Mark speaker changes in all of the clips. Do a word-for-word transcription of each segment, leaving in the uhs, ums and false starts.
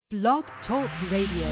Speaker 1: Blog Talk Radio.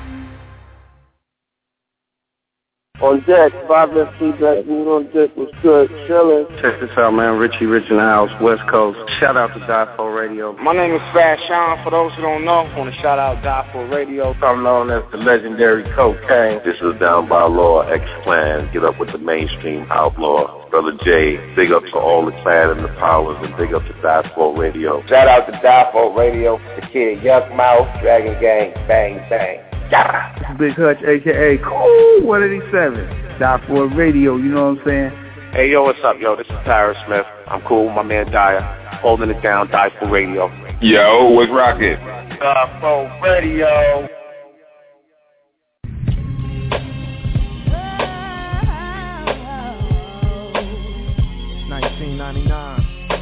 Speaker 2: On deck, Bob feedback, we on deck was good, chilling.
Speaker 3: Check this out, man. Richie Rich in the house, West Coast. Shout out to Die For Radio.
Speaker 4: My name is Fast Sean. For those who don't know, I want to shout out Die For Radio.
Speaker 3: I'm known as the legendary Cocaine.
Speaker 5: This is Down by Law, X-Clan. Get up with the mainstream outlaw. Brother Jay, big up to all the Clan and the Powers, and big up to Die For Radio.
Speaker 6: Shout out to Die For Radio, the kid Yuck Mouth, Dragon Gang, bang, bang. Yeah.
Speaker 7: Big Hutch, a k a. Cool one eighty-seven. Die For Radio, you know what I'm saying?
Speaker 8: Hey, yo, what's up, yo? This is Tyrus Smith. I'm cool with my man Dyer. Holding it down, Die For Radio.
Speaker 9: Yo, what's rockin'?
Speaker 6: Die For Radio.
Speaker 10: nineteen ninety-nine.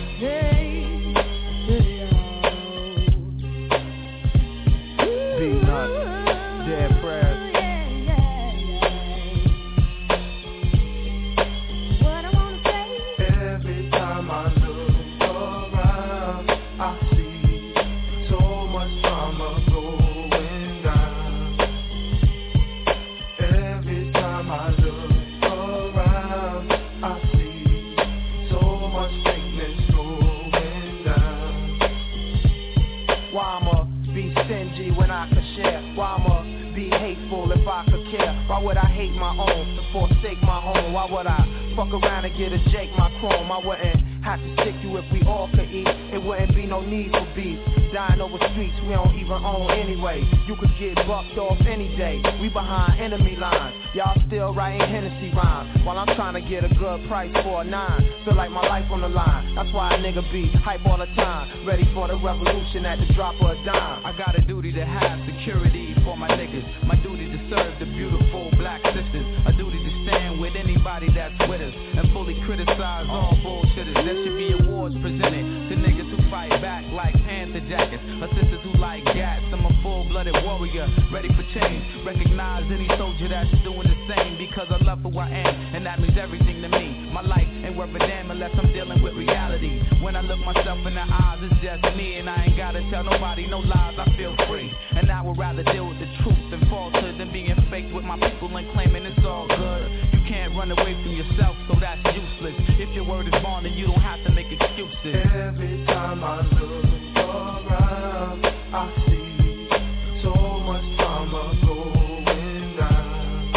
Speaker 10: Why would I hate my own, to forsake my home? Why would I fuck around and get a Jake my chrome? I wouldn't have to stick you if we all could eat. It wouldn't be no need for beef. Dying over streets we don't even own anyway. You could get bucked off any day. We behind enemy lines. Y'all still writing Hennessy rhymes while I'm trying to get a good price for a nine. Feel like my life on the line. That's why a nigga be hype all the time. Ready for the revolution at the drop of a dime. I got a duty to have security for my niggas. My duty to serve the beautiful black sisters. A duty to stand with anybody that's with us and fully criticize all bullshitters. There should be awards presented to niggas who fight back like Panther jackets, or sisters who like gats. I'm a full-blooded warrior, ready for change. Recognize any soldier that's doing the same, because I love who I am, and that means everything to me. My life ain't worth a damn unless I'm dealing with reality. When I look myself in the eyes, it's just me, and I ain't gotta tell nobody no lies. I feel free, and I would rather deal with the truth than falsehood, than being fake with my people and claiming it's all good. You can't run away from yourself, so that's useless. If your word is born, then you don't have to make excuses.
Speaker 11: Every time I look around, I see so much drama going down.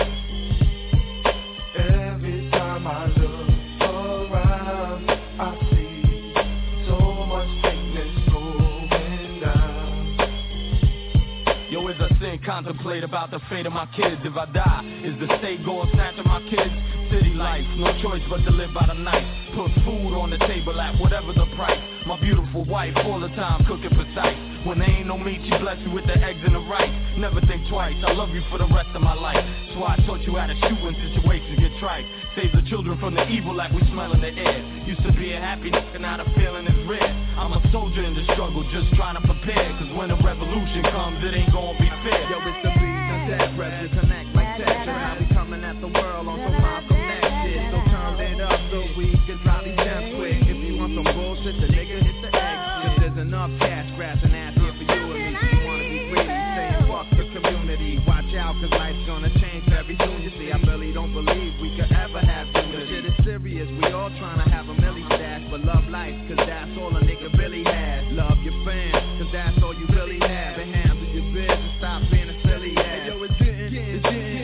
Speaker 11: Every time I look around, I see so much fakeness going down.
Speaker 10: Yo, is a sin contemplate about the fate of my kids if I die? Is the state going snatching my kids? City life, no choice but to live by the night. Put food on the table at whatever the price. My beautiful wife all the time cooking precise. When there ain't no meat, she bless you with the eggs and the rice. Never think twice, I love you for the rest of my life. So I taught you how to shoot when situations get trite. Save the children from the evil like we smell in the air. Used to be a happy nigga, now the feeling is rare. I'm a soldier in the struggle, just trying to prepare. Cause when a revolution comes, it ain't gonna be fair. Yo, it's the beat and tag pressure, connect like Thatcher. How we coming at the world on some Malcolm X shit. So turn it up so we can drop these gems quick. If you want some bullshit, the nigga hit the exit. Cause there's enough cash grabbing ass here for you and me. You wanna be greedy, saying fuck the community. Watch out, cause life's gonna change very soon. You see, I really don't believe we could ever have unity. Shit is serious, we all trying to have a milli stash. But love life, cause that's all a nigga really has. Love your fans, cause that's all you really have. And handle your business, stop being a silly ass. Yo, it's getting, it's getting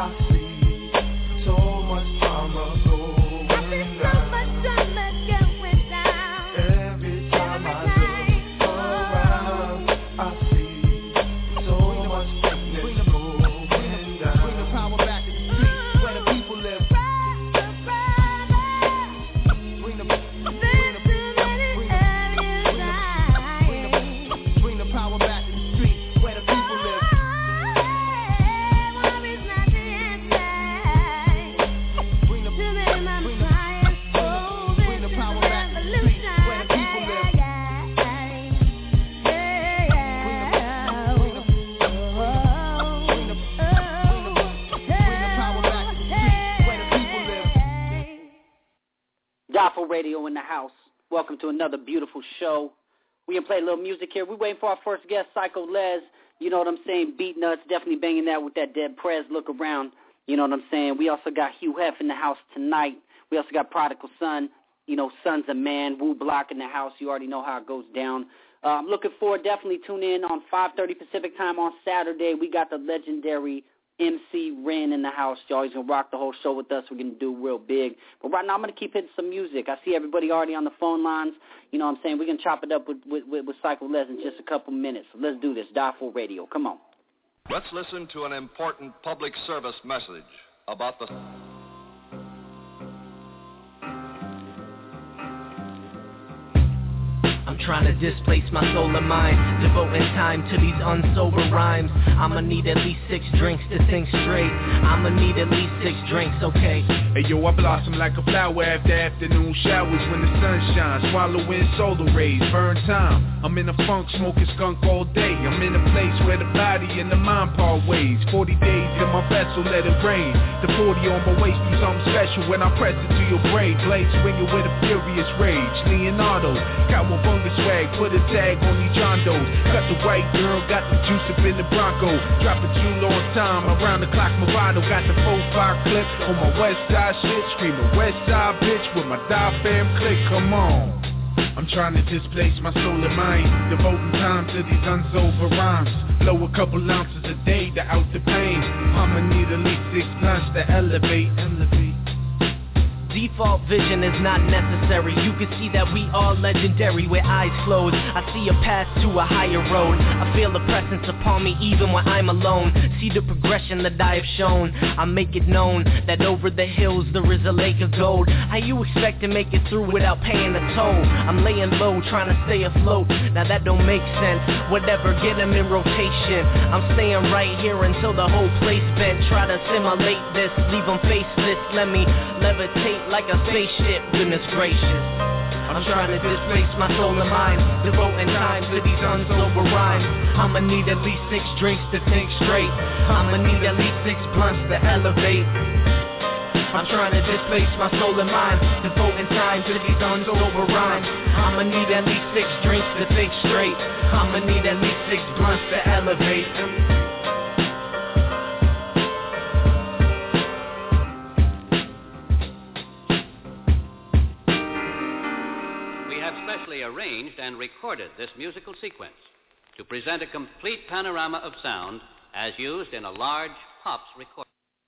Speaker 11: see so much drama going down. Every time I look around, I see so much sickness going down.
Speaker 10: Bring the power back to the streets where the people live. Bring the, bring the, bring the, bring the, bring the power back to the streets where the people live. Bring the, bring the, bring the, bring the power back to the streets where the people live. Bring the, bring the, bring the, bring the, bring the power back to the streets where the people live.
Speaker 12: Gospel Radio in the house. Welcome to another beautiful show. We gonna play a little music here. We waiting for our first guest, Psycho Les. You know what I'm saying? Beat Nuts, definitely banging that with that Dead Prez look around. You know what I'm saying? We also got Hugh Hef in the house tonight. We also got Prodigal Son, you know, Sons of Man, Wu Block in the house. You already know how it goes down. Uh, I'm looking forward. Definitely tune in on five thirty Pacific time on Saturday. We got the legendary M C Ren in the house, y'all. He's going to rock the whole show with us. We're going to do real big. But right now, I'm going to keep hitting some music. I see everybody already on the phone lines. You know what I'm saying? We're going to chop it up with, with, with, with Psycho Les in just a couple minutes. So let's do this. Die for Radio. Come on.
Speaker 13: Let's listen to an important public service message about the...
Speaker 14: I'm trying to displace my soul and mind, devoting time to these unsober rhymes. I'ma need at least six drinks to think straight. I'ma need at least six drinks, okay?
Speaker 15: Hey yo, I blossom like a flower after afternoon showers when the sun shines, swallowing solar rays, burn time. I'm in a funk, smoking skunk all day. I'm in a place where the body and the mind part ways. Forty days in my vessel, let it rain. The forty on my waist do something special when I press it to your brain. Blade swinging with a furious rage. Leonardo, got one bunga swag, put a tag on these John Does. Got the white girl, got the juice up in the Bronco. Drop it too long time, around the clock Movado. Got the four five clip on my west side shit. Screaming west side bitch with my die fam click, come on. I'm trying to displace my soul and mind, devoting time to these unsober rhymes. Blow a couple ounces a day to out the pain. I'ma need at least six blunts to elevate, elevate.
Speaker 14: Default vision is not necessary. You can see that we are legendary with eyes closed. I see a path to a higher road. I feel the presence upon me even when I'm alone. See the progression that I have shown. I make it known that over the hills there is a lake of gold. How you expect to make it through without paying a toll? I'm laying low trying to stay afloat. Now that don't make sense. Whatever, get them in rotation. I'm staying right here until the whole place bent. Try to simulate this, leave them faceless. Let me levitate like a spaceship, goodness gracious. I'm trying to displace my soul and mind, devoting time to these unsober rhymes. I'ma need at least six drinks to think straight. I'ma need at least six blunts to elevate. I'm trying to displace my soul and mind, devoting time to these unsober rhymes. I'ma need at least six drinks to think straight. I'ma need at least six blunts to elevate.
Speaker 16: Arranged and recorded this musical sequence to present a complete panorama of sound as used in a large Pops recorder.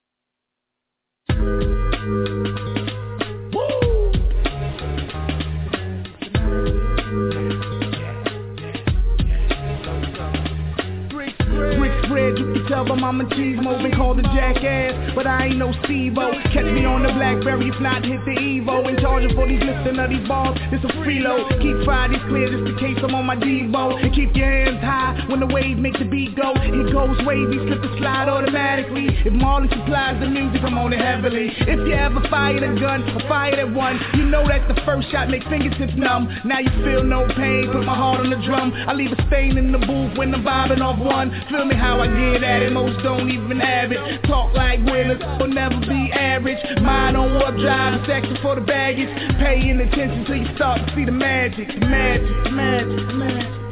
Speaker 17: You can tell by my machismo, been called a jackass, but I ain't no Steve-O. Catch me on the Blackberry, if not hit the Evo. In charge of all these listing of these balls, it's a freeload. Keep Fridays clear just in case I'm on my Devo. And keep your hands high when the wave make the beat go. It goes wavy, slip and slide automatically. If Marlon supplies the music, I'm on it heavily. If you ever fired a gun or fired at one, you know that the first shot make fingertips numb. Now you feel no pain, put my heart on the drum. I leave a stain in the booth when I'm bobbing off one. Feel me how I get at it, most don't even have it. Talk like winners, will never be average. Mind on warp drive, section for the baggage. Paying attention till you start to see the magic. The magic, the magic, the magic,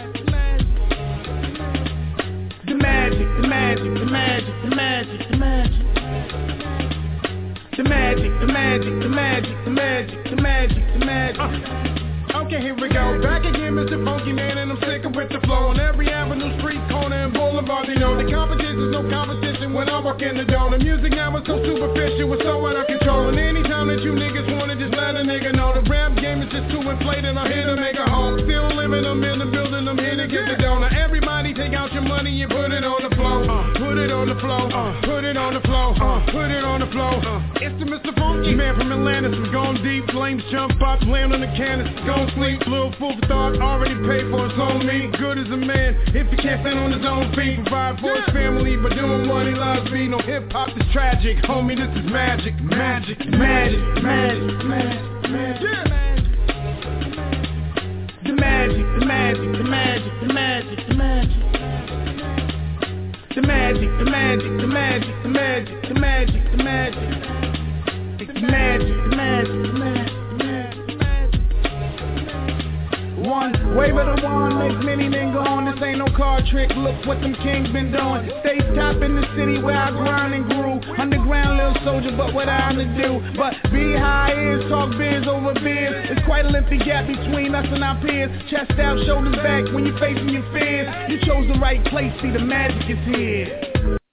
Speaker 17: the magic. The magic, the magic, the magic, the magic, the magic. The magic, the magic, the magic, the magic, the magic, the magic. Uh. Okay, here we go. Back again, Mister Funky Man, and I'm sick with the flow. On every avenue, street, corner, and boulevard, the
Speaker 18: already know the competition's no competition when I walk in the door. The music now is so superficial, it's so out of control. And anytime that you niggas wanna just let a nigga know the rap game is just too inflated, I'm here to make a home. Still living, I'm in the building, I'm here to get the dough. Now everybody take out your money and put it on the floor. Uh, put it on the floor, uh, put it on the floor, uh, put it on the floor. Uh, it's the Mister Funky man from Atlanta, some gone deep, flames jump up, land on the canvas, gon' sleep. Little food for thought, already paid for, it's on me. Good as a man, if he can't stand on his own feet, provide for his family, but doing what he loves be. No hip hop is tragic, homie, this is magic, magic, magic, magic, magic, magic. The magic, the magic, the magic, the magic, the magic. The magic, the magic, the magic, the magic, the magic, the magic. It's the magic, the magic, the magic, the magic. One wave of the wand makes many men go on. This ain't no card trick. Look what them kings been doing. Stay top in the city where I grind and grew. Underground little soldier, but what I'm to do. But be high is talk biz over biz. It's quite a lengthy gap between us and our peers. Chest out, shoulders back when you're facing your fears. You chose the right place. See, the magic is here.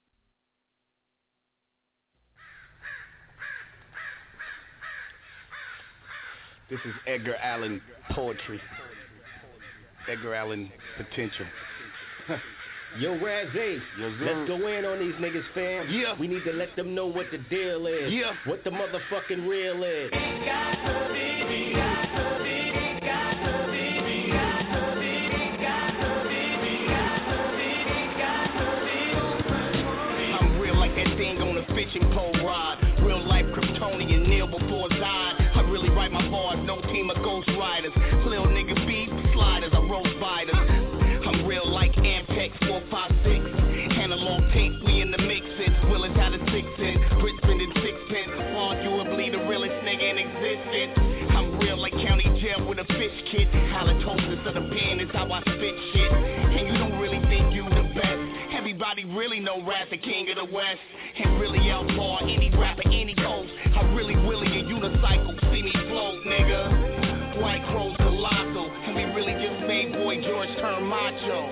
Speaker 19: This is Edgar Allan poetry. Edgar Allan potential.
Speaker 20: Yo, Razzie, yes, let's go in on these niggas, fam.
Speaker 19: Yeah.
Speaker 20: We need to let them know what the deal is.
Speaker 19: Yeah.
Speaker 20: What the motherfucking real is.
Speaker 19: I'm real like that thing on the fishing pole rod. Real life Kryptonian, kneel before Zod. I really write my bars, no team of ghost riders. Little nigga beat sliders, I roll spiders. I'm real like Ampex four five six. Analog tape, we in the mixes. Willis out of six cents, Brits spending six pence. Arguably the realest nigga in existence. I'm real like county jail with a fish kit. Halitosis of the pen is how I spit shit. And you don't really think you the best. Everybody really know Rat the king of the West. And really outlaw any rapper, any coast. I really willy a unicycle, see me float, nigga. White crows colossal, and we really just made Boy George turn macho.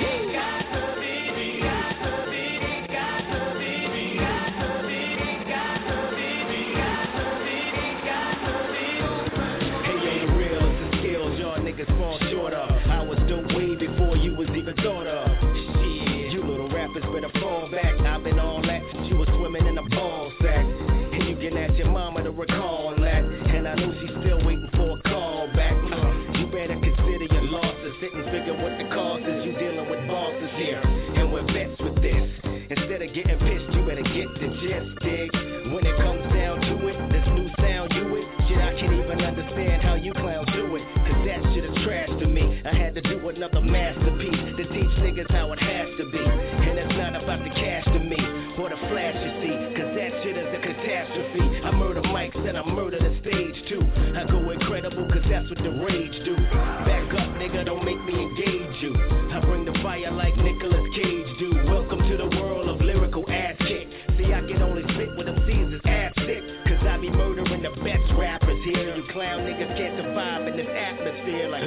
Speaker 20: Fall short of. I was dope way before you was even thought of. Shit, you little rappers better fall back. I've been all that since you was swimming in a ball sack. And you can ask your mama to recall that. And I know she's still waiting for a call back. Uh, you better consider your losses. Sit and figure what the cost is. You dealing with bosses here, and we're vets with this. Instead of getting pissed, you better get the gist, dig. When it comes down to it, this new sound you it. Shit, I can't even understand how you clowns do it. That shit is trash to me. I had to do another masterpiece to teach niggas how it has to be. And it's not about the cash to me or the flash you see, cause that shit is a catastrophe. I murder mics and I murder the stage too. I go incredible cause that's what the rage do. Back up nigga, don't make me engage you. I bring the fire like Nicolas Cage do. Welcome to the world of lyrical ass kick. See I can only spit with them Caesar's ass sick. Cause I be murdering the best rappers here. You clown niggas can't survive in this atmosphere like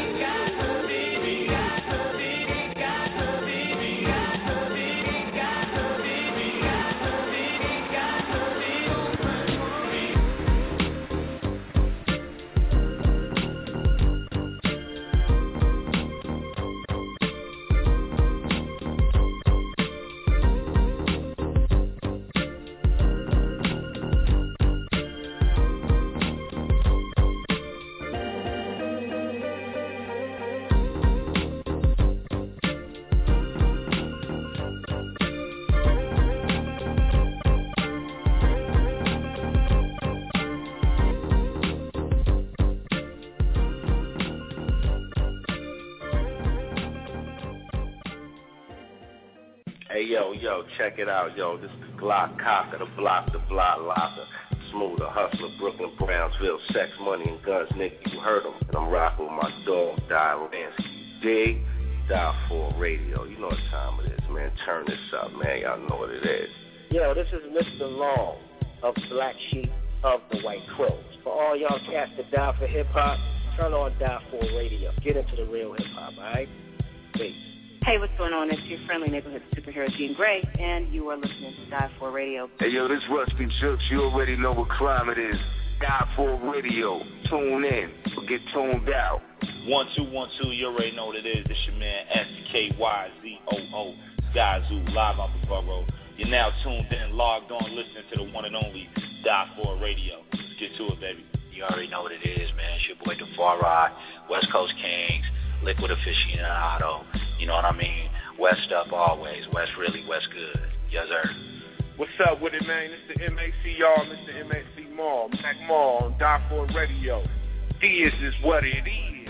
Speaker 5: Hey, yo, yo, check it out, yo. This is Glock Cocker, the block, the block locker. Smoother, hustler, Brooklyn, Brownsville, sex, money, and guns, nigga, you heard them. And I'm rocking with my dog, Dial Lansky. Dig? Dial four Radio. You know what time it is, man. Turn this up, man. Y'all know what it is.
Speaker 6: Yo, this is Mister Long of Black Sheep of the White Crows. For all y'all cats that die for hip-hop, turn on Dial four Radio. Get into the real hip-hop, all right? Peace.
Speaker 21: Hey, what's going on? It's your friendly neighborhood superhero, Jean Grey, and you are listening to Die For Radio.
Speaker 9: Hey, yo, this Rusty Jukes. You already know what crime it is. Die For Radio. Tune in. Or get tuned out.
Speaker 22: One, two, one, two. You already know what it is. It's your man, S K Y Z O O. Skyzoo, live on the borough. You're now tuned in, logged on, listening to the one and only Die For Radio. Let's get to it, baby.
Speaker 23: You already know what it is, man. It's your boy, DeFar West Coast Kings, Liquid Aficionado. You know what I mean? West up always. West really, West good. Yes, sir.
Speaker 24: What's up with it, man? It's the M A C, y'all. Mister M A C Mall, Mac Mall on Die For Radio. This is what it is.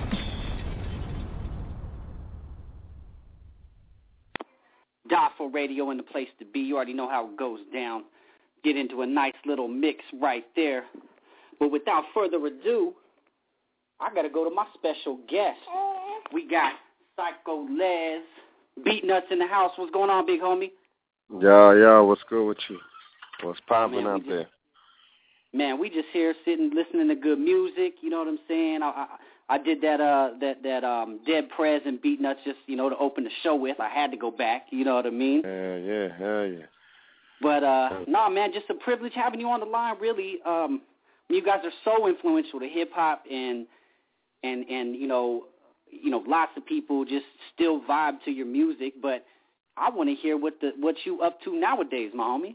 Speaker 12: Die For Radio in the place to be. You already know how it goes down. Get into a nice little mix right there. But without further ado, I got to go to my special guest. We got Psycho Les, Beat Nuts in the house. What's going on, big homie?
Speaker 25: Yeah, yeah, what's good with you? What's popping
Speaker 12: man,
Speaker 25: out
Speaker 12: just,
Speaker 25: there?
Speaker 12: Man, we just here sitting, listening to good music. You know what I'm saying? I I, I did that uh that that um Dead Prez and Beat Nuts just you know to open the show with. I had to go back. You know what I mean?
Speaker 25: Yeah, yeah, hell yeah.
Speaker 12: But uh, no, nah, man, just a privilege having you on the line. Really, um, you guys are so influential to hip hop and and and you know. You know, lots of people just still vibe to your music, but I want to hear what the what you up to nowadays, my homie.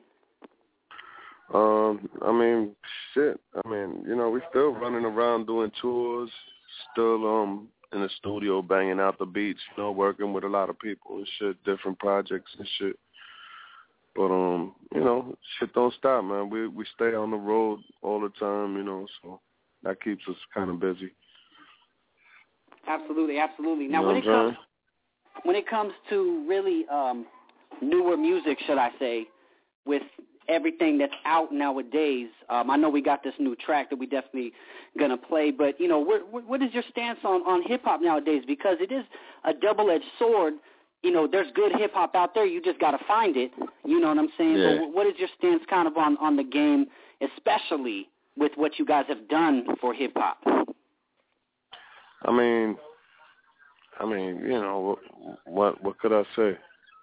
Speaker 25: Um, I mean, shit. I mean, you know, we still running around doing tours, still um in the studio banging out the beats, you know, working with a lot of people and shit, different projects and shit. But um, you know, shit don't stop, man. We we stay on the road all the time, you know, so that keeps us kind of busy.
Speaker 12: Absolutely, absolutely. Now,
Speaker 25: you know
Speaker 12: when it comes when it comes to really um, newer music, should I say, with everything that's out nowadays, um, I know we got this new track that we definitely gonna play. But you know, what, what is your stance on, on hip hop nowadays? Because it is a double-edged sword. You know, there's good hip hop out there. You just gotta find it. You know what I'm saying?
Speaker 25: Yeah.
Speaker 12: But what is your stance kind of on, on the game, especially with what you guys have done for hip hop?
Speaker 25: I mean, I mean, you know, what, what what could I say?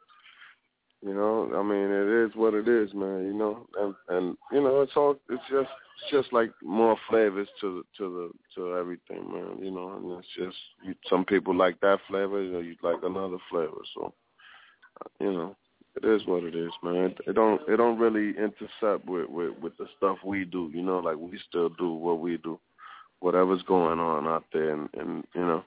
Speaker 25: You know, I mean, it is what it is, man. You know, and and you know, it's all it's just it's just like more flavors to the to the to everything, man. You know, and it's just you, some people like that flavor, you know, you like another flavor. So, you know, it is what it is, man. It, it don't it don't really intercept with, with with the stuff we do. You know, like we still do what we do. Whatever's going on out there, and, and you know.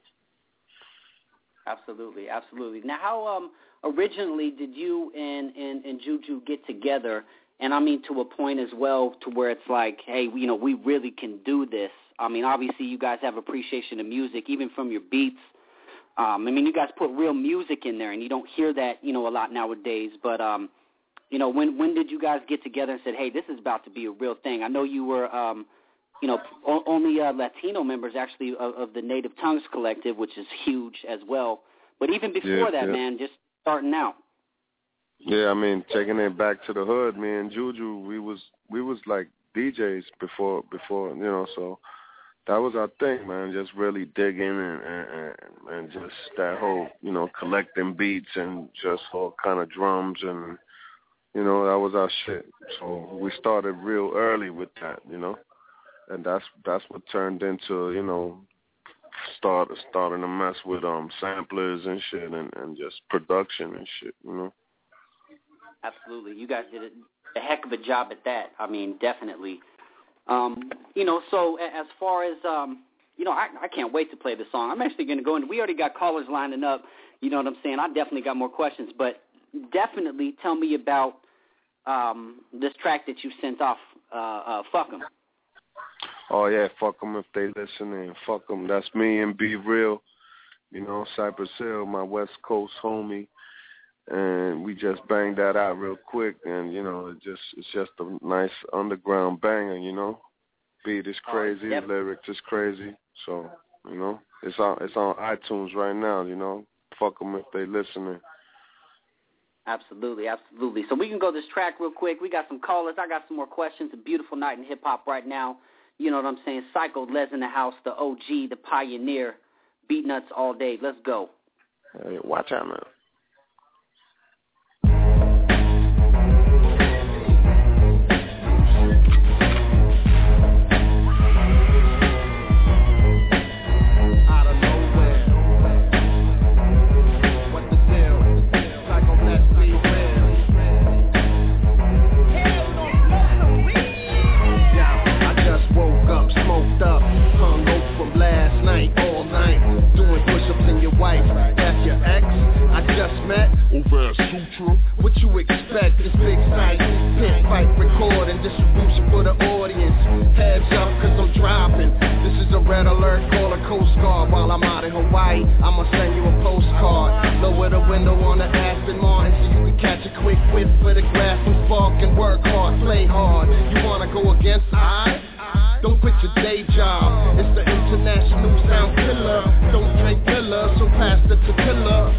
Speaker 12: Absolutely, absolutely. Now, how um, originally did you and, and, and Juju get together? And I mean to a point as well to where it's like, hey, you know, we really can do this. I mean, obviously you guys have appreciation of music, even from your beats. Um, I mean, you guys put real music in there, and you don't hear that, you know, a lot nowadays. But, um, you know, when when did you guys get together and said, hey, this is about to be a real thing? I know you were um, – you know, only uh, Latino members actually of, of the Native Tongues Collective, which is huge as well. But even before
Speaker 25: yeah,
Speaker 12: that,
Speaker 25: yeah.
Speaker 12: man, just starting out.
Speaker 25: Yeah, I mean, taking it back to the hood, me and Juju, we was we was like D Js before before you know, so that was our thing, man. Just really digging and and, and just that whole you know collecting beats and just all kind of drums and you know that was our shit. So we started real early with that, you know. And that's that's what turned into, you know, start starting to mess with um samplers and shit and, and just production and shit, you know.
Speaker 12: Absolutely. You guys did a heck of a job at that. I mean, definitely. Um, you know, so as far as, um, you know, I, I can't wait to play the song. I'm actually going to go into, we already got callers lining up, you know what I'm saying? I definitely got more questions, but definitely tell me about um, this track that you sent off, uh, uh, Fuck 'Em.
Speaker 25: Oh, yeah, fuck them if they listening. Fuck them. That's me and Be Real. You know, Cypress Hill, my West Coast homie. And we just banged that out real quick. And, you know, it just it's just a nice underground banger, you know. Beat is crazy.
Speaker 12: Oh, yep.
Speaker 25: Lyrics is crazy. So, you know, it's on, it's on iTunes right now, you know. Fuck them if they listening.
Speaker 12: Absolutely, absolutely. So we can go this track real quick. We got some callers. I got some more questions. A beautiful night in hip-hop right now. You know what I'm saying? Psycho Les in the house, the O G, the pioneer. Beat Nuts all day. Let's go.
Speaker 25: Hey, watch out, man.
Speaker 18: night. Pit fight, record, and distribution for the audience. Heads up, cause I'm dropping. This is a red alert, call a Coast Guard. While I'm out in Hawaii, I'ma send you a postcard. Lower the window on the Aston Martin so you can catch a quick whip for the grass and spark and work hard, play hard. You wanna go against I? Don't quit your day job. It's the international sound killer. Don't drink killer, so pass the tequila.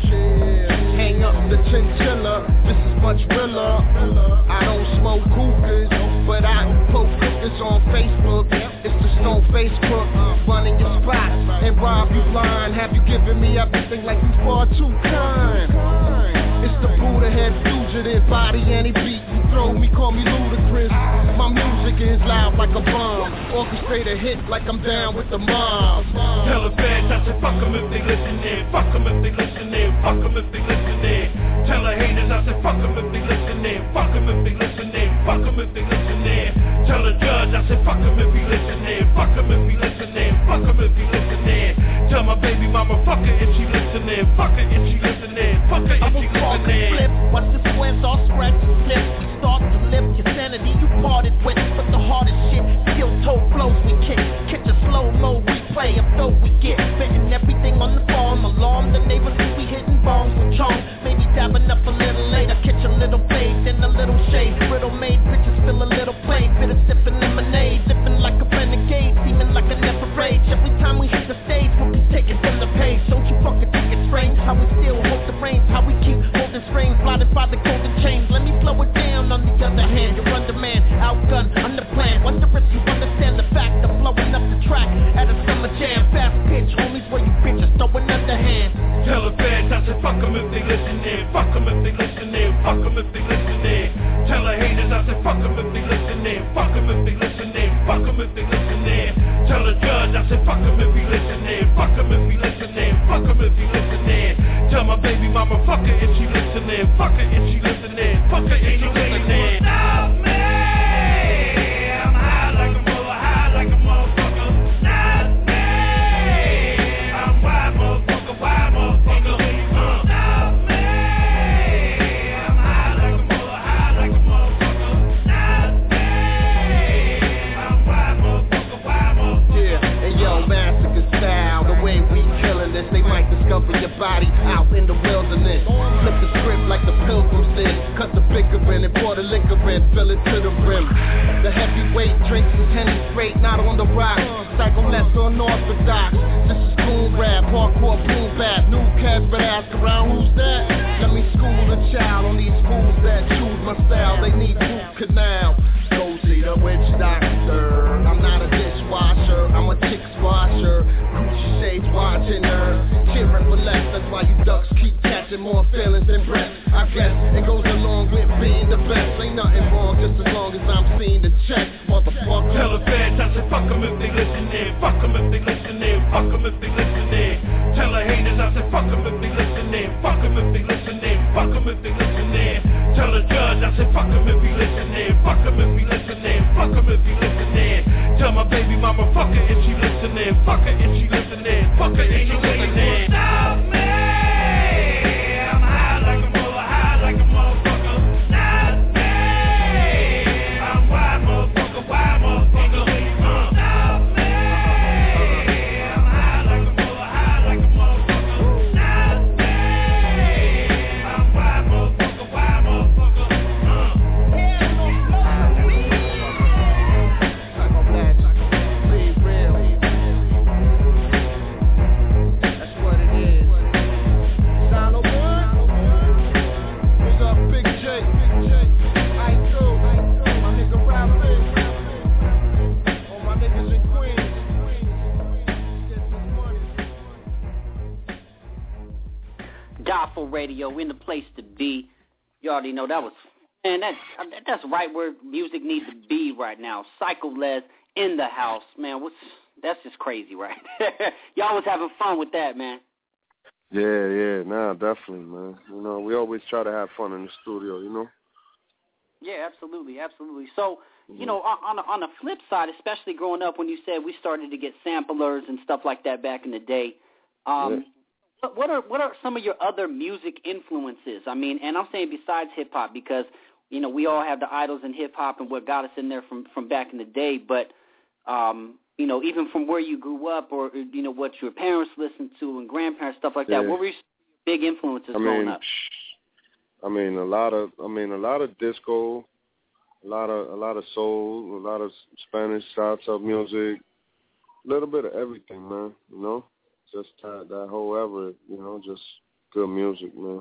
Speaker 18: Hang up the chinchilla. This is much realer. I don't smoke hookahs, but I poke hookahs on Facebook. It's the Stone Facebook, running your spot and rob you blind. Have you given me everything like you far too kind? It's the Buddha head fugitive, body any beat you throw me, call me ludicrous. My music is loud like a bomb, orchestrate a hit like I'm down with the mob.
Speaker 1: Tell the fans I said fuck them if they listening, fuck them if they listening, fuck them if they listening. Tell the haters I said fuck them if they listening, fuck them if they listening, fuck them if they listening. Tell the judge I said fuck them if he listening, fuck them if he listening, fuck them if he listening. Tell my baby mama fuck her if she listening, fuck her if she listening, fuck her if she listening.
Speaker 2: Flip, watch the squares all scratch and slip. You start to lift your sanity, you parted with. But the hardest shit, steel toe flows we kick. Catch a slow-mo replay of dope we get. Betting everything on the farm, alarm the neighbors who be hitting bombs with charms. Maybe dabbing up a little later, catch a little fade, then a little shade. Riddle made bitches feel a little play. Bitter sipping lemonade, living like a renegade, seeming like a never rage. Every time we hit the stage, we'll be taken from the page. Don't you fucking think it's strange how we still hold the reins, how we keep holding strings, blinded by the golden chains. Let me slow it down. On the other hand, you're undermanned, outgunned, underplanned. Wonder if you understand the fact of blowing up the track at a summer jam. Fast pitch, homies, where you bitches throwing underhand.
Speaker 1: Tell the fans I said fuck them if they listening, fuck them if they listening, fuck them if they listening. Tell the haters I said fuck them if they listening, fuck them if they listening, fuck them if they listening. Tell the judge I said fuck them if he listening, fuck them if he listening, fuck them if he listening. Tell my baby mama fuck her if she listening, fuck her if she listening, fuck her if she listening. Stop me, I'm high like a mother, high like a motherfucker. Stop me, I'm wild motherfucker, wild motherfucker. Uh. Stop me, I'm high like a mother, high like a motherfucker. Stop me, I'm wild motherfucker, wild motherfucker.
Speaker 18: Yeah, and yo, massacre style, the way we killing this, they might discover your body out in the wilderness. Flip the script like the pilgrims did. Cut the bicker in and pour the liquor in, fill it to the rim. The heavyweight drinks is Henny straight, not on the rock. Psycho less unorthodox. This is cool rap, hardcore boom bap. New cats but ask around who's that? Let me school a child on these fools that choose my style. They need root canal. Go see the witch doctor. I'm not a dishwasher, I'm a chick squasher. Gucci shades watching her, cheering for less. That's why you ducks keep catching more feelings than breath. I guess it goes along with being the best. Ain't nothing wrong just as long as I'm seeing the check, motherfucker.
Speaker 1: Tell the fans I said fuck them if they listening, fuck them if they listening, fuck them if they listening. Tell the haters I said fuck them if they listening, fuck them if they listening, fuck them if they listening. Tell the judge I said fuck them if he listening, fuck them if he listening, fuck them if he listening. Tell my baby mama fuck her if she listening, fuck her if she listening, fuck her if she listening. Stop me, I'm high like a mother, high like a motherfucker. Stop me, I'm wild motherfucker, wild motherfucker. Uh. Stop me, I'm high like a mother, high like a motherfucker. Stop me, I'm wild motherfucker, wild motherfucker. Uh.
Speaker 12: Gospel Radio in the place to be. You already know that was, and that's that's right where music needs to be right now. Psycho Les in the house, man. What's that's just crazy, right? Y'all was having fun with that, man.
Speaker 25: Yeah, yeah, nah, definitely, man. You know, we always try to have fun in the studio, you know.
Speaker 12: Yeah, absolutely, absolutely. So, you know, on on the, on the flip side, especially growing up, when you said we started to get samplers and stuff like that back in the day. Um,
Speaker 25: yeah.
Speaker 12: What are what are some of your other music influences? I mean, and I'm saying besides hip hop, because you know, we all have the idols in hip-hop and what got us in there from, from back in the day, but, um, you know, even from where you grew up or, you know, what your parents listened to and grandparents, stuff like
Speaker 25: yeah.
Speaker 12: that, what were your big influences
Speaker 25: I
Speaker 12: growing
Speaker 25: mean,
Speaker 12: up?
Speaker 25: I mean, a lot of, I mean, a lot of disco, a lot of, a lot of soul, a lot of Spanish salsa music, a little bit of everything, man. You know, just that, that whole ever, you know, just good music, man.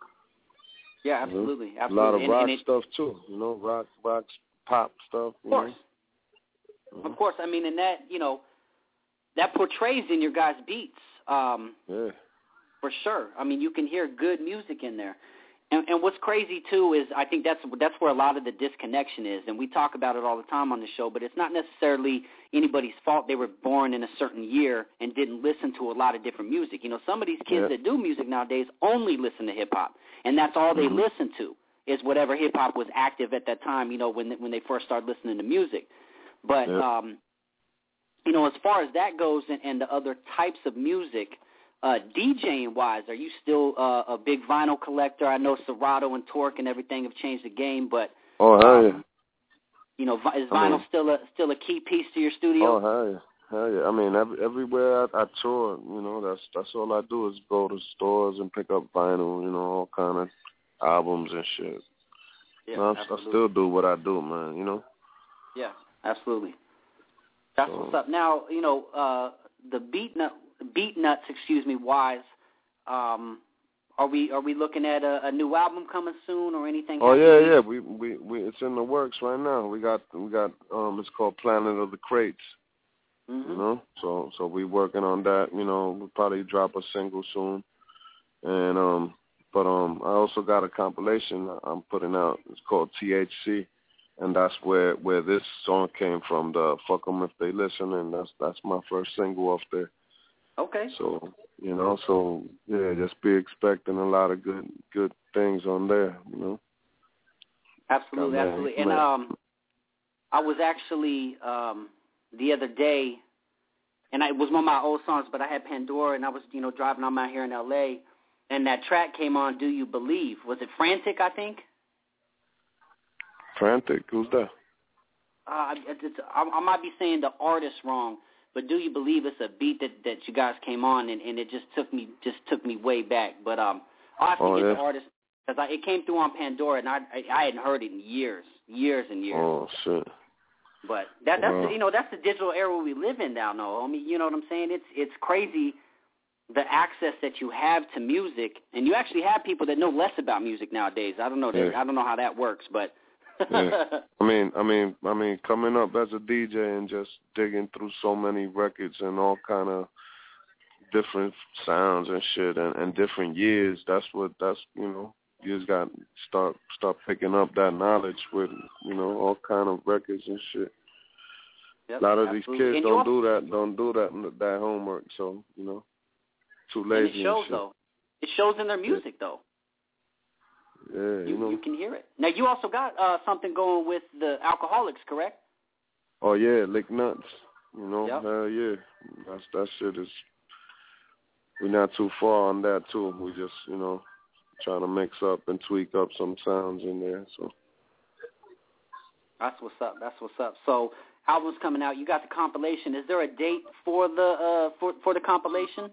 Speaker 12: Yeah, absolutely,
Speaker 25: mm-hmm.
Speaker 12: absolutely.
Speaker 25: A lot of
Speaker 12: and,
Speaker 25: rock
Speaker 12: and it,
Speaker 25: stuff too, you know, rock, rock, pop stuff.
Speaker 12: Of course,
Speaker 25: you know?
Speaker 12: Of course. I mean, and that, you know, that portrays in your guys' beats. Um,
Speaker 25: yeah.
Speaker 12: For sure. I mean, you can hear good music in there. And, and what's crazy, too, is I think that's that's where a lot of the disconnection is. And we talk about it all the time on the show, but it's not necessarily anybody's fault they were born in a certain year and didn't listen to a lot of different music. You know, some of these kids
Speaker 25: yeah.
Speaker 12: that do music nowadays only listen to hip-hop, and that's all they
Speaker 25: mm-hmm.
Speaker 12: listen to is whatever hip-hop was active at that time, you know, when, when they first started listening to music. But,
Speaker 25: yeah.
Speaker 12: um, you know, as far as that goes and, and the other types of music, Uh, DJing-wise, are you still uh, a big vinyl collector? I know Serato and Torque and everything have changed the game, but
Speaker 25: oh hell
Speaker 12: um,
Speaker 25: yeah,
Speaker 12: you know, is vinyl
Speaker 25: I mean,
Speaker 12: still a still a key piece to your studio?
Speaker 25: Oh hell yeah, hell yeah. I mean, every, everywhere I, I tour, you know, that's that's all I do is go to stores and pick up vinyl, you know, all kind of albums and shit.
Speaker 12: Yeah,
Speaker 25: no, I, I still do what I do, man. You know.
Speaker 12: Yeah, absolutely. That's
Speaker 25: so,
Speaker 12: what's up. Now, you know, uh, the beat nut. Beat Nuts, excuse me, wise. Um, are we are we looking at a, a new album coming soon or anything?
Speaker 25: Oh yeah, yeah. We, we we it's in the works right now. We got we got um it's called Planet of the Crates.
Speaker 12: Mm-hmm.
Speaker 25: You know, so so we working on that. You know, we'll probably drop a single soon. And um, but um, I also got a compilation I'm putting out. It's called T H C, and that's where where this song came from. The Fuck 'Em If They Listen, and that's that's my first single off there.
Speaker 12: Okay.
Speaker 25: So, you know, so, yeah, just be expecting a lot of good good things on there, you know.
Speaker 12: Absolutely,
Speaker 25: man,
Speaker 12: absolutely.
Speaker 25: man.
Speaker 12: And um, I was actually, um, the other day, and I, it was one of my old songs, but I had Pandora, and I was, you know, driving on out here in L A, and that track came on, Do You Believe? Was it Frantic, I think?
Speaker 25: Frantic? Who's that?
Speaker 12: Uh, it's, I, I might be saying the artist wrong. But Do You Believe it's a beat that, that you guys came on, and, and it just took me just took me way back. But um, I'll have to
Speaker 25: oh,
Speaker 12: get
Speaker 25: yeah?
Speaker 12: the artist, because it came through on Pandora, and I, I I hadn't heard it in years, years and years.
Speaker 25: Oh, shit.
Speaker 12: But that that's
Speaker 25: wow.
Speaker 12: the, you know that's the digital era we live in now, no? I mean, you know what I'm saying? It's it's crazy the access that you have to music, and you actually have people that know less about music nowadays. I don't know that,
Speaker 25: yeah.
Speaker 12: I don't know how that works, but.
Speaker 25: yeah. I mean, I mean, I mean, coming up as a D J and just digging through so many records and all kind of different sounds and shit, and, and different years. That's what. That's you know, you just got to start start picking up that knowledge with you know all kind of records and shit.
Speaker 12: Yep,
Speaker 25: a lot of
Speaker 12: absolutely.
Speaker 25: these kids
Speaker 12: and
Speaker 25: don't do that. Don't do that that homework. So you know, too lazy.
Speaker 12: And it shows
Speaker 25: and shit.
Speaker 12: though. It shows in their music
Speaker 25: yeah.
Speaker 12: though.
Speaker 25: Yeah, you,
Speaker 12: you
Speaker 25: know.
Speaker 12: You can hear it. Now, you also got uh, something going with the Alcoholics, correct?
Speaker 25: Oh, yeah, Lick Nuts. You know,
Speaker 12: yep.
Speaker 25: hell yeah. That's, that shit is, we're not too far on that, too. We just, you know, trying to mix up and tweak up some sounds in there, so.
Speaker 12: That's what's up. That's what's up. So, album's coming out. You got the compilation. Is there a date for the uh, for for the compilation?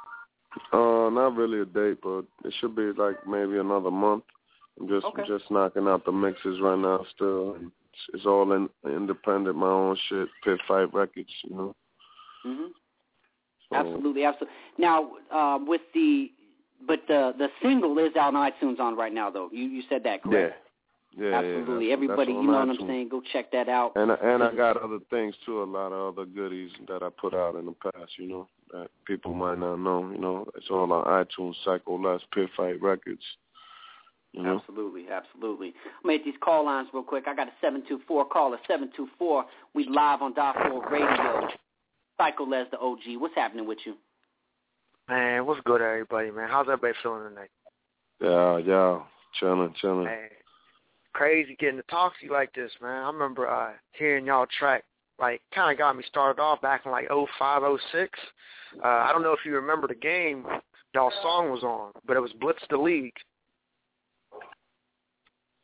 Speaker 25: Uh, not really a date, but it should be like maybe another month. I'm just
Speaker 12: okay.
Speaker 25: just knocking out the mixes right now. Still, it's, it's all in, independent, my own shit. Pit Fight Records, you know.
Speaker 12: Mhm.
Speaker 25: So,
Speaker 12: absolutely, absolutely. Now, uh, with the but the the single is out on iTunes on right now, though. You you said that correct?
Speaker 25: Yeah. Yeah,
Speaker 12: absolutely.
Speaker 25: yeah,
Speaker 12: Everybody,
Speaker 25: that's
Speaker 12: you know
Speaker 25: iTunes.
Speaker 12: what I'm saying? Go check that out.
Speaker 25: And and I got other things too. A lot of other goodies that I put out in the past. You know. That people might not know, you know, it's all on iTunes, Psycho Les, Pit Fight Records. You know?
Speaker 12: Absolutely, absolutely. I'll make these call lines real quick. I got a seven two four caller, seven two four. We live on Dot four Radio. Psycho Les, the O G. What's happening with you?
Speaker 3: Man, what's good, everybody, man? How's everybody feeling tonight?
Speaker 25: Yeah, yeah, chilling, chilling.
Speaker 3: Man, crazy getting to talk to you like this, man. I remember uh, hearing y'all track. Like, kind of got me started off back in, like, oh five, oh six. Uh, I don't know if you remember the game y'all's song was on, but it was Blitz the League.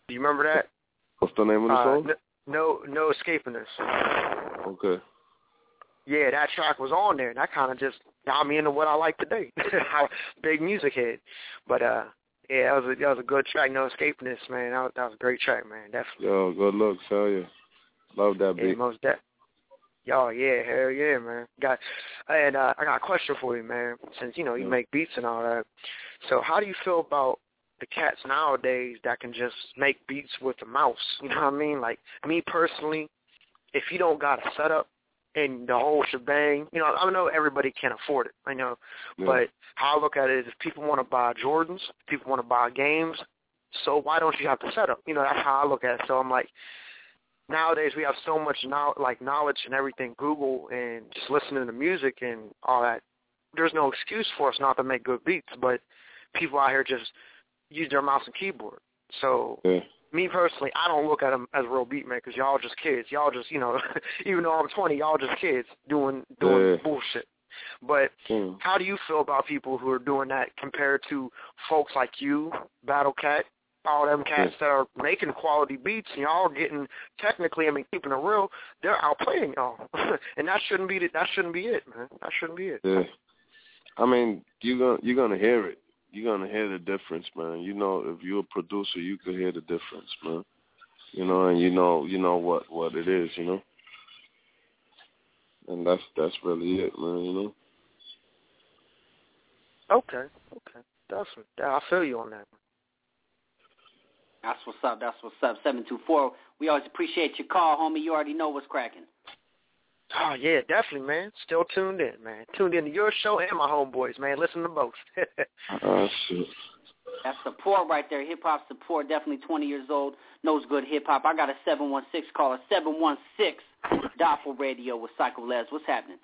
Speaker 3: Do you remember that?
Speaker 25: What's the name of the
Speaker 3: uh,
Speaker 25: song?
Speaker 3: No, no escaping this.
Speaker 25: Okay.
Speaker 3: Yeah, that track was on there, and that kind of just got me into what I like today. I'm a big music head. But, uh, yeah, that was, a, that was a good track, No Escaping This, man. That was, that was a great track, man, definitely.
Speaker 25: Yo, good looks, hell yeah. Love that beat.
Speaker 3: Yeah, most de- Yo, yeah, hell yeah, man. Got, and uh, I got a question for you, man, since, you know, you yeah. make beats and all that. So how do you feel about the cats nowadays that can just make beats with a mouse? You know what I mean? Like, me personally, if you don't got a setup, and the whole shebang, you know, I know everybody can't afford it, I know, yeah. but how I look at it is if people want to buy Jordans, if people want to buy games, so why don't you have the setup? You know, that's how I look at it. So I'm like, nowadays we have so much know- like knowledge and everything, Google and just listening to music and all that. There's no excuse for us not to make good beats, but people out here just use their mouse and keyboard. So
Speaker 25: yeah. me
Speaker 3: personally, I don't look at them as real beat makers. Y'all just kids. Y'all just, you know, even though I'm twenty, y'all just kids doing doing
Speaker 25: yeah.
Speaker 3: bullshit. But
Speaker 25: mm.
Speaker 3: how do you feel about people who are doing that compared to folks like you, Battle Cat, all them cats
Speaker 25: yeah.
Speaker 3: that are making quality beats, and y'all getting technically, I mean, keeping it real, they're outplaying y'all, and that shouldn't be that shouldn't be it, man. That shouldn't be it.
Speaker 25: Yeah, I mean, you gonna you're gonna hear it. You're gonna hear the difference, man. You know, if you're a producer, you can hear the difference, man. You know, and you know, you know what, what it is, you know. And that's that's really it, man. You know.
Speaker 3: Okay, okay, that's I feel you on that.
Speaker 12: That's what's up. That's what's up. seven two four. We always appreciate your call, homie. You already know what's cracking.
Speaker 3: Oh, yeah, definitely, man. Still tuned in, man. Tuned in to your show and my homeboys, man. Listen to both.
Speaker 25: Oh, shit.
Speaker 12: That's support right there. Hip-hop support. Definitely twenty years old. Knows good hip-hop. I got a seven one six caller. seven one six Doffel Radio with Psycho Les. What's happening?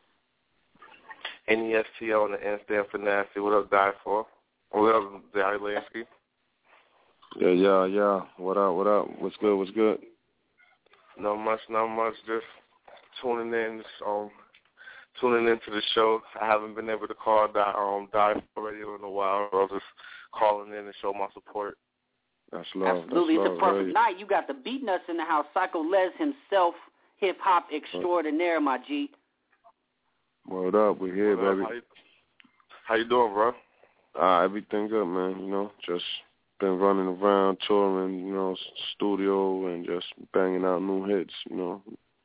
Speaker 4: N E S T O and the N stand for nasty. What up, Die for? What up, Dally Lansky?
Speaker 25: Yeah, yeah, yeah. What up, what up? What's good, what's good?
Speaker 4: Not much, not much. Just tuning in, um, tuning into the show. I haven't been able to call Die, um, Die for Radio in a while. I was just calling in and show my support.
Speaker 25: That's love.
Speaker 12: Absolutely.
Speaker 25: That's
Speaker 12: it's
Speaker 25: love,
Speaker 12: a perfect
Speaker 25: right?
Speaker 12: night. You got the beat nuts in the house. Psycho Les himself, hip-hop extraordinaire, my G.
Speaker 25: Word up. We're here,
Speaker 4: What
Speaker 25: baby.
Speaker 4: How you, how you doing, bro?
Speaker 25: Uh, everything good, man. You know, just been running around, touring, you know, studio, and just banging out new hits, you know.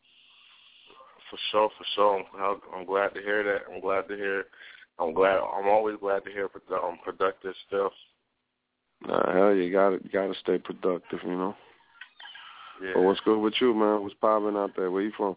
Speaker 4: For sure, for sure. I'm, I'm glad to hear that. I'm glad to hear. I'm glad. I'm always glad to hear um, productive stuff.
Speaker 25: Nah, hell, you gotta you gotta stay productive, you know.
Speaker 4: Yeah.
Speaker 25: But what's good with you, man? What's popping out there? Where you from?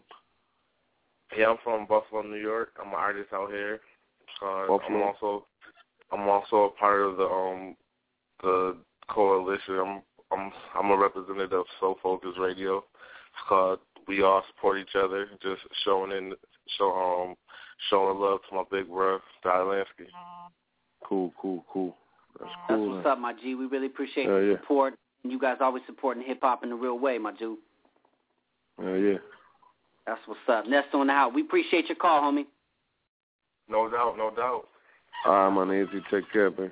Speaker 4: Yeah, I'm from Buffalo, New York. I'm an artist out here. Uh, I'm also I'm also a part of the um the coalition. I'm I'm I'm a representative of Soul Focus Radio. It's called We All Support Each Other. Just showing in show um showing love to my big bro, Dai Lansky.
Speaker 25: Cool, cool, cool. That's
Speaker 12: That's
Speaker 25: cool.
Speaker 12: what's
Speaker 25: man.
Speaker 12: up, my G. We really appreciate
Speaker 25: Hell
Speaker 12: the
Speaker 25: yeah.
Speaker 12: support. And you guys always supporting hip-hop in the real way, my Jew.
Speaker 25: Hell yeah.
Speaker 12: That's what's up. Next on the house. We appreciate your call, homie.
Speaker 4: No doubt, no doubt.
Speaker 25: All right, my name is Take care, man.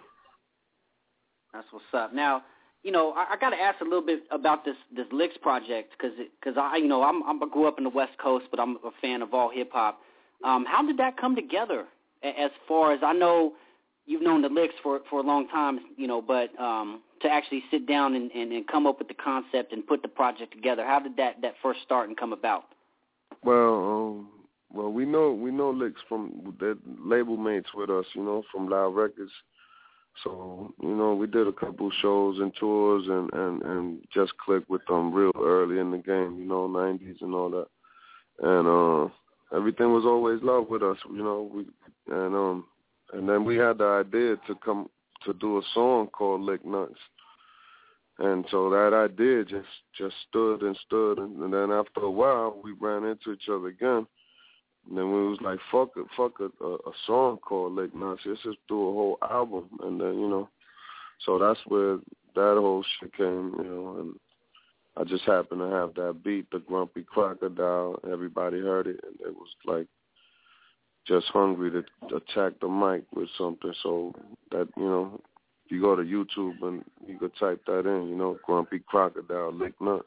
Speaker 12: That's what's up. Now, you know, I, I got to ask a little bit about this this Licks project because because I, you know, I'm, I'm I grew up in the West Coast, but I'm a fan of all hip hop. Um, how did that come together? As far as I know, you've known the Licks for for a long time, you know, but um, to actually sit down and, and, and come up with the concept and put the project together, how did that, that first start and come about?
Speaker 25: Well, um, well, we know we know Licks from that label mates with us, you know, from Loud Records. So, you know, we did a couple shows and tours and, and, and just clicked with them real early in the game, you know, nineties and all that. And uh, everything was always love with us, you know. We and um and then we had the idea to come to do a song called Lick Nuts. And so that idea just, just stood and stood. And, and then after a while, we ran into each other again. And then we was like, fuck it, fuck a, a, a song called Lick Nuts. Let's just do a whole album. And then, you know, so that's where that whole shit came, you know. And I just happened to have that beat, the Grumpy Crocodile. Everybody heard it. And it was like just hungry to attack the mic with something. So that, you know, you go to YouTube and you could type that in, you know, Grumpy Crocodile Lick Nuts.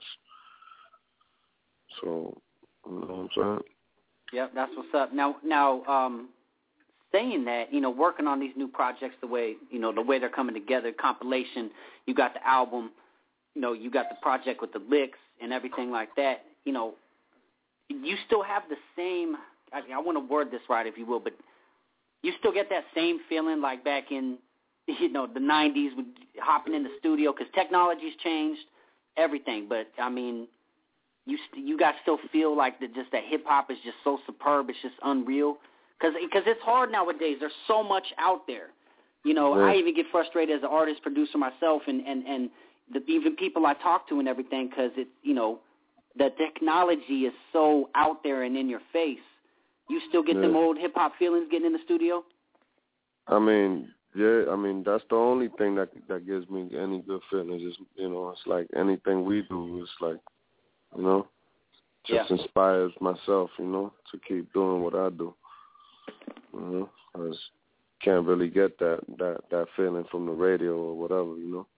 Speaker 25: So, you know what I'm saying?
Speaker 12: Yep, that's what's up. Now, now, um, saying that, you know, working on these new projects the way, you know, the way they're coming together, compilation, you got the album, you know, you got the project with the licks and everything like that, you know, you still have the same, I, I want to word this right, if you will, but you still get that same feeling like back in, you know, the nineties with hopping in the studio, because technology's changed everything, but, I mean, you st- you guys still feel like that just that hip-hop is just so superb, it's just unreal? Because it's hard nowadays. There's so much out there. You know, yeah. I even get frustrated as an artist, producer myself, and, and, and the, even people I talk to and everything, because it's, you know, the technology is so out there and in your face. You still get yeah. them old hip-hop feelings getting in the studio?
Speaker 25: I mean, yeah, I mean, that's the only thing that that gives me any good feelings is, you know, it's like anything we do is like, you know, just yeah. inspires myself, you know, to keep doing what I do. You know, I just can't really get that, that, that feeling from the radio or whatever, you know.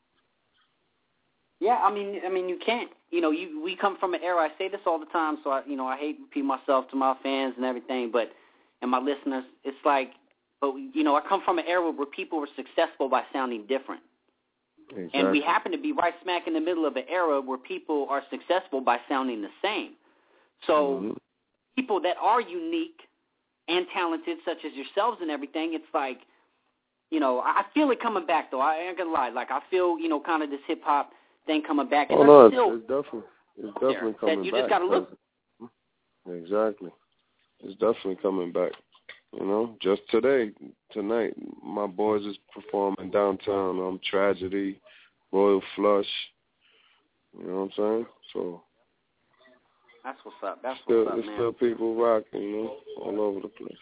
Speaker 12: Yeah, I mean, I mean, you can't. You know, you we come from an era. I say this all the time, so I, you know, I hate repeating myself to my fans and everything, but and my listeners, it's like, but you know, I come from an era where people were successful by sounding different. Exactly. And we happen to be right smack in the middle of an era where people are successful by sounding the same. So mm-hmm. people that are unique and talented, such as yourselves and everything, it's like, you know, I feel it coming back, though. I ain't going to lie. Like, I feel, you know, kind of this hip-hop thing coming back. And
Speaker 25: oh, no,
Speaker 12: still
Speaker 25: it's definitely, it's definitely coming
Speaker 12: that you
Speaker 25: back.
Speaker 12: just got to look.
Speaker 25: Exactly. It's definitely coming back. You know, just today, tonight, my boys is performing downtown. Um, Tragedy, Royal Flush. You know what I'm saying? So
Speaker 12: that's what's up. That's
Speaker 25: still,
Speaker 12: what's up,
Speaker 25: there's
Speaker 12: man.
Speaker 25: still people rocking, you know, all over the place.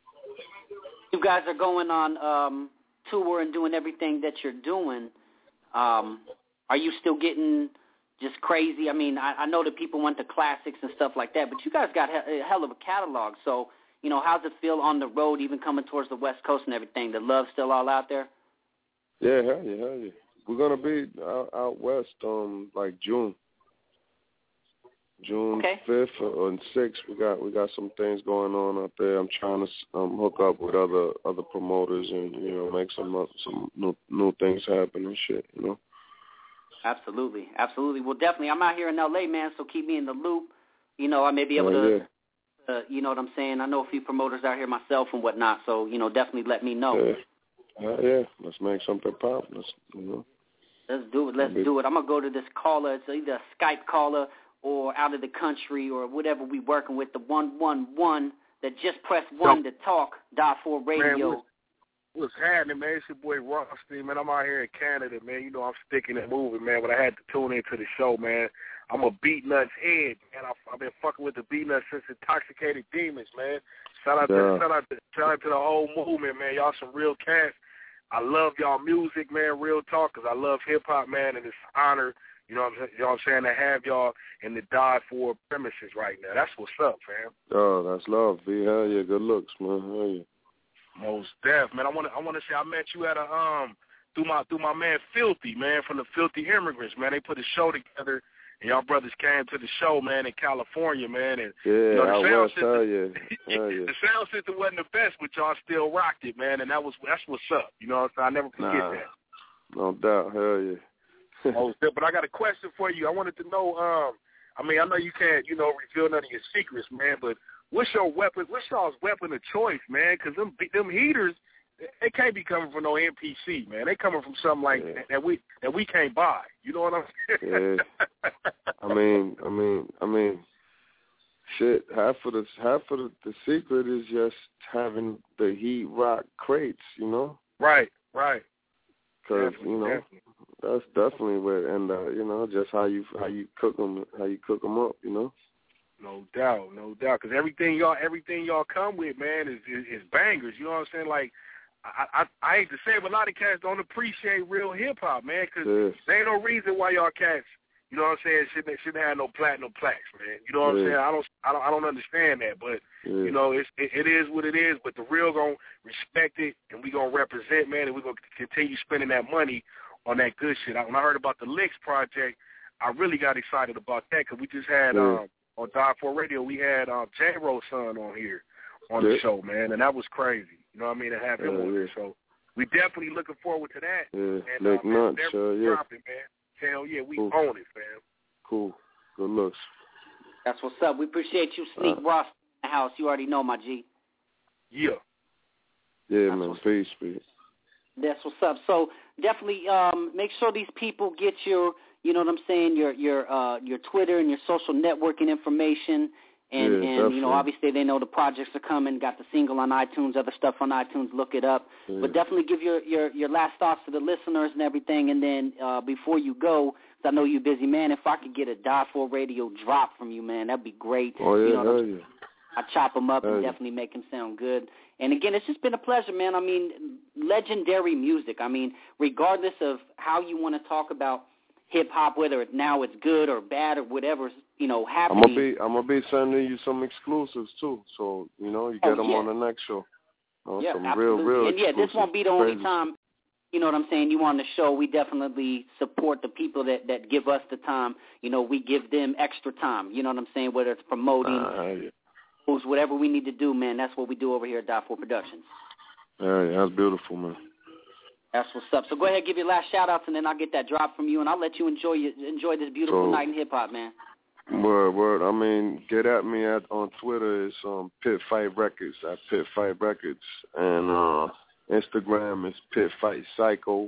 Speaker 12: You guys are going on um, tour and doing everything that you're doing. Um, are you still getting just crazy? I mean, I, I know that people want the classics and stuff like that, but you guys got a hell of a catalog. So, you know, how's it feel on the road, even coming towards the West Coast and everything? The love still all out there?
Speaker 25: Yeah, hell yeah, hell yeah. We're gonna be out, out west, um, like June, June
Speaker 12: okay.
Speaker 25: fifth or sixth. We got we got some things going on out there. I'm trying to um, hook up with other other promoters and you know make some uh, some new new things happen and shit. You know.
Speaker 12: Absolutely, absolutely. Well, definitely. I'm out here in L A, man. So keep me in the loop. You know, I may be able
Speaker 25: yeah,
Speaker 12: to.
Speaker 25: Yeah.
Speaker 12: Uh, you know what I'm saying? I know a few promoters out here myself and whatnot, so, you know, definitely let me know.
Speaker 25: Yeah, uh, yeah. Let's make something pop. Let's, you know.
Speaker 12: Let's do it. Let's do it. I'm going to go to this caller. It's either a Skype caller or out of the country or whatever we working with, the one one one that just press one to talk, Dot four Radio.
Speaker 24: Man, what's, what's happening, man? It's your boy Rusty, man. I'm out here in Canada, man. You know I'm sticking and moving, man, but I had to tune into the show, man. I'm a Beat Nuts head, man. I've, I've been fucking with the Beat Nuts since Intoxicated Demons, man. Shout out, yeah. to, shout, out to, shout out to the whole movement, man. Y'all some real cats. I love y'all music, man, real talk, because I love hip-hop, man, and it's an honor, you know what I'm, you know what I'm saying, to have y'all in the Die For premises right now. That's what's up, fam.
Speaker 25: Oh, that's love, B. Hell yeah, good looks, man. Hell yeah.
Speaker 24: Most def, man. I want to I want to say I met you at a, um, through my, through my man Filthy, man, from the Filthy Immigrants, man. They put a show together. And y'all brothers came to the show, man, in California, man. And,
Speaker 25: yeah,
Speaker 24: you know, the
Speaker 25: I
Speaker 24: sound
Speaker 25: was,
Speaker 24: system,
Speaker 25: hell yeah. Hell yeah.
Speaker 24: the sound system wasn't the best, but y'all still rocked it, man. And that was that's what's up. You know what I'm saying? I never forget
Speaker 25: nah,
Speaker 24: that.
Speaker 25: No doubt. Hell yeah.
Speaker 24: oh, but I got a question for you. I wanted to know, um, I mean, I know you can't, you know, reveal none of your secrets, man, but what's your weapon, what's y'all's weapon of choice, man? Because them, them heaters, they can't be coming from no M P C, man. They coming from something like
Speaker 25: yeah.
Speaker 24: that, that we that we can't buy. You know what I'm saying?
Speaker 25: Yeah. I mean, I mean, I mean, shit. Half of the half of the, the secret is just having the Heat Rock crates. You know.
Speaker 24: Right. Right.
Speaker 25: Because you know
Speaker 24: definitely.
Speaker 25: that's definitely where, and uh, you know, just how you how you cook them, how you cook them up. You know.
Speaker 24: No doubt, no doubt. Because everything y'all everything y'all come with, man, is, is is bangers. You know what I'm saying? Like. I, I I hate to say it, but a lot of cats don't appreciate real hip hop, man, because
Speaker 25: yes.
Speaker 24: there ain't no reason why y'all cats, You know what I'm saying? Shouldn't shouldn't have no platinum plaques, man. You know what
Speaker 25: yeah.
Speaker 24: I'm saying? I don't I don't I don't understand that, but
Speaker 25: yeah.
Speaker 24: you know it's it, it is what it is. But the real gonna respect it, and we gonna represent, man, and we gonna continue spending that money on that good shit. I, when I heard about the Licks project, I really got excited about that because we just had
Speaker 25: yeah.
Speaker 24: um, on Die for Radio we had um, J-Ro's son on here on yeah. the show, man, and that was crazy. You know what I mean? To have him
Speaker 25: yeah,
Speaker 24: on
Speaker 25: yeah.
Speaker 24: there, so we definitely looking forward to that.
Speaker 25: Yeah,
Speaker 24: and
Speaker 25: Nick
Speaker 24: uh, man,
Speaker 25: Nuts, uh, yeah.
Speaker 24: dropping, man. Hell yeah, we
Speaker 25: cool.
Speaker 24: own it, fam.
Speaker 25: Cool. Good looks.
Speaker 12: That's what's up. We appreciate you, Sneak uh, Ross, in the house. You already know, my G.
Speaker 24: Yeah.
Speaker 25: Yeah,
Speaker 12: That's
Speaker 25: man. Peace, peace.
Speaker 12: That's what's up. So definitely um, make sure these people get your, you know what I'm saying, your your uh, your Twitter and your social networking information. And,
Speaker 25: yeah,
Speaker 12: and
Speaker 25: definitely.
Speaker 12: you know, obviously they know the projects are coming, got the single on iTunes, other stuff on iTunes, look it up.
Speaker 25: Yeah.
Speaker 12: But definitely give your, your, your last thoughts to the listeners and everything. And then uh, before you go, because I know you're busy, man, if I could get a Die for Radio drop from you, man, that'd be great.
Speaker 25: Oh, yeah,
Speaker 12: you know
Speaker 25: hell yeah.
Speaker 12: I chop them up
Speaker 25: hell
Speaker 12: and
Speaker 25: yeah.
Speaker 12: definitely make them sound good. And, again, it's just been a pleasure, man. I mean, legendary music. I mean, regardless of how you want to talk about hip-hop, whether it, now it's good or bad or whatever's, you know, happening.
Speaker 25: I'm gonna be, I'm gonna be sending you some exclusives too, so you know you get
Speaker 12: oh,
Speaker 25: them
Speaker 12: yeah.
Speaker 25: on the next show. You know,
Speaker 12: yeah,
Speaker 25: some
Speaker 12: absolutely.
Speaker 25: real, real
Speaker 12: and yeah, this won't be the only
Speaker 25: crazy.
Speaker 12: time. You know what I'm saying? You on the show, we definitely support the people that, that give us the time. You know, we give them extra time. You know what I'm saying? Whether it's promoting,
Speaker 25: uh, yeah.
Speaker 12: whatever we need to do, man. That's what we do over here at Die for Productions.
Speaker 25: Yeah, yeah, that's beautiful, man.
Speaker 12: That's what's up. So go ahead, give your last shout outs, and then I'll get that drop from you, and I'll let you enjoy you, enjoy this beautiful
Speaker 25: so,
Speaker 12: night in hip hop, man.
Speaker 25: Word, word. I mean, get at me at on Twitter. It's um, Pit Fight Records at Pit Fight Records, and uh, Instagram is Pit Fight Psycho,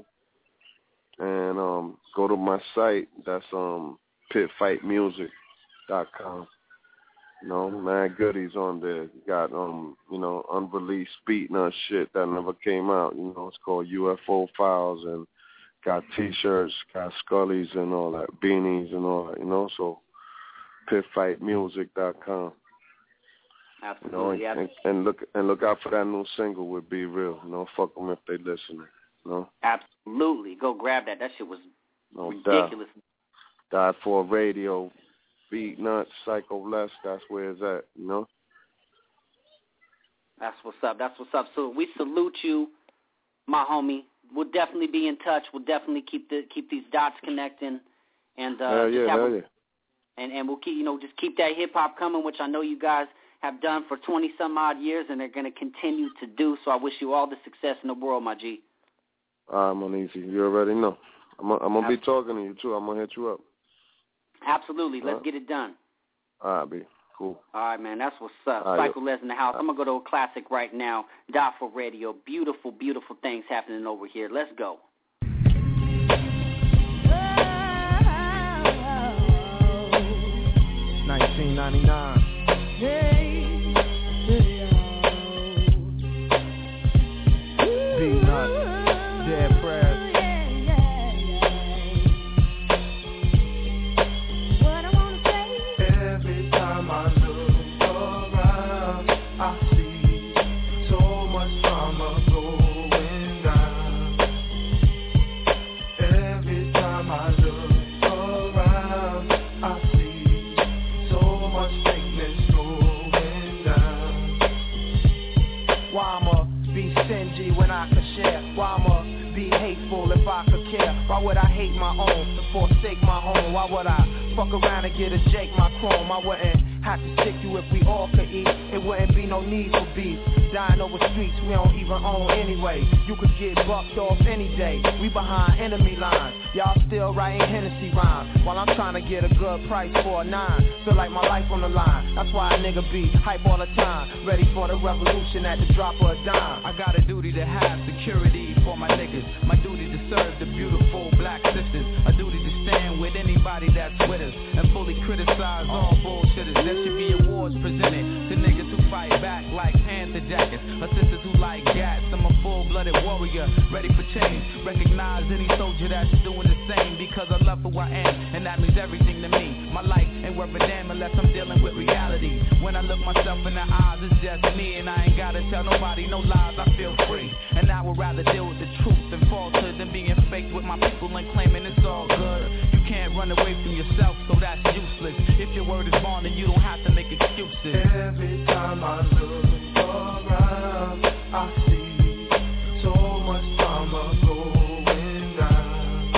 Speaker 25: and um, go to my site. That's um, pit fight music dot com. You know, mad goodies on there. Got um, you know, unreleased Beatnut shit that never came out. You know, it's called U F O Files, and got T-shirts, got Scullies and all that, beanies and all that. You know, so. pit fight music dot com.
Speaker 12: Absolutely.
Speaker 25: You know, and, and look and look out for that new single with Be Real. You know, fuck them if they listening. You know?
Speaker 12: Absolutely. Go grab that. That shit was
Speaker 25: no
Speaker 12: ridiculous.
Speaker 25: Died for Radio, Beat Nuts, Psycho Les. That's where it's at. You know.
Speaker 12: That's what's up. That's what's up. So we salute you, my homie. We'll definitely be in touch. We'll definitely keep the keep these dots connecting. And uh,
Speaker 25: hell yeah,
Speaker 12: just have
Speaker 25: hell
Speaker 12: a,
Speaker 25: yeah.
Speaker 12: And, and we'll keep, you know, just keep that hip-hop coming, which I know you guys have done for twenty-some-odd years, and they're going to continue to do. So I wish you all the success in the world, my G.
Speaker 25: I'm on easy. You already know. I'm, I'm going to be talking to you, too. I'm going to hit you up.
Speaker 12: Absolutely. Let's
Speaker 25: right.
Speaker 12: get it done.
Speaker 25: All right, B. Cool.
Speaker 12: All right, man. That's what's up.
Speaker 25: Right,
Speaker 12: Psycho Les in the house. I'm going to go to a classic right now. Die for Radio. Beautiful, beautiful things happening over here. Let's go.
Speaker 17: nineteen ninety-nine. Hey, Beatnut, Dead Prez.
Speaker 7: What I wanna say? Every time I look around, I see so much drama going down. Every time I look around, I see
Speaker 17: when I could share. Why I'ma be hateful if I could care? Why would I hate my own to forsake my home? Why would I fuck around and get a Jake my chrome? I wouldn't have to stick you if we all could eat. It wouldn't be no need for beef. Dying over streets we don't even own anyway. You could get bucked off any day. We behind enemy lines. Y'all still writing Hennessy rhymes while I'm trying to get a good price for a nine. Feel like my life on the line. That's why a nigga be hype all the time. Ready for the revolution at the drop of a dime.
Speaker 8: I got a duty to have security for my niggas. My duty to serve the beautiful black sisters. A duty to stand with anybody that's with us and fully criticize all bullshitters. There should be awards presented to niggas who fight back like Panther jackets, or sisters who like gats. I'm a full-blooded warrior, ready for change. Recognize any soldier that's doing the same, because I love who I am, and that means everything to me. My life ain't worth a damn unless I'm dealing with reality. When I look myself in the eyes, it's just me, and I ain't gotta tell nobody no lies. I feel free, and I would rather deal with the truth and falsehood than being faked with my people and claiming it's all good. You can't run run away from yourself, so that's useless. If your word is bond, then you don't have to make excuses.
Speaker 7: Every time I look around, I see so much drama going down.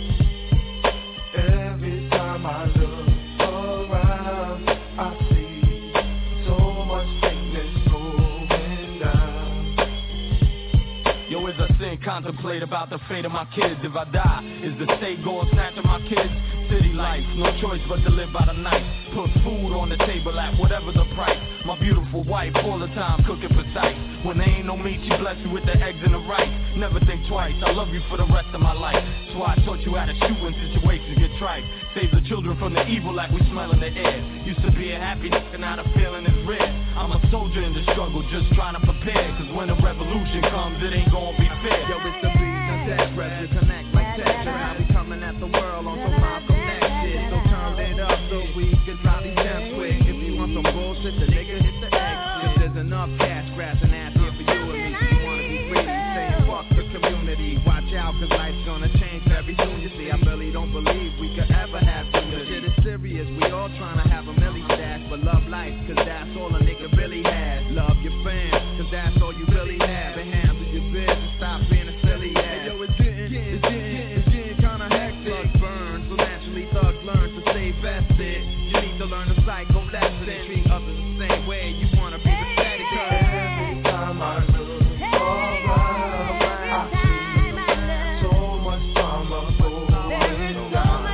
Speaker 7: Every time I look around, I see so much fakeness going down.
Speaker 8: Yo, is a sin contemplate about the fate of my kids if I die? Is the state going snatching my kids? City life, no choice but to live by the night. Put food on the table at whatever the price. My beautiful wife all the time cooking precise. When there ain't no meat, she bless you with the eggs and the rice. Never think twice, I love you for the rest of my life. So I taught you how to shoot when situations get trite. Save the children from the evil like we smell in the air. Used to be a happy nigga, now the feeling is rare. I'm a soldier in the struggle, just trying to prepare. Cause when the revolution comes, it ain't gonna be fair. Yo, it's the beat and that pressure, connect like Tetris. How we coming at the world on some mind connected. So turn it up so we can drop these gems quick. If you want some bullshit, the nigga hit the exit. Cause there's enough cash grabbing ass here for you and me. You wanna be free, saying fuck the community. Watch out, cause life's gonna change very soon. You see, I really don't believe we could ever have unity. The shit is serious, we all trying to have a milli stash. But love life, cause that's all a nigga really has. Love your fans, cause that's all you really have. And handle your business, stop being a silly ass. Hey, yo, it's getting, it's getting, it's getting kinda hectic. Blood burns, so naturally thugs learn to stay vested. You need to learn the psycho lesson and treat others the same way. You wanna be respected, cause
Speaker 7: every time I look around, I see so much drama going down. Every time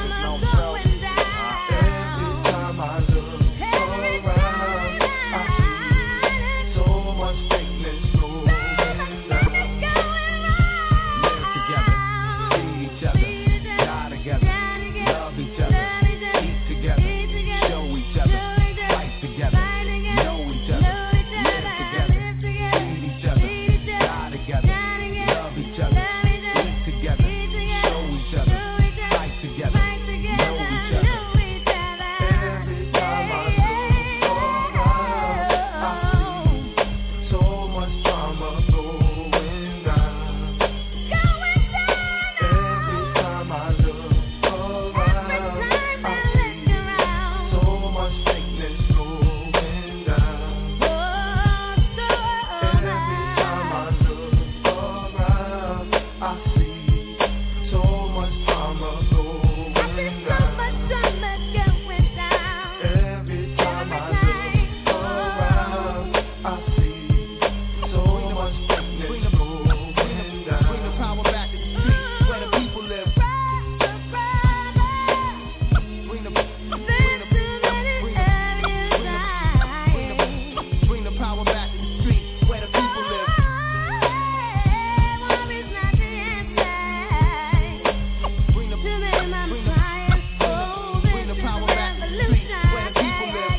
Speaker 7: I look around, I see so much fakeness going down.
Speaker 8: Live together, see each other, die together, love each other, eat together, show each other, fight together, know each other, live together, feed each other, die together, love each other, eat together, show each other, fight together, know each other.
Speaker 7: Every time I look around, I see so much drama going down. Every time I look around, I see so much fakeness going down. Every time I look around, I see so much drama going down. Every time I look around, I see so much fakeness going down.
Speaker 8: Bring the power back to the streets where the people live. Bring the, bring the, bring the, bring the, bring the power back to the streets where the people live. Bring the, bring the, bring the, bring the power back to the streets where the people live.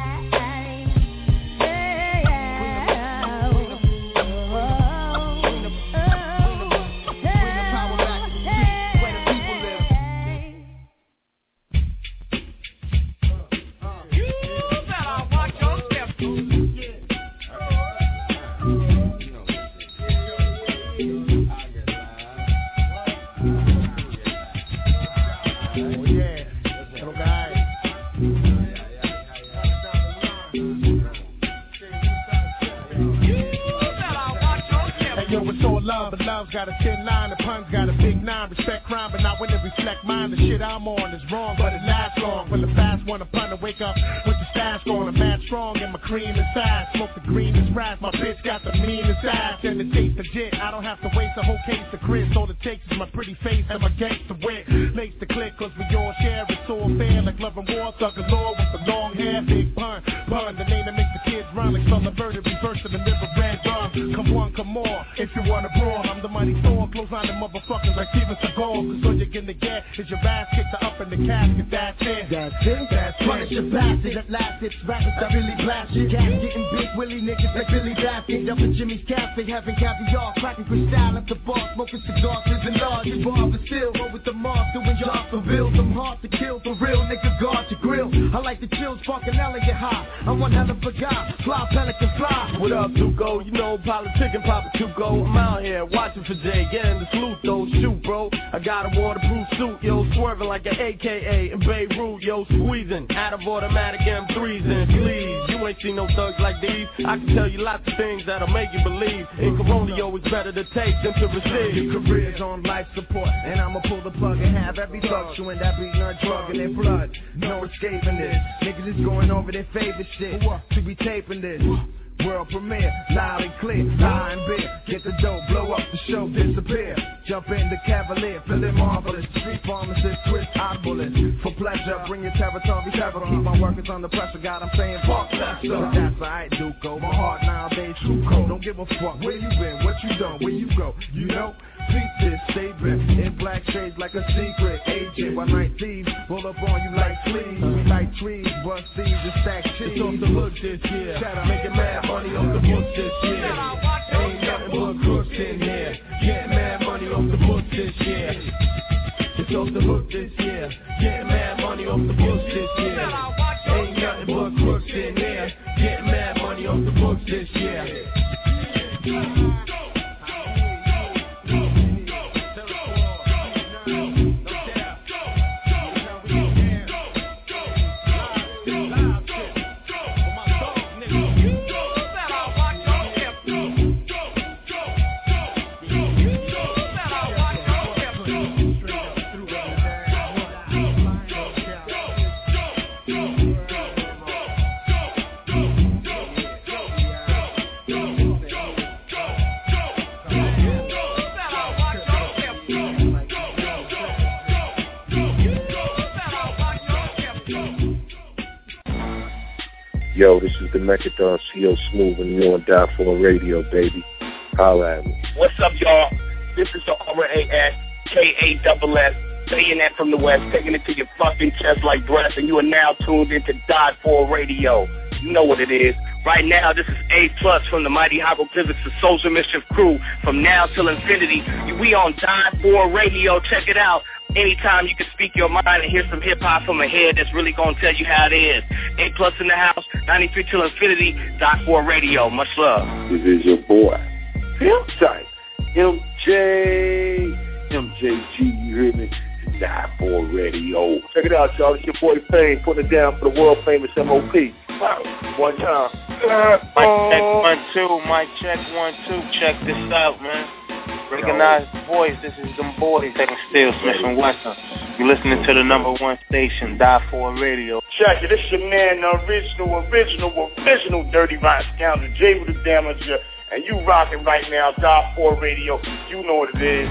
Speaker 18: Hey, yo, it's all love, but love's got a thin line. The pun's got a big nine. Respect crime, but not when it reflect mine. The shit I'm on is wrong, but it lasts long. When the fast one, a pun to wake up with the stash going. I'm mad strong and my cream is fast. Smoke the greenest grass, my bitch got the meanest ass. And it tastes legit, I don't have to waste a whole case of grits. All it takes is my pretty face and my gangster wit. Makes the click, cause we all share. It's all fair, like love and war. Thug galore with the long hair. Big pun, pun, the name that makes the kids run. Like Sullivan, reverse to the liver red rum. Come one, come more, if you wanna brawl. I'm the money Thor, close on the motherfuckers like Steven Seagal. Cause all you're gonna get is your ass kicked up in the casket. That's it, that's it, that's it. Punish your bastard, at last it's rappers that really blast you. Gas getting big willy niggas like Billy Basket. Up in Jimmy's Cafe, having caviar, cracking crystal at the bar, smoking cigars, living large. Your bar, but still roll with the mob, doing jobs for real. I'm hard to kill, for real, nigga, guard your grill.
Speaker 10: chill. I like the chills, fucking elegant high. I'm one hell of a guy, fly pelican fly.
Speaker 11: What up, Duco? You know, politic and Papa Tuco. I'm out here watching for Jay, getting the salute though. Shoot, bro. I got a waterproof suit, yo, swerving like an A K A in Beirut, yo, squeezing out of automatic M threes and sleeves. You ain't seen no thugs like these. I can tell you lots of things that'll make you believe. In Corona, yo, it's better to take than to receive.
Speaker 10: Your career's on life support, and I'ma pull the plug and have every thug chewing that beat nut drug in their blood. No escaping this. Niggas is going over their favorite shit to be taping this. World premiere, loud and clear, high and beer. Get the dope, blow up the show, disappear. Jump in the Cavalier, feeling marvelous. Street pharmacist, twist oddbalist. For pleasure, bring your territory terror. Keep my workers under pressure, God, I'm saying fuck that stuff. That's alright, Duco. My heart nowadays too cold. Don't give a fuck where you been, what you done, where you go. You know, beat this, stay ripped. In black shades like a secret agent. While night thieves roll up on you like fleas. We like trees, bust thieves and stack cheese. It's off the hook this year. Making mad money off the books this year. Ain't nothing but crooks in here. Getting mad money off the books this year. It's off the hook this year. Getting mad money off the books this year. Ain't nothing but crooks in here. Getting mad money off the books this year.
Speaker 13: Yo, this is the Mechadon, C O Smooth, and you're on Die For Radio, baby. Holla at me.
Speaker 14: What's up, y'all? This is the R A S K A S S, saying that from the West, taking it to your fucking chest like breath, and you are now tuned into Die For Radio. You know what it is. Right now, this is A Plus from the Mighty Hieroglyphics, the Social Mischief crew. From now till infinity, we on Die For Radio. Check it out. Anytime you can speak your mind and hear some hip-hop from a head that's really going to tell you how it is. A Plus in the house, ninety-three till infinity, Die For Radio. Much love.
Speaker 13: This is your boy,
Speaker 24: Feel tight. M J, M J G, you hear me? Die For Radio. Check it out, y'all. It's your boy Fame putting it down for the world famous M O P. One time.
Speaker 22: Mic check one, two. Mic check one, two. Check this out, man. Recognize the voice. This is them boys. Taking Still Smith and Wesson. You're listening to the number one station, Die For Radio.
Speaker 24: Check it. This your man, the original, original, original Dirty Rotten Scoundrel, Jay with the Damager, and you rocking right now, Die For Radio. You know what it is.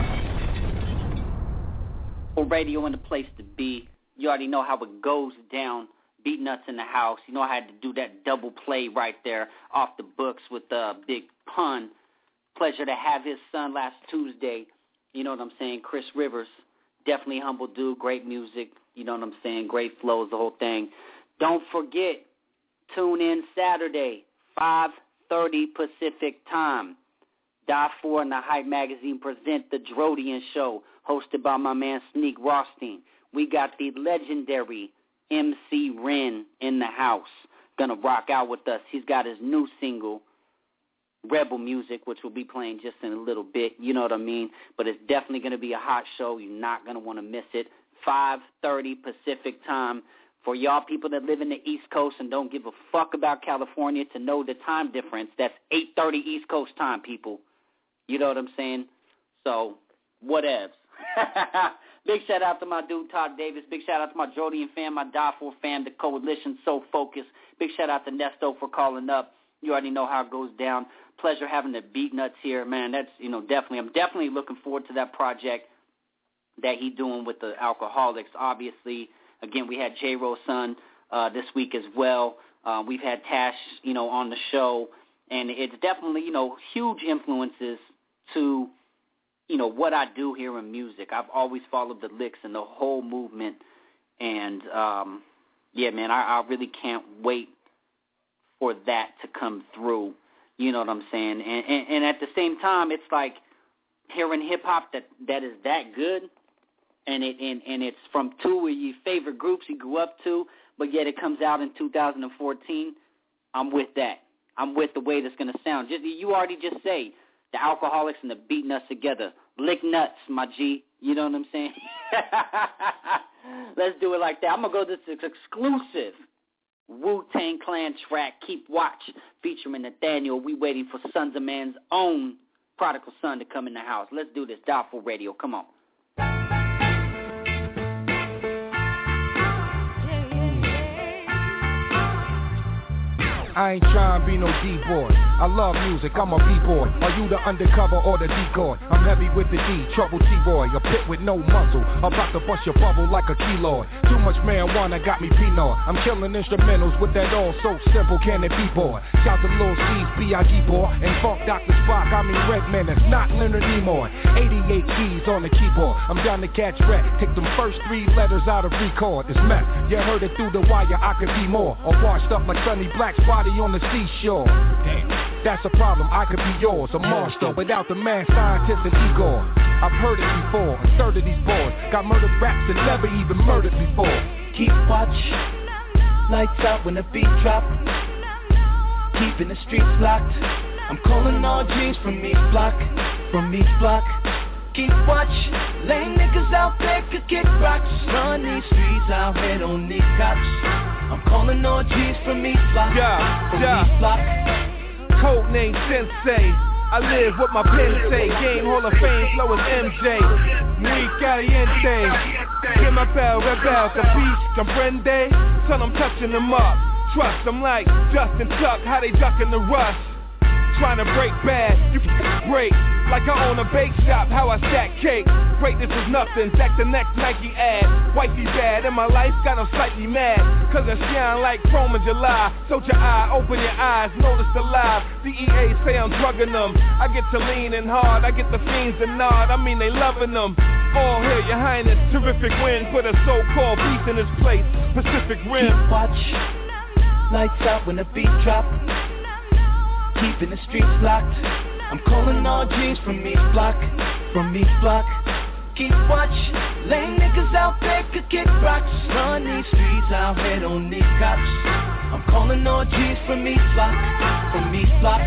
Speaker 12: Radio in the place to be. You already know how it goes down. Beat Nuts in the house. You know I had to do that double play right there off the books with the Big Pun. Pleasure to have his son last Tuesday. You know what I'm saying? Chris Rivers. Definitely humble dude. Great music. You know what I'm saying? Great flows, the whole thing. Don't forget, tune in Saturday, five thirty Pacific time. Die For and the Hype Magazine present the Drodian Show, hosted by my man Sneak Rothstein. We got the legendary M C Ren in the house, gonna rock out with us. He's got his new single, Rebel Music, which we'll be playing just in a little bit. You know what I mean? But it's definitely gonna be a hot show. You're not gonna want to miss it. five thirty Pacific time. For y'all people that live in the East Coast and don't give a fuck about California to know the time difference, that's eight thirty East Coast time, people. You know what I'm saying? So, whatevs. Big shout out to my dude Todd Davis. Big shout out to my Drodian fam, my Die For fam, the Coalition, So Focused. Big shout out to Nesto for calling up. You already know how it goes down. Pleasure having the Beat Nuts here, man. That's, you know, definitely, I'm definitely looking forward to that project that he doing with the Alcoholics. Obviously, again, we had J-Ro's son uh, this week as well. Uh, we've had Tash, you know, on the show, and it's definitely, you know, huge influences to, you know, what I do here in music. I've always followed the licks and the whole movement, and, um, yeah, man, I, I really can't wait for that to come through. You know what I'm saying? And, and, and at the same time, it's like hearing hip-hop that, that is that good, and it and, and it's from two of your favorite groups you grew up to, but yet it comes out in two thousand fourteen, I'm with that. I'm with the way that's going to sound. Just, you already just say the Alcoholics and the Beat Nuts together. Lick nuts, my G. You know what I'm saying? Let's do it like that. I'm going to go to this exclusive Wu-Tang Clan track, Keep Watch, featuring Nathaniel. We waiting for Sons of Man's own prodigal son to come in the house. Let's do this. Die for Radio. Come on.
Speaker 5: I ain't trying to be no D-boy. I love music, I'm a B-boy. Are you the undercover or the decoy? I'm heavy with the D, trouble T-boy. A pit with no muzzle, about to bust your bubble like a keloid. Too much marijuana got me Pinot. I'm killing instrumentals with that all so simple, can it be, boy? Shout to Lil C's, B I G boy. And Funk Doctor Spock, I mean Redman, it's not Leonard Nimoy. eighty-eight keys on the keyboard. I'm down to catch rat. Take them first three letters out of record. It's meth. You heard it through the wire, I could be more. Or washed up like Sonny Black's body on the seashore. Damn, that's a problem, I could be yours. A monster without the mad scientist and Igor. I've heard it before, a third of these boys got murdered raps and never even murdered before.
Speaker 15: Keep watch, lights out when the beat drop. Keeping the streets locked. I'm calling all G's from each block, from each block. Keep watch, lame niggas out there could kick rocks. Run these streets out here, don't need cops. I'm calling all G's from each block,
Speaker 5: yeah,
Speaker 15: from
Speaker 5: yeah.
Speaker 15: each block.
Speaker 5: Code name Sensei. I live what my pen say. Game Hall of Fame, flow as M J. Muy caliente. Que my pal, rebel, capiche, comprende? Son, I'm touching them up. Trust, I'm like Justin Tuck, how they ducking the rush. Trying to break bad, you break. Like I own a bake shop, how I stack cake. Greatness is nothing, back the next Nike ad. Wifey bad, and my life got them slightly mad. Cause I shine like chrome in July. So your eye, open your eyes, notice the lie. D E A say I'm drugging them. I get to leaning hard, I get the fiends to nod. I mean they loving them. All here, your highness, terrific win. Put a so-called beast in this place, Pacific Rim.
Speaker 15: Keep watch, lights out when the beat drop. Keeping the streets locked. I'm calling all G's from each block, from each block. Keep watch, lame niggas out there could kick rocks. Run these streets out here, don't need cops. I'm calling all G's from each block, from each block.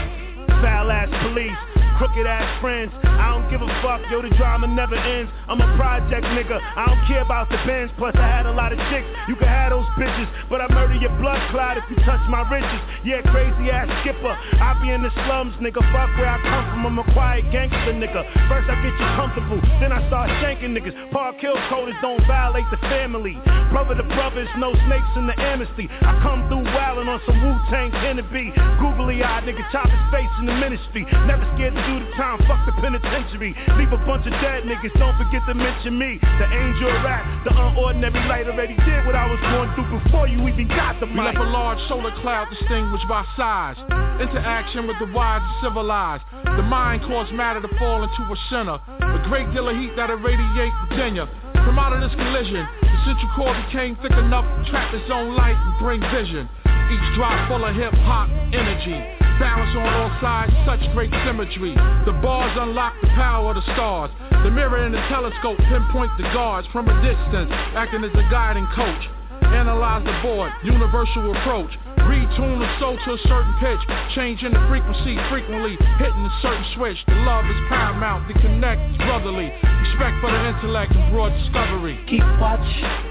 Speaker 16: Foul ass police, crooked ass friends. I don't give a fuck, yo, the drama never ends. I'm a project nigga, I don't care about the Benz. Plus I had a lot of chicks, you can have those bitches, but I murder your blood clot if you touch my riches. Yeah, crazy ass skipper, I be in the slums, nigga. Fuck where I come from, I'm a quiet gangster nigga. First I get you comfortable, then I start shanking niggas. Park Hill coders don't violate the family. Brother to brothers, no snakes in the amnesty. I come through wildin' on some Wu-Tang Kennedy. Googly eyed nigga, chop his face in the ministry. Never scared to do the time, fuck the penitentiary. Leave a bunch of dead niggas, don't forget to mention me. The angel of rap, the unordinary light already did what I was going through before you even got the mic.
Speaker 19: We left a large solar cloud distinguished by size. Interaction with the wise and civilized. The mind caused matter to fall into a center. A great deal of heat that irradiate Virginia. From out of this collision, the central core became thick enough to trap its own light and bring vision. Each drop full of hip-hop energy. Balance on all sides, such great symmetry. The bars unlock the power of the stars. The mirror and the telescope pinpoint the guards from a distance, acting as a guiding coach. Analyze the board, universal approach. Retune the soul to a certain pitch, changing the frequency frequently, hitting a certain switch. The love is paramount, the connect is brotherly. Respect for the intellect and broad discovery.
Speaker 15: Keep watch,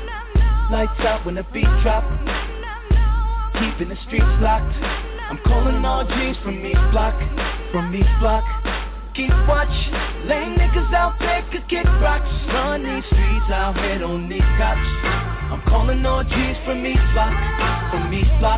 Speaker 15: lights out when the beat drop. Keeping the streets locked. I'm calling all G's from each block, from each block. Keep watch, lame niggas out there could kick rocks. Run these streets out here, don't need cops. I'm calling all G's from each block, from each block.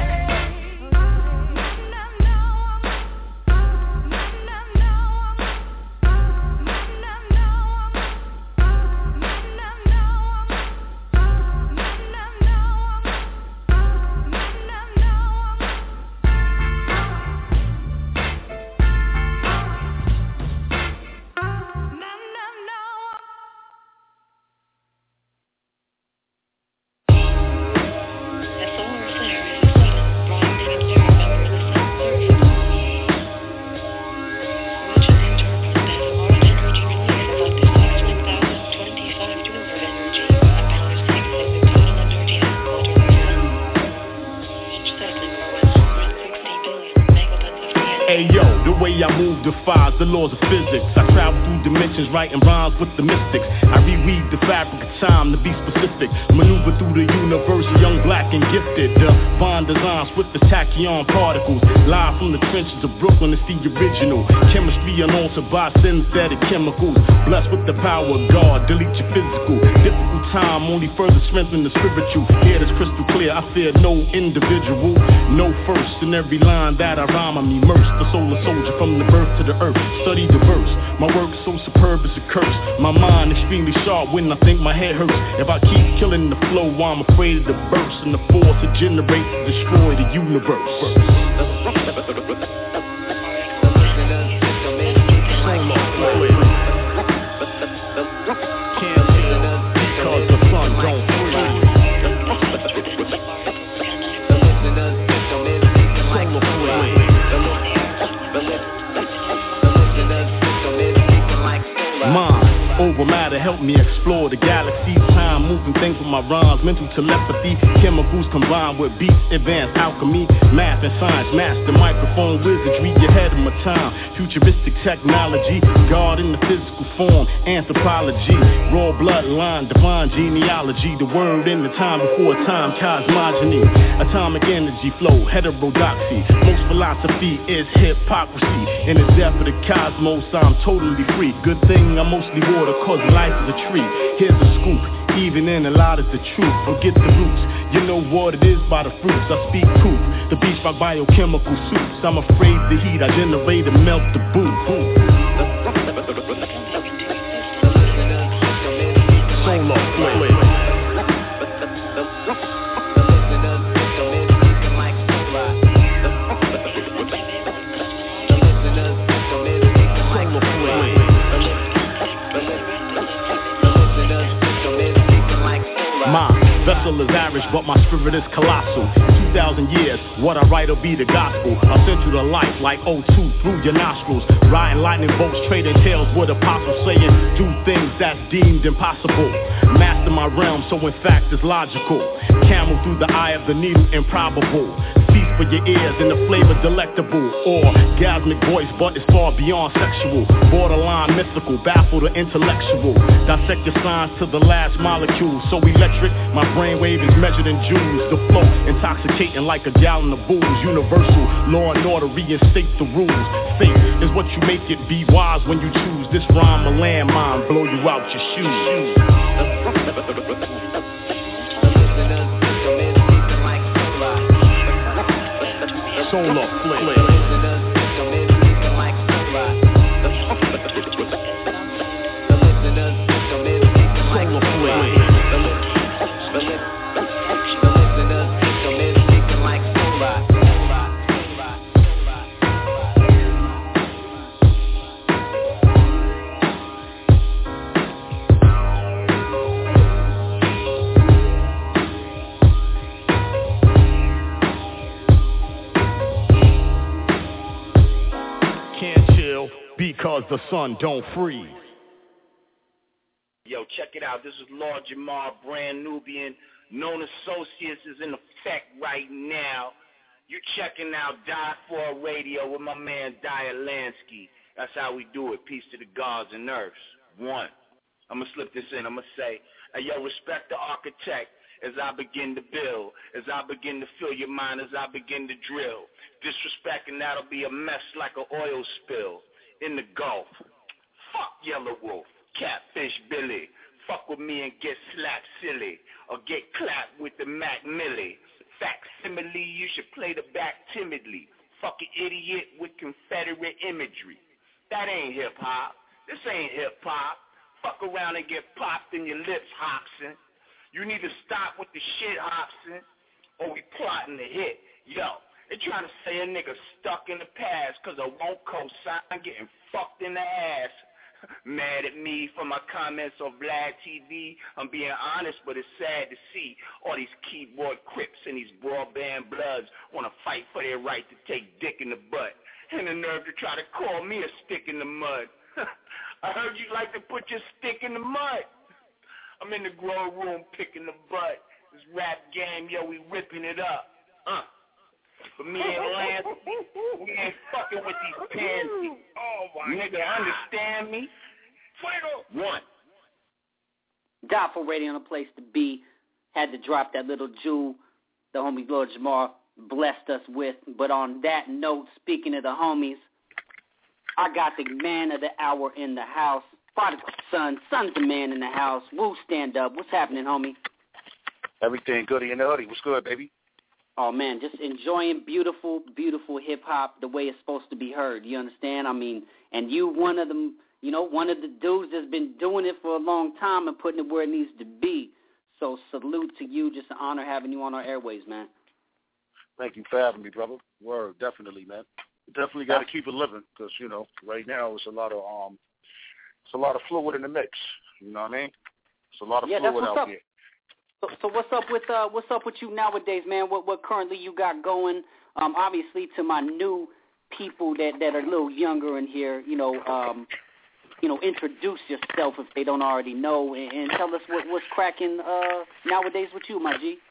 Speaker 20: That's all.
Speaker 6: way I move defies the laws of physics. I travel through dimensions, writing rhymes with the mystics. I reweave the fabric of time to be specific. Maneuver through the universe, young, black, and gifted. Divine design, swift as tachyon particles. Live from the trenches of Brooklyn, it's the original. Chemistry unaltered by synthetic chemicals. Blessed with the power of God, delete your physical. Difficult time, only further strengthen the spiritual. Here it's crystal clear, I fear no individual. No first in every line that I rhyme, I'm immersed. The solar soldier from the birth to the earth. Study diverse, my work so superb it's a curse. My mind extremely sharp when I think my head hurts. If I keep killing the flow, I'm afraid of the burst. And the force to generate to destroy the universe. Over matter, help me explore the galaxy. Time moving things with my rhymes, mental telepathy. Chemicals combined with beats, advanced alchemy. Math and science, master microphone wizardry. Ahead of my time, futuristic technology. God in the physical form, anthropology. Raw bloodline, divine genealogy. The word in the time before time, cosmogony. Atomic energy flow, heterodoxy. Most philosophy is hypocrisy. In the depth of the cosmos, I'm totally free. Good thing I'm mostly water, cause life is a tree. Here's the scoop, even in a lot is the truth. Forget the roots, you know what it is by the fruits. I speak proof, the beast by biochemical suits. I'm afraid the heat I generate and melt the boot. Solo play. Vessel is Irish, but my spirit is colossal. In two thousand years, what I write will be the gospel. I'll send you the light like O two through your nostrils. Riding lightning bolts, trading tales with apostles saying, do things that's deemed impossible. Master my realm, so in fact it's logical. Camel through the eye of the needle, improbable. Feast for your ears and the flavor delectable. Orgasmic voice, but it's far beyond sexual. Borderline mythical, baffle the intellectual. Dissect your signs to the last molecule. So electric, my brainwave is measured in joules. The flow intoxicating like a gallon of booze. Universal, law and order, reinstate the rules. Fate is what you make it, be wise when you choose. This rhyme a landmine, blow you out your shoes. Solo play. Because the sun don't freeze.
Speaker 9: Yo, check it out. This is Lord Jamar, Brand Nubian. Known Associates is in effect right now. You checking out Die For Radio with my man Dyer Lansky. That's how we do it. Peace to the gods and earths. One. I'm going to slip this in. I'm going to say, hey, yo, respect the architect as I begin to build, as I begin to fill your mind, as I begin to drill. Disrespect and that'll be a mess like an oil spill in the Gulf. Fuck Yellow Wolf, Catfish Billy. Fuck with me and get slapped silly, or get clapped with the Mac Millie. Facsimile, you should play the back timidly. Fuck an idiot with Confederate imagery. That ain't hip-hop. This ain't hip-hop. Fuck around and get popped in your lips, Hobson. You need to stop with the shit, Hobson, or we plotting to hit. Yo, they trying to say a nigga stuck in the past because I won't co-sign getting fucked in the ass. Mad at me for my comments on Vlad T V. I'm being honest, but it's sad to see all these keyboard crips and these broadband bloods want to fight for their right to take dick in the butt. And the nerve to try to call me a stick in the mud. I heard you like to put your stick in the mud. I'm in the grow room picking the butt. This rap game, yo, we ripping it up. Uh. But me and Lance, we ain't fucking with these pansies. Oh, my Nigga, God. Understand me? Fuego. One.
Speaker 12: Dot for Radio on a place to be. Had to drop that little jewel the homie Lord Jamar blessed us with. But on that note, speaking of the homies, I got the man of the hour in the house. Prodigal Son, Son's the man in the house. Woo, stand up. What's happening, homie?
Speaker 1: Everything goody in the hoodie. What's good, baby?
Speaker 12: Oh, man, just enjoying beautiful, beautiful hip-hop the way it's supposed to be heard. You understand? I mean, and you one of them, you know, one of the dudes that's been doing it for a long time and putting it where it needs to be. So salute to you. Just an honor having you on our airways, man.
Speaker 1: Thank you for having me, brother. Word, definitely, man. Definitely got to keep it living because, you know, right now it's a lot of um, it's a lot of fluid in the mix. You know what I mean? It's a lot of
Speaker 12: yeah,
Speaker 1: fluid
Speaker 12: that's what's
Speaker 1: out
Speaker 12: up.
Speaker 1: here.
Speaker 12: So, so what's up with uh, what's up with you nowadays, man? What what currently you got going? Um, obviously, to my new people that, that are a little younger in here, you know, um, you know, introduce yourself if they don't already know, and, and tell us what, what's cracking uh, nowadays with you, my G.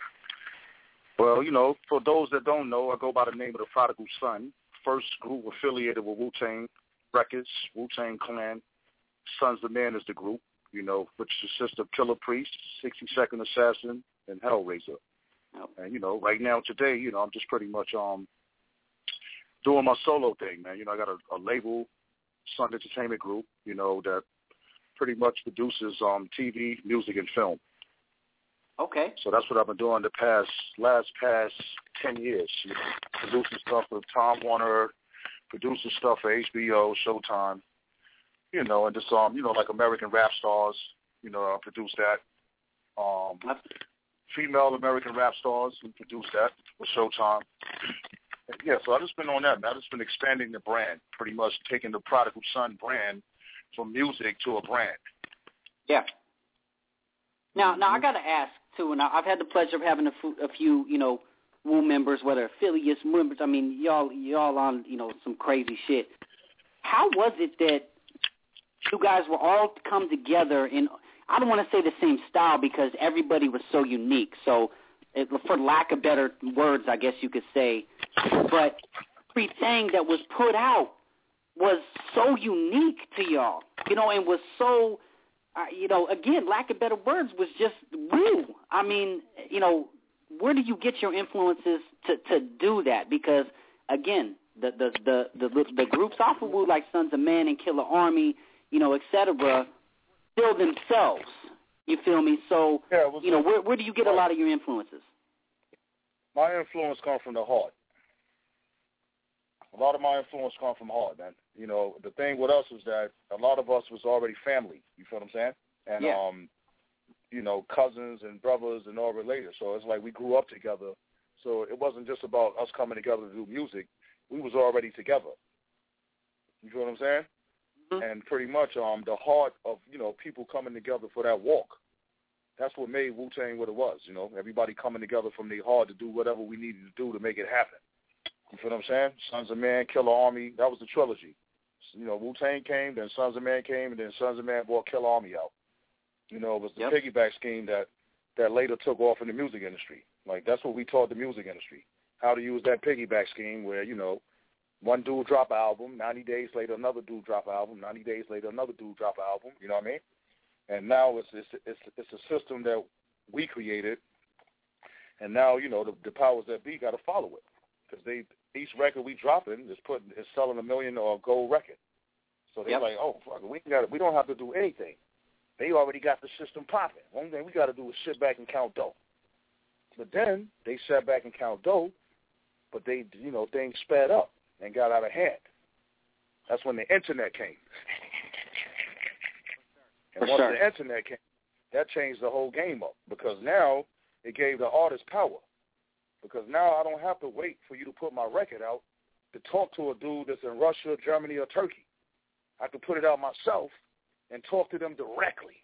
Speaker 1: Well, you know, for those that don't know, I go by the name of the Prodigal Son, first group affiliated with Wu-Tang Records, Wu-Tang Clan. Sons of Man is the group, you know, which consists of Killer Priest, sixty-second Assassin, and Hellraiser.
Speaker 12: Oh.
Speaker 1: And, you know, right now, today, you know, I'm just pretty much um doing my solo thing, man. You know, I got a, a label, Sun Entertainment Group, you know, that pretty much produces um T V, music, and film.
Speaker 12: Okay.
Speaker 1: So that's what I've been doing the past, last past ten years. You know, producing stuff for Time Warner, producing stuff for H B O, Showtime, you know, and just, um, you know, like American Rap Stars, you know, I produced that. Um, female American Rap Stars, we produced that for Showtime. And yeah, so I've just been on that, man. I've just been expanding the brand, pretty much taking the Prodigal Son brand from music to a brand.
Speaker 12: Yeah. Now, now I got to ask, too, and I've had the pleasure of having a, f- a few, you know, Wu members, whether affiliates, members. I mean, y'all, y'all on, you know, some crazy shit. How was it that you guys were all come together in, I don't want to say the same style because everybody was so unique. So, it, for lack of better words, I guess you could say, but everything that was put out was so unique to y'all, you know, and was so, uh, you know, again, lack of better words, was just woo. I mean, you know, where do you get your influences to, to do that? Because, again, the the, the, the, the groups off of Wu, like Sons of Man and Killer Army, you know, et cetera, still themselves. You feel me? So,
Speaker 1: yeah, well,
Speaker 12: you know, where, where do you get a lot of your influences?
Speaker 1: My influence comes from the heart. A lot of my influence comes from heart, man. You know, the thing with us is that a lot of us was already family. You feel what I'm saying? And,
Speaker 12: yeah.
Speaker 1: um, you know, cousins and brothers and all related. So it's like we grew up together. So it wasn't just about us coming together to do music. We was already together. You feel what I'm saying?
Speaker 12: Mm-hmm.
Speaker 1: And pretty much um, the heart of, you know, people coming together for that walk. That's what made Wu-Tang what it was, you know. Everybody coming together from their heart to do whatever we needed to do to make it happen. You feel what I'm saying? Sons of Man, Killer Army, that was the trilogy. You know, Wu-Tang came, then Sons of Man came, and then Sons of Man brought Killer Army out. You know, it was the
Speaker 12: yep.
Speaker 1: piggyback scheme that, that later took off in the music industry. Like, that's what we taught the music industry, how to use that piggyback scheme where, you know, one dude drop an album, ninety days later another dude drop an album, ninety days later another dude drop an album, you know what I mean? And now it's it's it's, it's a system that we created, and now, you know, the, the powers that be got to follow it. Because they each record we dropping is putting is selling a million or a gold record, so they're
Speaker 12: yep.
Speaker 1: like, oh, fuck it, we got we don't have to do anything. They already got the system popping. Only thing we got to do is sit back and count dough. But then they sat back and count dough, but they, you know, things sped up and got out of hand. That's when the internet came. And
Speaker 12: For
Speaker 1: once
Speaker 12: sure.
Speaker 1: the internet came, that changed the whole game up because now it gave the artist power. Because now I don't have to wait for you to put my record out to talk to a dude that's in Russia, Germany, or Turkey. I can put it out myself and talk to them directly.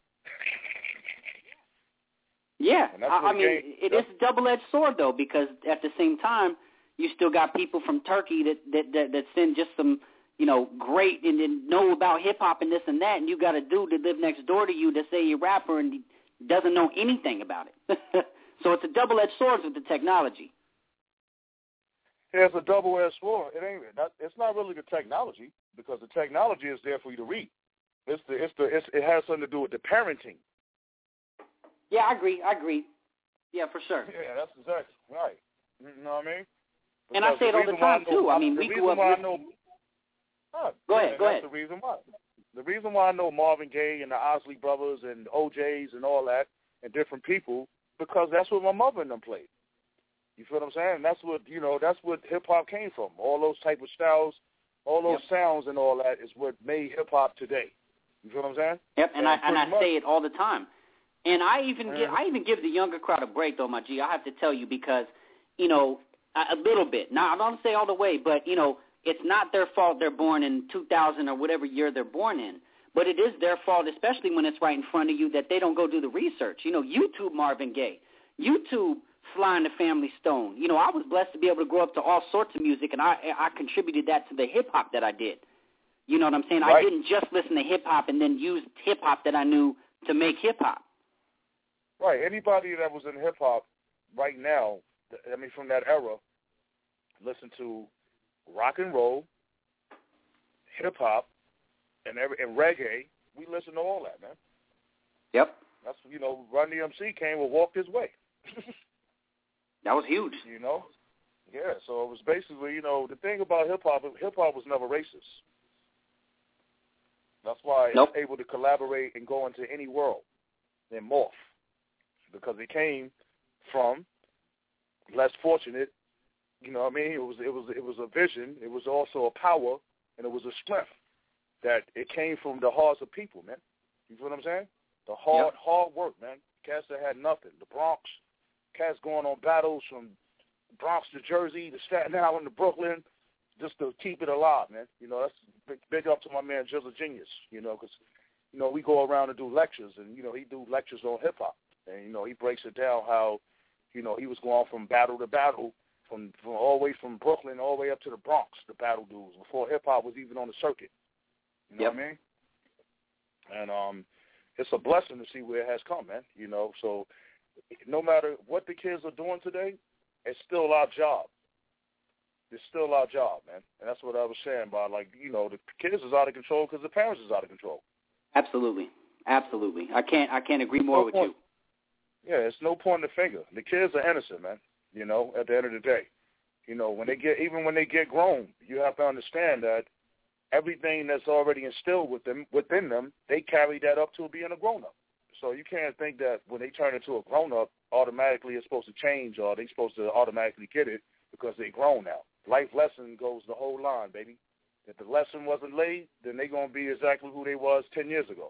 Speaker 12: Yeah, I, I mean,
Speaker 1: game,
Speaker 12: it is a double-edged sword, though, because at the same time, you still got people from Turkey that, that, that, that send just some, you know, great and, and know about hip-hop and this and that, and you got a dude that live next door to you that say you're a rapper and he doesn't know anything about it. So it's a double-edged sword with the technology.
Speaker 1: It's a double-edged sword. It ain't. Not, it's not really the technology because the technology is there for you to read. It's the. It's the. It's, it has something to do with the parenting.
Speaker 12: Yeah, I agree. I agree. Yeah, for sure.
Speaker 1: Yeah, that's exactly right. You know what I mean? Because
Speaker 12: and I say it all the time
Speaker 1: know,
Speaker 12: too. I mean, we grew up.
Speaker 1: With, I know, huh,
Speaker 12: go ahead. Go
Speaker 1: that's
Speaker 12: ahead.
Speaker 1: The reason why. The reason why I know Marvin Gaye and the Osley Brothers and O J's and all that and different people because that's what my mother and them played. You feel what I'm saying? And that's what you know. That's what hip hop came from. All those type of styles, all those yep. sounds, and all that is what made hip hop today. You feel what I'm saying?
Speaker 12: Yep. And, and I and I
Speaker 1: much.
Speaker 12: say it all the time. And I even
Speaker 1: mm-hmm.
Speaker 12: give I even give the younger crowd a break though, my G. I have to tell you because you know a, a little bit. Now I don't say all the way, but you know it's not their fault they're born in two thousand or whatever year they're born in. But it is their fault, especially when it's right in front of you, that they don't go do the research. You know, YouTube Marvin Gaye, YouTube Sly and the Family Stone. You know, I was blessed to be able to grow up to all sorts of music, and I I contributed that to the hip-hop that I did. You know what I'm saying?
Speaker 1: Right.
Speaker 12: I didn't just listen to hip-hop and then use hip-hop that I knew to make hip-hop.
Speaker 1: Right. Anybody that was in hip-hop right now, I mean, from that era, listen to rock and roll, hip-hop, and, every, and reggae. We listen to all that, man.
Speaker 12: Yep.
Speaker 1: That's, you know, Run D M C came and walked his way.
Speaker 12: That was huge.
Speaker 1: You know? Yeah, so it was basically, you know, the thing about hip-hop, hip-hop was never racist. That's why
Speaker 12: nope.
Speaker 1: it's able to collaborate and go into any world and morph. Because it came from less fortunate, you know what I mean? It was it was it was a vision, it was also a power, and it was a strength that it came from the hearts of people, man. You feel what I'm saying? The hard
Speaker 12: yep.
Speaker 1: hard work, man. Cats that had nothing. The Bronx, cats going on battles from Bronx to Jersey to Staten Island to Brooklyn just to keep it alive, man. You know, that's big, big up to my man Jizzle Genius, you know, because, you know, we go around and do lectures, and, you know, he do lectures on hip-hop. And, you know, he breaks it down how, you know, he was going from battle to battle, from, from all the way from Brooklyn all the way up to the Bronx, the battle dudes, before hip-hop was even on the circuit. You know
Speaker 12: yep.
Speaker 1: what I mean? And um, it's a blessing to see where it has come, man. You know, so no matter what the kids are doing today, it's still our job. It's still our job, man. And that's what I was saying about, like, you know, the kids is out of control because the parents is out of control.
Speaker 12: Absolutely. Absolutely. I can't I can't agree more
Speaker 1: no
Speaker 12: with
Speaker 1: point.
Speaker 12: you.
Speaker 1: Yeah, it's no pointing the finger. The kids are innocent, man, you know, at the end of the day. You know, when they get, even when they get grown, you have to understand that everything that's already instilled with them, within them, they carry that up to being a grown-up. So you can't think that when they turn into a grown-up, automatically it's supposed to change or they're supposed to automatically get it because they're grown now. Life lesson goes the whole line, baby. If the lesson wasn't laid, then they're going to be exactly who they was ten years ago.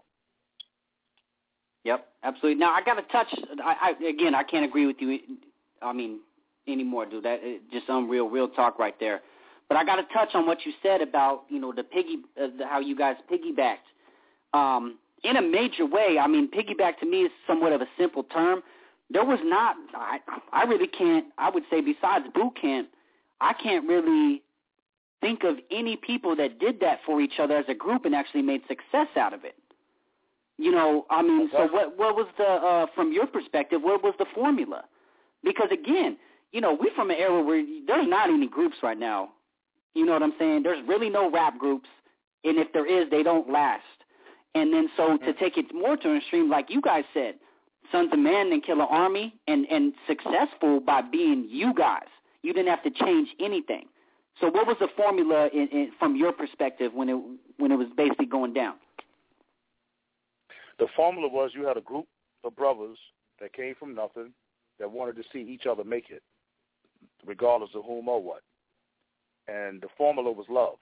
Speaker 12: Yep, absolutely. Now, I got to touch, I, I, again, I can't agree with you, I mean, anymore, dude. That just unreal, real talk right there. But I got to touch on what you said about, you know, the piggy, uh, the, how you guys piggybacked. Um, in a major way, I mean, piggyback to me is somewhat of a simple term. There was not, I, I really can't, I would say besides boot camp, I can't really think of any people that did that for each other as a group and actually made success out of it. You know, I mean, so what, what was the, uh, from your perspective, what was the formula? Because, again, you know, we're from an era where there's not any groups right now. You know what I'm saying? There's really no rap groups, and if there is, they don't last. And then so to take it more to an extreme, like you guys said, Sons of Men and Killer Army, and, and successful by being you guys. You didn't have to change anything. So what was the formula in, in, from your perspective when it when it was basically going down?
Speaker 1: The formula was you had a group of brothers that came from nothing that wanted to see each other make it, regardless of whom or what. And the formula was love.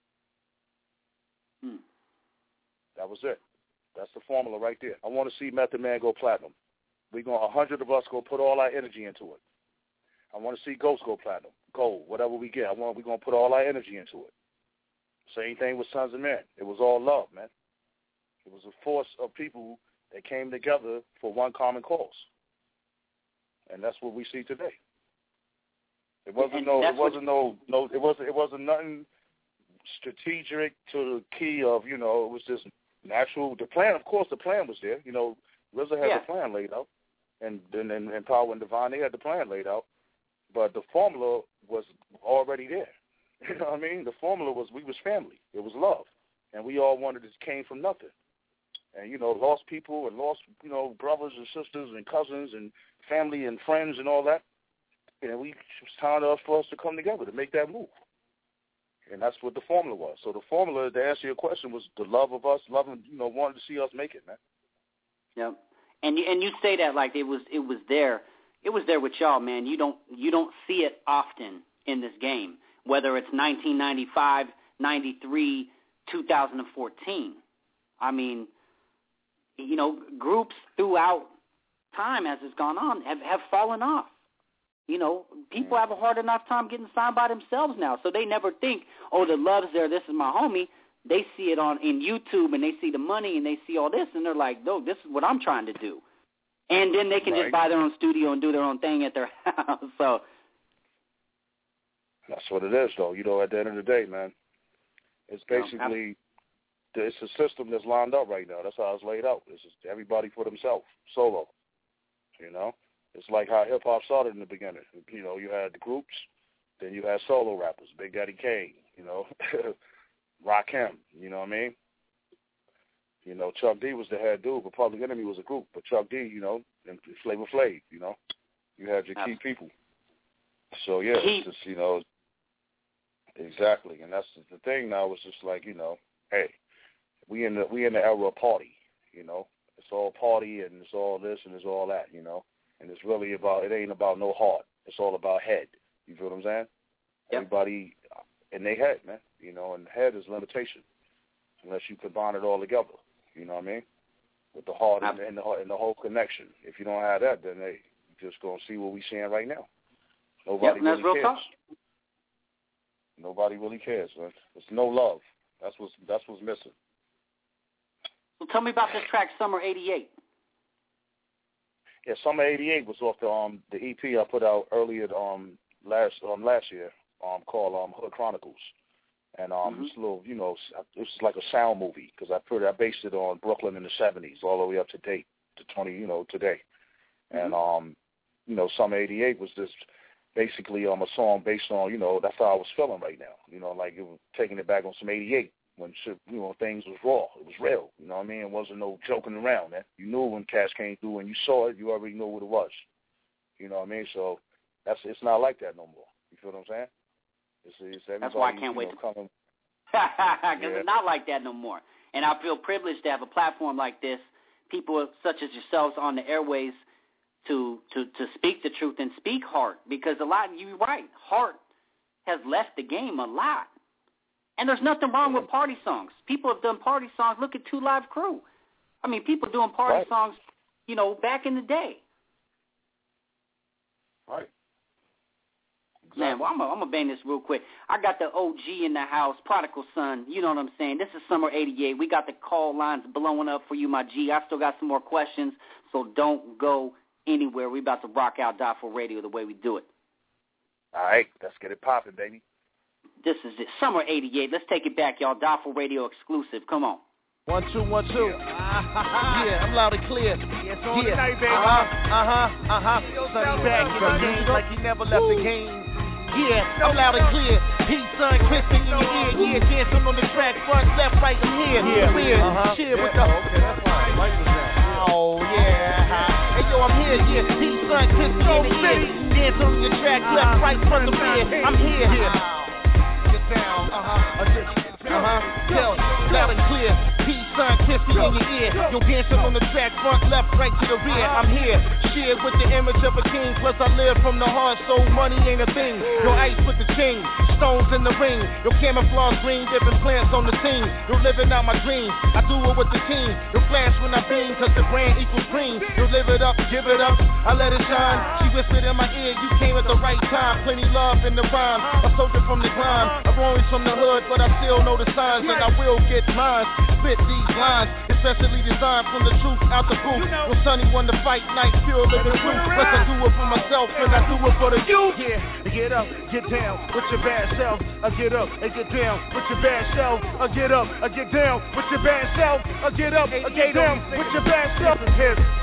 Speaker 12: Hmm.
Speaker 1: That was it. That's the formula right there. I want to see Method Man go platinum. We're going, a hundred of us go put all our energy into it. I want to see Ghost go platinum, gold, whatever we get. I want, we're going to put all our energy into it. Same thing with Sons of Men. It was all love, man. It was a force of people that came together for one common cause. And that's what we see today. It wasn't no it wasn't no no it wasn't it wasn't nothing strategic to the key of, you know, it was just natural. The plan, of course, the plan was there. You know, R Z A had
Speaker 12: yeah.
Speaker 1: the plan laid out, and and, and Power and Divine, they had the plan laid out. But the formula was already there. You know what I mean? The formula was we was family. It was love. And we all wanted this came from nothing. And, you know, lost people and lost, you know, brothers and sisters and cousins and family and friends and all that. And we, it was time for us to come together to make that move. And that's what the formula was. So the formula, to answer your question, was the love of us, loving, you know, wanting to see us make it, man.
Speaker 12: Yeah. And you, and you say that like it was it was there. It was there with y'all, man. You don't you don't see it often in this game, whether it's nineteen ninety-five, ninety-three, two thousand fourteen. I mean, you know, groups throughout time as it's gone on have, have fallen off. You know, people have a hard enough time getting signed by themselves now, so they never think, oh, the love's there, this is my homie. They see it on in YouTube, and they see the money, and they see all this, and they're like, no, this is what I'm trying to do. And then they can right. just buy their own studio and do their own thing at their house. So
Speaker 1: that's what it is, though. You know, at the end of the day, man, it's basically no, it's a system that's lined up right now. That's how it's laid out. It's just everybody for themselves, solo. You know? It's like how hip-hop started in the beginning. You know, you had the groups, then you had solo rappers, Big Daddy Kane, you know, Rakim, you know what I mean? You know, Chuck D was the head dude, but Public Enemy was a group. But Chuck D, you know, and Flavor Flav, you know, you had your key people. So, yeah, it's just, you know, exactly. And that's the thing now. It's just like, you know, hey, we in the we in the era of party, you know. It's all party and it's all this and it's all that, you know. And it's really about, it ain't about no heart. It's all about head. You feel what I'm saying? Yep. Everybody in their head, man. You know, and head is limitation unless you combine it all together. You know what I mean? With the heart and, and, the, and the whole connection. If you don't have that, then they just going to see what we're seeing right now. Nobody
Speaker 12: yep,
Speaker 1: really cares.
Speaker 12: Talk.
Speaker 1: Nobody really cares, man. There's no love. That's what's, that's what's missing.
Speaker 12: Well, tell me about this track, Summer eighty-eight.
Speaker 1: Yeah, Summer eighty-eight was off the um the E P I put out earlier um last um last year um called um Hood Chronicles, and um mm-hmm. it's a little you know it's like a sound movie because I put I based it on Brooklyn in the seventies all the way up to date to twenty you know today, mm-hmm. and um you know Summer eighty-eight was just basically um a song based on you know that's how I was feeling right now you know like it was taking it back on some eighty-eight. When you know things was raw, it was real. You know what I mean? It wasn't no joking around, man. You knew when Cash came through and you saw it, you already knew what it was. You know what I mean? So that's it's not like that no more. You feel what I'm saying? It's, it's
Speaker 12: that's why I can't wait
Speaker 1: know,
Speaker 12: to
Speaker 1: come.
Speaker 12: Because
Speaker 1: yeah.
Speaker 12: it's not like that no more. And I feel privileged to have a platform like this, people such as yourselves on the airways to to to speak the truth and speak heart. Because a lot, you're right, heart has left the game a lot. And there's nothing wrong with party songs. People have done party songs. Look at Two Live Crew. I mean, people doing party
Speaker 1: right.
Speaker 12: songs, you know, back in the day.
Speaker 1: Right. Exactly.
Speaker 12: Man, well, I'm going to bang this real quick. I got the O G in the house, Prodigal Son. You know what I'm saying? This is Summer eighty-eight. We got the call lines blowing up for you, my G. I still got some more questions, so don't go anywhere. We about to rock out Die For Radio the way we do it.
Speaker 1: All right. Let's get it popping, baby.
Speaker 12: This is it. Summer eighty-eight. Let's take it back, y'all. Die For Radio exclusive. Come on.
Speaker 11: One, two, one, two. Yeah, yeah I'm loud and clear.
Speaker 16: Yeah, it's on
Speaker 11: yeah.
Speaker 16: tonight, baby.
Speaker 11: Uh-huh, uh-huh, uh-huh. Sonny back in the game like he never left the game. Yeah, I'm loud and clear. Heat, son, crispy in your ear. Yeah, dancing on the track, front, left, right, and here.
Speaker 16: Yeah,
Speaker 11: weird.
Speaker 16: Uh-huh.
Speaker 11: Cheer
Speaker 16: yeah.
Speaker 11: with the...
Speaker 16: Okay, that's fine. Like that.
Speaker 11: Oh, yeah. Hey, yo, I'm here, yeah. Heat, son, crispy in the ear. Dancing on your track, left, right, front, and rear. I'm here. Yeah. Down, uh-huh, uh-huh, yo, loud and clear, peace, son, crispy in your ear, yo, dancing on the track, front, left, right to the rear, I'm here, shared with the image of a king, plus I live from the heart, so money ain't a thing, yo, ice with the king, stones in the ring, yo, camouflage green, different plants on the team, yo, living out my dreams, I do it with the team, yo, flash when I beam, cause the brand equals green, yo, live it up, give it up, I let it shine, she whispered in my ear, you came at the right time, plenty love in the rhyme, a soldier from the grind, I'm always from the hood, but I still know the signs, and I will get mine, spit these lines, especially designed from the truth out the booth, when Sonny won the fight night, pure living truth, plus I do it for myself, and I do it for the youth,
Speaker 16: yeah, get up, get down, with your bad self, I get up, and get down, with your bad self, I get up, I get down, with your bad self, I get up, I get down, with your bad self, hip,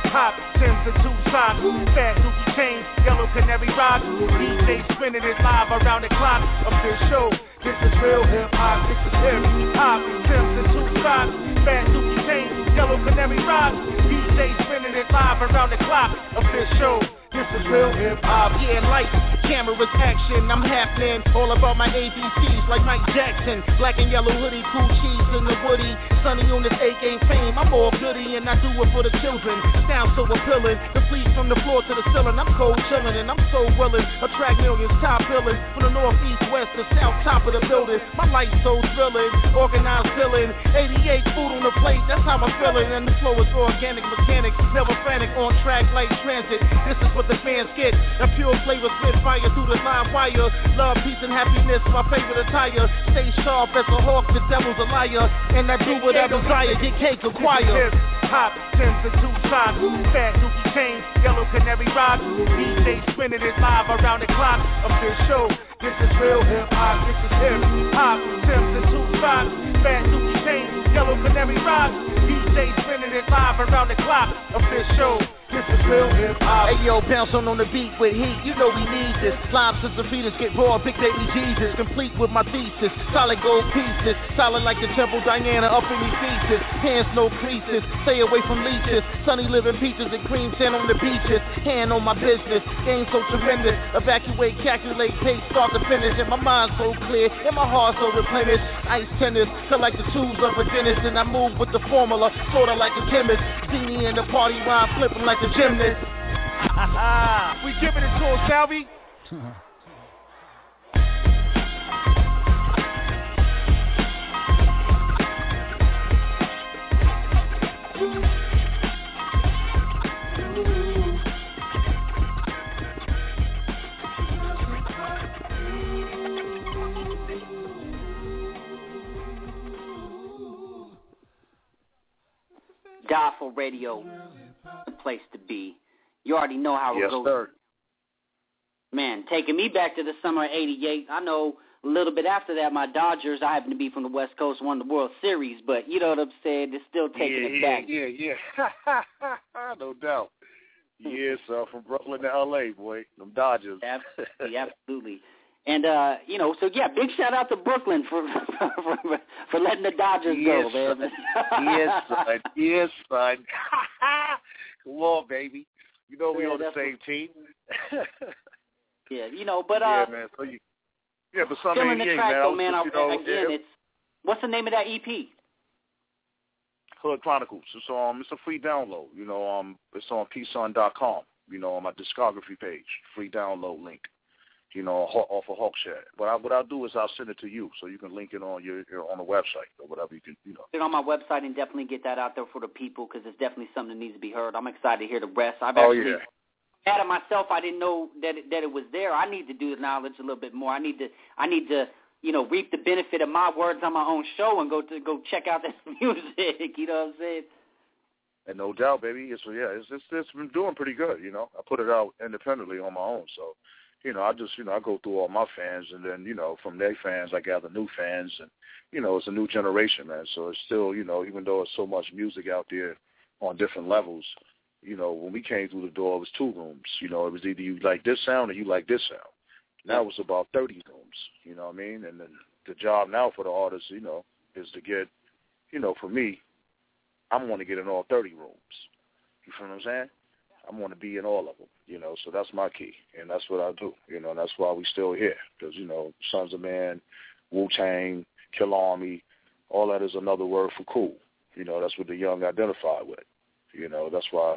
Speaker 16: Hop, Sims and two socks, fat dookie chains, yellow canary rock. D J spinning it live around the clock of this show. This is real hip hop, this is hip hop. Sims and two socks, fat dookie chains, yellow canary rock. D J spinning it live around the clock of this show. This is real hip hop. Yeah, lights, cameras, action. I'm happening. All about my A B Cs like Mike Jackson. Black and yellow hoodie, cool cheese in the woody. Sunny on this A-game fame. I'm all goody and I do it for the children. Sound so appealing. Complete from the floor to the ceiling. I'm cold chilling and I'm so willing. Attract millions, top billing. From the north, east, west to south, top of the building. My life's so thrilling. Organized villain. eighty-eight food on the plate. That's how I'm feeling. And the flow is organic, mechanic. Never frantic. On track like transit. This is what the fans get. That pure flavor spit fire through the line wire. Love, peace, and happiness, my favorite attire. Stay sharp as a hawk, the devil's a liar. And I do what I desire, get cake acquire. Hop, Sims and two socks, fat dookie chains, yellow canary rock. D J spinning it live around the clock of this show. This is real hip hop, this is hip hop. Sims and two socks, fat dookie chains, yellow canary rock. D J spinning it live around the clock of this show. This is real hip hop. Hey yo, bounce on on the beat with heat. You know we need this. Live since the fetus get raw, big baby Jesus. Complete with my thesis. Solid gold pieces. Solid like the temple Diana up in these features. Hands no creases. Stay away from leeches. Sunny living peaches and cream sand on the beaches. Hand on my business. Game so tremendous. Evacuate, calculate, pace, start to finish. And my mind so clear. And my heart so replenished. Ice tennis. Feel like the tubes of a dentist. And I move with the formula. Sorta like a chemist. Beanie in the party while I'm flipping like a gymnast. We giving it to him, Salvi.
Speaker 12: Die for Radio, the place to be. You already know how it
Speaker 1: yes,
Speaker 12: goes.
Speaker 1: Sir.
Speaker 12: Man, taking me back to the summer of eighty-eight. I know a little bit after that, my Dodgers, I happen to be from the West Coast, won the World Series, but you know what I'm saying? It's still taking
Speaker 1: yeah,
Speaker 12: it
Speaker 1: yeah,
Speaker 12: back.
Speaker 1: Yeah, yeah, no doubt. Yes, uh, from Brooklyn to L A, boy, them Dodgers.
Speaker 12: Absolutely, absolutely. And, uh, you know, so, yeah, big shout-out to Brooklyn for for, for letting the Dodgers
Speaker 1: yes,
Speaker 12: go, man.
Speaker 1: yes, son. Yes, son. Come on, baby. You know we
Speaker 12: yeah,
Speaker 1: on the same team.
Speaker 12: yeah, you know, but... Uh,
Speaker 1: yeah, man. So you, yeah, but some
Speaker 12: feeling the track,
Speaker 1: man,
Speaker 12: though, man.
Speaker 1: Just, you
Speaker 12: I,
Speaker 1: know,
Speaker 12: again,
Speaker 1: yeah.
Speaker 12: it's... What's the name of that E P?
Speaker 1: Hood Chronicles. It's, um, it's a free download. You know, um, it's on P Sun dot com, you know, on my discography page. Free download link. You know, off of Hawkshead. But I, what I'll do is I'll send it to you so you can link it on your, your on the website or whatever you can, you know.
Speaker 12: Get on my website and definitely get that out there for the people because it's definitely something that needs to be heard. I'm excited to hear the rest. I've
Speaker 1: oh,
Speaker 12: actually
Speaker 1: yeah.
Speaker 12: had it myself. I didn't know that it, that it was there. I need to do the knowledge a little bit more. I need to I need to you know reap the benefit of my words on my own show and go to go check out this music. You know what I'm saying?
Speaker 1: And no doubt, baby. It's yeah, it's it's, it's been doing pretty good. You know, I put it out independently on my own, so. You know, I just, you know, I go through all my fans, and then, you know, from their fans, I gather new fans, and, you know, it's a new generation, man. So it's still, you know, even though there's so much music out there on different levels, you know, when we came through the door, it was two rooms. You know, it was either you like this sound or you like this sound. Now it's about thirty rooms, you know what I mean? And then the job now for the artists, you know, is to get, you know, for me, I want to get in all thirty rooms. You feel what I'm saying? I want to be in all of them, you know, so that's my key, and that's what I do, you know, and that's why we still here, because, you know, Sons of Man, Wu-Tang, Kill Army, all that is another word for cool, you know, that's what the young identify with, you know, that's why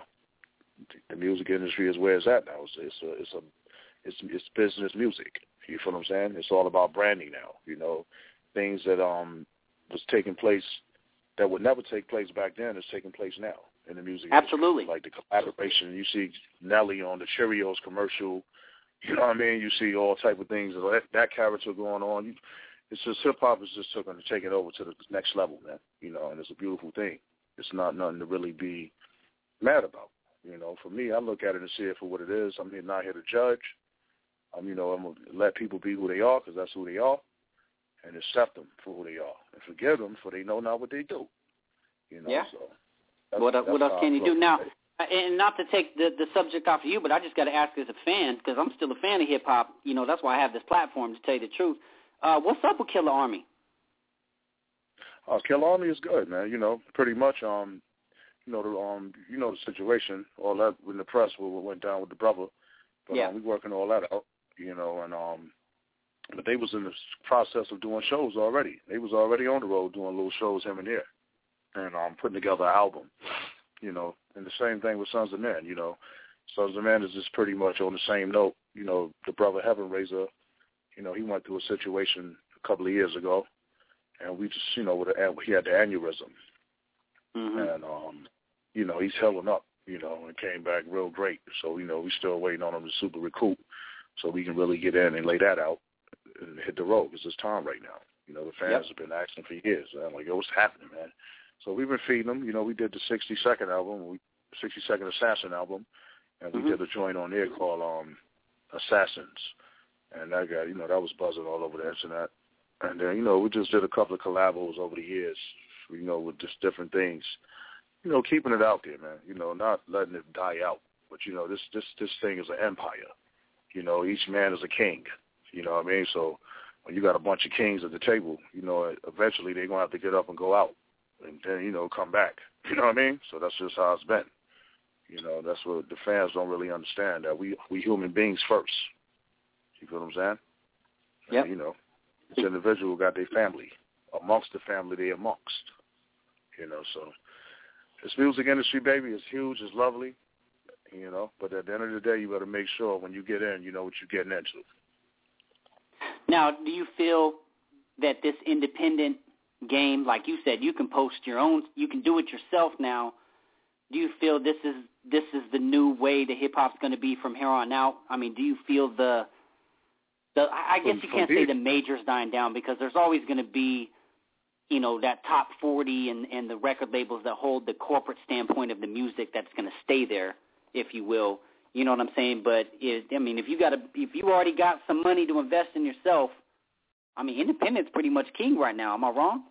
Speaker 1: the music industry is where it's at now. It's, it's a, it's a, it's, it's business music, you feel what I'm saying? It's all about branding now, you know, things that um was taking place that would never take place back then is taking place now. In the music
Speaker 12: Absolutely.
Speaker 1: industry. Like the collaboration. You see Nelly on the Cheerios commercial. You know what I mean? You see all type of things. That, that character going on. You, it's just hip-hop is just going to take it over to the next level, man. You know, and it's a beautiful thing. It's not nothing to really be mad about. You know, for me, I look at it and see it for what it is. I'm here, not here to judge. I'm, you know, I'm going to let people be who they are because that's who they are and accept them for who they are and forgive them for they know not what they do. You know,
Speaker 12: yeah.
Speaker 1: so.
Speaker 12: What, what else can you do? Now, And not to take the, the subject off of you, but I just got to ask as a fan, because I'm still a fan of hip-hop. You know, that's why I have this platform, to tell you the truth. Uh, what's up with Killer Army?
Speaker 1: Uh, Killer Army is good, man. You know, pretty much, um, you know, the, um, you know the situation, all that in the press, what went down with the brother. But
Speaker 12: yeah.
Speaker 1: um, we working all that out, you know, and um, but they was in the process of doing shows already. They was already on the road doing little shows here and there, and um, putting together an album. You know, and the same thing with Sons of Men, you know. Sons of Men is just pretty much on the same note. You know, the brother Heaven Raiser, you know, he went through a situation a couple of years ago, and we just, you know, with a, he had the aneurysm.
Speaker 12: Mm-hmm.
Speaker 1: And, um, you know, he's healing up, you know, and came back real great. So, you know, we still waiting on him to super recoup so we can really get in and lay that out and hit the road. It's his time right now. You know, the fans
Speaker 12: yep.
Speaker 1: have been asking for years. I'm like, yo, what's happening, man? So we've been feeding them. You know, we did the sixty-second album, we sixty-second Assassin album, and we
Speaker 12: mm-hmm.
Speaker 1: did a joint on there called um, Assassins. And that got, you know, that was buzzing all over the internet. And then, you know, we just did a couple of collabos over the years, you know, with just different things. You know, keeping it out there, man. You know, not letting it die out. But, you know, this, this, this thing is an empire. You know, each man is a king. You know what I mean? So when you got a bunch of kings at the table, you know, eventually they're going to have to get up and go out. And then, you know, come back. You know what I mean? So that's just how it's been. You know, that's what the fans don't really understand, that we we human beings first. You feel what I'm saying?
Speaker 12: Yeah.
Speaker 1: You know, each individual got their family. Amongst the family, they amongst. You know, so this music industry, baby, is huge, it's lovely. You know, but at the end of the day, you got to make sure when you get in, you know what you're getting into.
Speaker 12: Now, do you feel that this independent game, like you said, you can post your own, you can do it yourself now. Do you feel this is this is the new way that hip hop's going to be from here on out? I mean, do you feel the the I guess you can't say the majors dying down, because there's always going to be, you know, that top forty and and the record labels that hold the corporate standpoint of the music that's going to stay there, if you will. You know what I'm saying? But it, I mean, if you got a, if you already got some money to invest in yourself, I mean, independent's pretty much king right now. Am I wrong?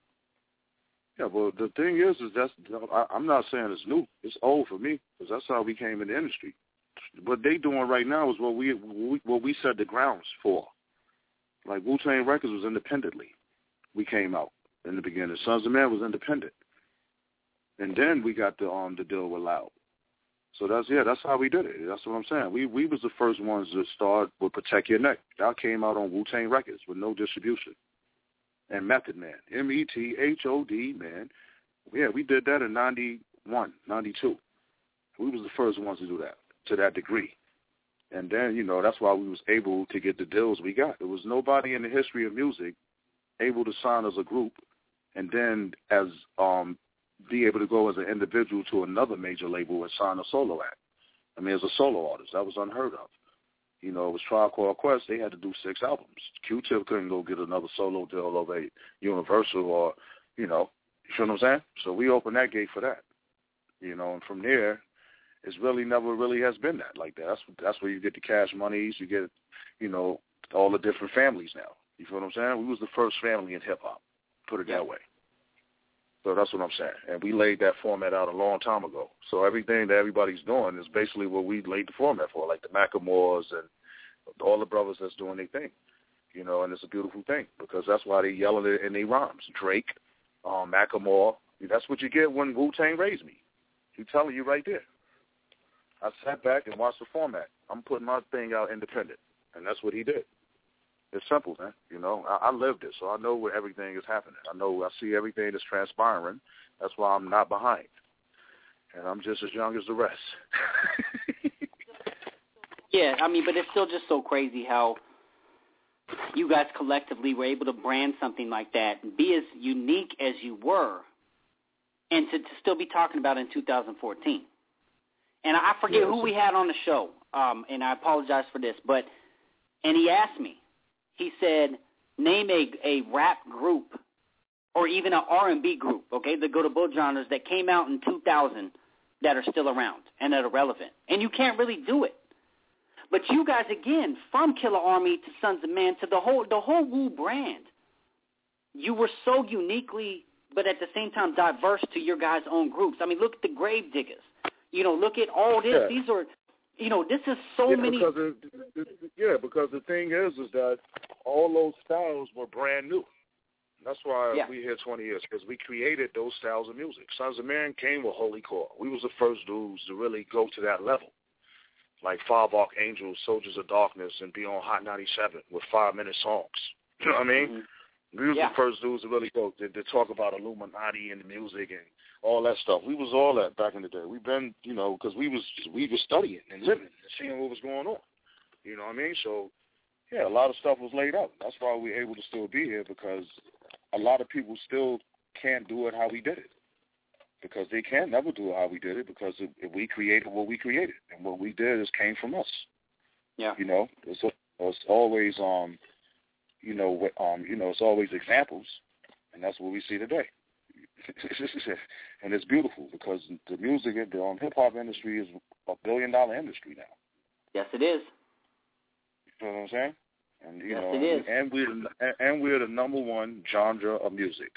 Speaker 1: Yeah, well, the thing is, is that's I, I'm not saying it's new. It's old for me, because that's how we came in the industry. What they doing right now is what we what we set the grounds for. Like Wu-Tang Records was independently. We came out in the beginning. Sons of Men was independent, and then we got the um the deal with Loud. So that's yeah, that's how we did it. That's what I'm saying. We we was the first ones to start with Protect Your Neck. That came out on Wu-Tang Records with no distribution. And Method Man, M E T H O D, man. Yeah, we did that in ninety-one, ninety-two. We was the first ones to do that, to that degree. And then, you know, that's why we was able to get the deals we got. There was nobody in the history of music able to sign as a group and then as um be able to go as an individual to another major label and sign a solo act. I mean, as a solo artist, that was unheard of. You know, it was Tribe Called Quest. They had to do six albums. Q-Tip couldn't go get another solo deal over at Universal or, you know, you feel what I'm saying? So we opened that gate for that. You know, and from there, it's really never really has been that like that. That's that's where you get the cash monies. You get, you know, all the different families now. You feel what I'm saying? We was the first family in hip-hop, put it that way. So that's what I'm saying. And we laid that format out a long time ago. So everything that everybody's doing is basically what we laid the format for, like the Macklemores and all the brothers that's doing their thing. You know, and it's a beautiful thing because that's why they yelling it in their rhymes. Drake, um, Macklemore, that's what you get when Wu-Tang raised me. He's telling you right there. I sat back and watched the format. I'm putting my thing out independent, and that's what he did. It's simple, man. You know, I, I lived it, so I know where everything is happening. I know I see everything that's transpiring. That's why I'm not behind. And I'm just as young as the rest.
Speaker 12: Yeah, I mean, but it's still just so crazy how you guys collectively were able to brand something like that and be as unique as you were and to, to still be talking about it in two thousand fourteen. And I forget yeah, who we had on the show, um, and I apologize for this, but and he asked me, he said, name a, a rap group or even an R and B group, okay, that go to both genres that came out in two thousand that are still around and that are relevant. And you can't really do it. But you guys, again, from Killer Army to Sons of Men to the whole the whole Wu brand, you were so uniquely but at the same time diverse to your guys' own groups. I mean, look at the Grave Diggers. You know, look at all this.
Speaker 1: Yeah.
Speaker 12: These are, you know, this is so
Speaker 1: yeah,
Speaker 12: many.
Speaker 1: Because it, it, it, yeah, because the thing is, is that all those styles were brand new. That's why
Speaker 12: yeah.
Speaker 1: we here twenty years, because we created those styles of music. Sons of Man came with Holy Core. We was the first dudes to really go to that level. Like Five Archangels, Soldiers of Darkness, and be on Hot ninety-seven with five-minute songs. You know what I mean?
Speaker 12: Mm-hmm.
Speaker 1: We was
Speaker 12: yeah.
Speaker 1: the first dudes to really go to, to talk about Illuminati and the music and all that stuff. We was all that back in the day. We've been, you know, because we was we was studying and living and seeing what was going on. You know what I mean? So, yeah, a lot of stuff was laid out. That's why we're able to still be here, because a lot of people still can't do it how we did it. Because they can never do it how we did it, because it, it, we created what we created, and what we did is came from us.
Speaker 12: Yeah.
Speaker 1: You know, it's, it's always, um, you know, um, you know, it's always examples, and that's what we see today. And it's beautiful, because the music, the um, hip hop industry is a billion dollar industry now.
Speaker 12: Yes, it is.
Speaker 1: You know what I'm saying? And you
Speaker 12: yes,
Speaker 1: know,
Speaker 12: it is.
Speaker 1: and we're and we're the number one genre of music.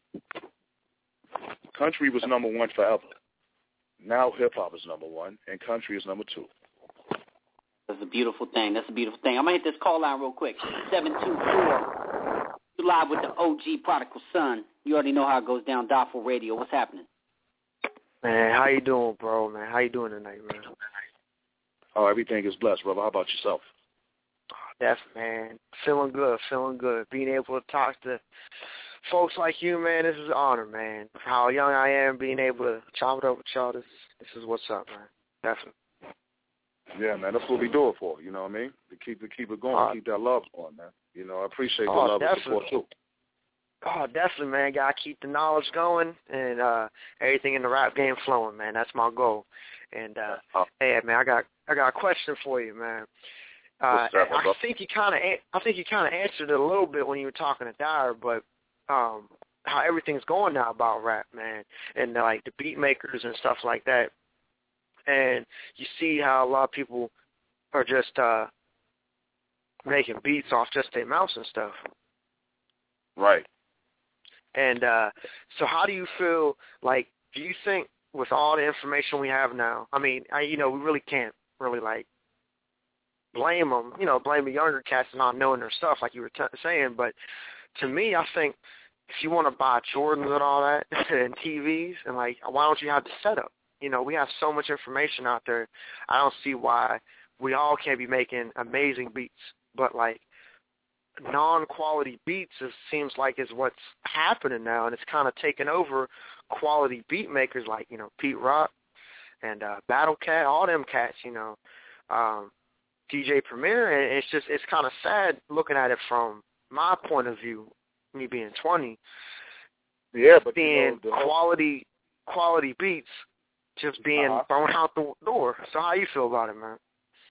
Speaker 1: Country was number one forever. Now hip-hop is number one, and country is number two.
Speaker 12: That's a beautiful thing. That's a beautiful thing. I'm going to hit this call line real quick. seven two four. You're live with the O G Prodigal Son. You already know how it goes down. Dot-four Radio. What's happening?
Speaker 2: Man, how you doing, bro, man? How you doing tonight, man?
Speaker 1: Oh, everything is blessed, brother. How about yourself?
Speaker 2: That's, man, feeling good, feeling good. Being able to talk to folks like you, man, this is an honor, man. How young I am, being able to chop it up with y'all, this, this is what's up, man. Definitely.
Speaker 1: Yeah, man, that's what we do it for, you know what I mean? To keep it, keep it going, uh, keep that love going, man. You know, I appreciate the
Speaker 2: oh,
Speaker 1: love and support, too.
Speaker 2: Oh, definitely, man. Got to keep the knowledge going and uh, everything in the rap game flowing, man. That's my goal. And, uh, oh. hey, man, I got I got a question for you, man. Uh, that, I think you kind of I think you kind of answered it a little bit when you were talking to Dyer, but um, how everything's going now about rap, man, and uh, like the beat makers and stuff like that. And you see how a lot of people are just uh, making beats off just their mouse and stuff.
Speaker 1: Right.
Speaker 2: And uh, so how do you feel, like, do you think with all the information we have now, I mean, I, you know, we really can't really, like, blame them, you know, blame the younger cats for not knowing their stuff, like you were t- saying, but to me, I think if you want to buy Jordans and all that and T Vs, and, like, why don't you have the setup? You know, we have so much information out there. I don't see why we all can't be making amazing beats, but, like, non-quality beats, it seems like, is what's happening now, and it's kind of taken over quality beat makers like, you know, Pete Rock and uh, Battle Cat, all them cats, you know, um, D J Premier, and it's just, it's kind of sad looking at it from my point of view, me being twenty,
Speaker 1: yeah, but
Speaker 2: being
Speaker 1: you know, the
Speaker 2: quality quality beats just being uh-huh. thrown out the door. So how you feel about it, man?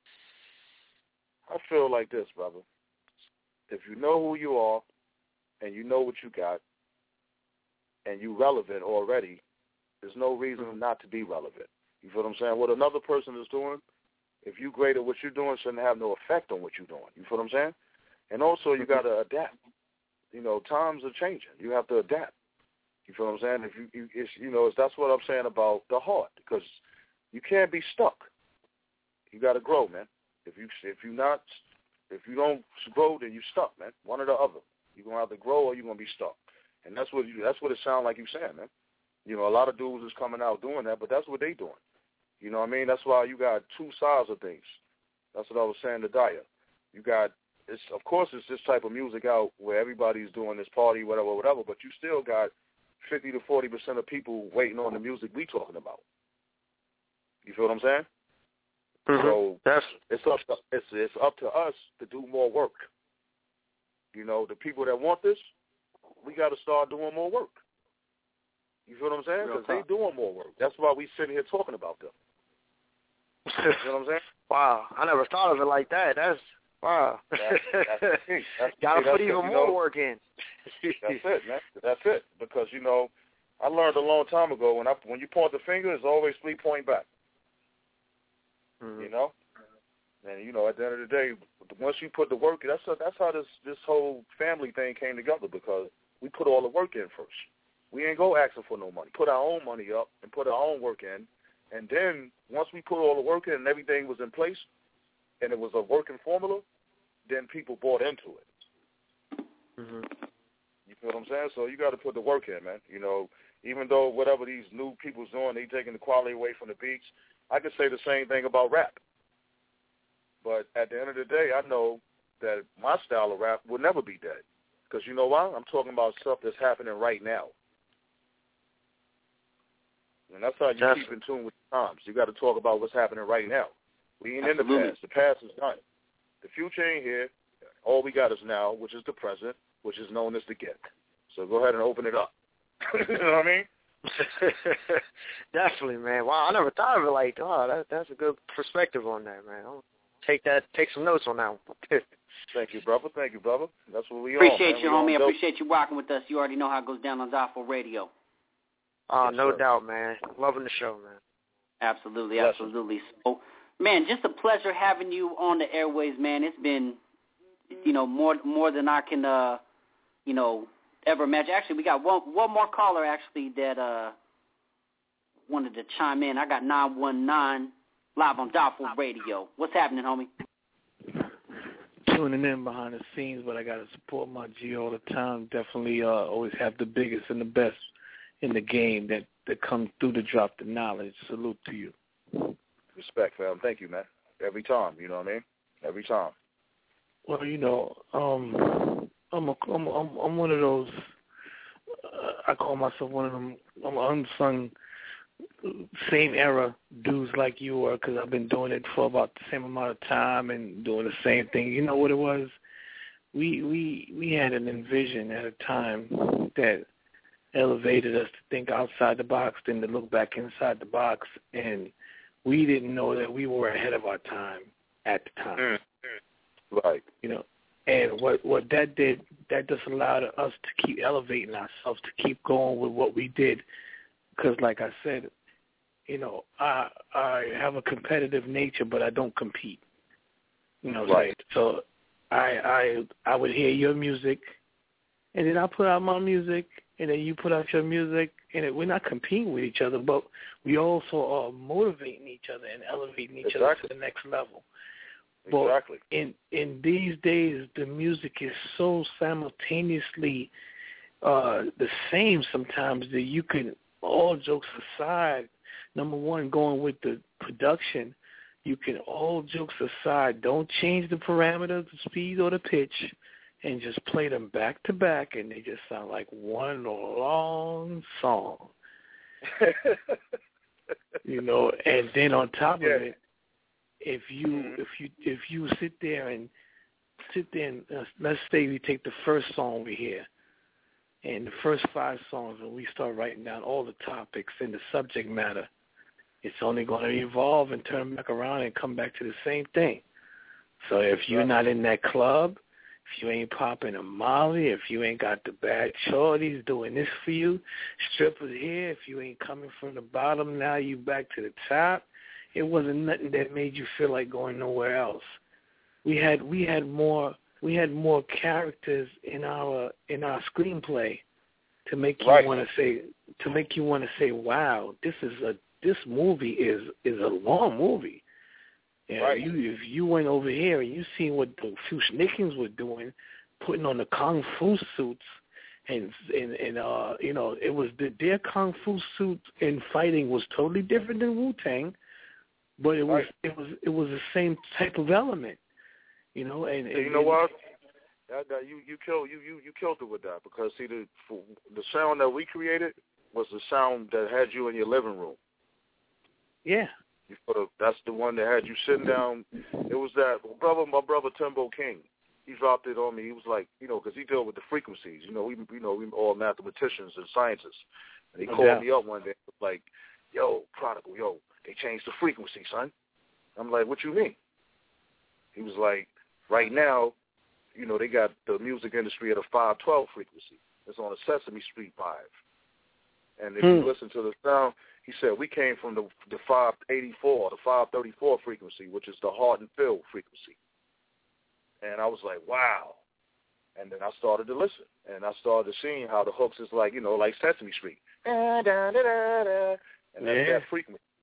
Speaker 1: I feel like this, brother. If you know who you are and you know what you got and you relevant already, there's no reason mm-hmm. not to be relevant. You feel what I'm saying? What another person is doing, if you great at what you're doing, shouldn't have no effect on what you're doing. You feel what I'm saying? And also, you got to adapt. You know, times are changing. You have to adapt. You feel what I'm saying? If you, you it's, you know, it's, that's what I'm saying about the heart, because you can't be stuck. You got to grow, man. If you if you not if you don't grow, then you stuck, man. One or the other. You're gonna have to grow, or you're gonna be stuck. And that's what you, that's what it sounds like you're saying, man. You know, a lot of dudes is coming out doing that, but that's what they doing. You know what I mean? That's why you got two sides of things. That's what I was saying to Dyer. You got, it's of course it's this type of music out where everybody's doing this party, whatever, whatever, but you still got fifty to forty percent of people waiting on the music we talking about. You feel what I'm saying?
Speaker 2: Mm-hmm.
Speaker 1: So
Speaker 2: that's,
Speaker 1: it's up to, it's it's up to us to do more work. You know, the people that want this, we got to start doing more work. You feel what I'm saying? Because they doing more work. That's why we sitting here talking about them. You know what I'm saying?
Speaker 2: Wow, I never thought of it like that. That's wow.
Speaker 1: That's, that's that's,
Speaker 2: got to put even
Speaker 1: it,
Speaker 2: more
Speaker 1: know,
Speaker 2: work in.
Speaker 1: That's it, man. That's it. Because you know, I learned a long time ago when I when you point the finger, it's always three point back. Mm-hmm. You know, and you know, at the end of the day, once you put the work, that's a, that's how this this whole family thing came together, because we put all the work in first. We ain't go asking for no money. Put our own money up and put our own work in, And then once we put all the work in and everything was in place and it was a working formula, then people bought into it.
Speaker 2: Mm-hmm.
Speaker 1: You feel what I'm saying? So you got to put the work in, man. You know, even though whatever these new people's doing, they taking the quality away from the beats, I could say the same thing about rap. But at the end of the day, I know that my style of rap will never be dead. Because you know why? I'm talking about stuff that's happening right now. And that's how you
Speaker 2: That's
Speaker 1: keep in tune with the times. You got to talk about what's happening right now. We ain't
Speaker 12: Absolutely.
Speaker 1: in the past. The past is done. The future ain't here. All we got is now, which is the present, which is known as the get. So go ahead and open it up. You know what I mean?
Speaker 2: Definitely, man. Wow, I never thought of it like, oh, that, that's a good perspective on that, man. I'll take that, take some notes on that one.
Speaker 1: Thank you, brother. Thank you, brother. That's what we
Speaker 12: Appreciate
Speaker 1: on,
Speaker 12: you,
Speaker 1: man. We
Speaker 12: homie.
Speaker 1: on
Speaker 12: Appreciate you rocking with us. You already know how it goes down on Dot four Radio.
Speaker 2: Oh,
Speaker 1: yes,
Speaker 2: no
Speaker 1: sir.
Speaker 2: doubt, man. Loving the show, man.
Speaker 12: Absolutely,
Speaker 1: Bless
Speaker 12: absolutely. So, man, just a pleasure having you on the airways, man. It's been, you know, more more than I can, uh, you know, ever imagine. Actually, we got one one more caller, actually, that uh wanted to chime in. I got nine one nine live on Dot four Radio. What's happening, homie?
Speaker 3: Tuning in behind the scenes, but I got to support my G all the time. Definitely uh, always have the biggest and the best in the game that, that come through to drop the knowledge. Salute to you.
Speaker 1: Respect, fam. Thank you, man. Every time, you know what I mean? Every time.
Speaker 3: Well, you know, um, I'm, a, I'm, I'm, I'm one of those, uh, I call myself one of them, I'm an unsung, same era dudes like you are, because I've been doing it for about the same amount of time and doing the same thing. You know what it was? We we we had an envision at a time that elevated us to think outside the box, then to look back inside the box, and we didn't know that we were ahead of our time at the time.
Speaker 1: Mm-hmm. Right.
Speaker 3: You know, and what what that did, that just allowed us to keep elevating ourselves, to keep going with what we did. Because, like I said, you know, I I have a competitive nature, but I don't compete. You know,
Speaker 1: right.
Speaker 3: So I I I would hear your music, and then I put out my music, and then you put out your music, and it, we're not competing with each other, but we also are motivating each other and elevating each
Speaker 1: exactly.
Speaker 3: other to the next level.
Speaker 1: Exactly.
Speaker 3: But in in these days, the music is so simultaneously uh, the same sometimes that you can. All jokes aside, number one, going with the production, you can, all jokes aside, don't change the parameters, the speed, or the pitch, and just play them back to back, and they just sound like one long song. You know, and then on top
Speaker 1: yeah.
Speaker 3: of it, if you
Speaker 1: mm-hmm.
Speaker 3: if you if you sit there and sit there and uh, let's say we take the first song we hear. And the first five songs, when we start writing down all the topics and the subject matter, it's only going to evolve and turn back around and come back to the same thing. So if you're not in that club, if you ain't popping a molly, if you ain't got the bad shorties doing this for you, strippers here, if you ain't coming from the bottom, now you back to the top, it wasn't nothing that made you feel like going nowhere else. We had we had more... We had more characters in our in our screenplay to make you
Speaker 1: right.
Speaker 3: want to say to make you want to say, "Wow, this is a this movie is is a long movie." Yeah,
Speaker 1: right.
Speaker 3: you if you went over here and you seen what the Fushnikins were doing, putting on the kung fu suits, and and and uh, you know, it was the, their kung fu suit and fighting was totally different than Wu-Tang, but it was
Speaker 1: right.
Speaker 3: it was it was the same type of element. You know, and, and
Speaker 1: you know what? That, that, you you killed you, you you killed it with that, because see the the sound that we created was the sound that had you in your living room.
Speaker 3: Yeah.
Speaker 1: You put a, that's the one that had you sitting down. It was that brother, my brother Timbo King. He dropped it on me. He was like, you know, because he dealt with the frequencies. You know, we you know we all mathematicians and scientists. And he
Speaker 3: no
Speaker 1: called
Speaker 3: doubt.
Speaker 1: me up one day, like, "Yo, Prodigal, yo, they changed the frequency, son." I'm like, "What you mean?" He was like, right now, you know, they got the music industry at a five twelve frequency. It's on a Sesame Street vibe. And if
Speaker 3: hmm.
Speaker 1: you listen to the sound, he said, we came from the the five eighty-four, the five thirty-four frequency, which is the hard and fill frequency. And I was like, wow. And then I started to listen. And I started seeing how the hooks is like, you know, like Sesame Street. Da, da, da, da, da. And that's
Speaker 3: yeah.
Speaker 1: that frequency.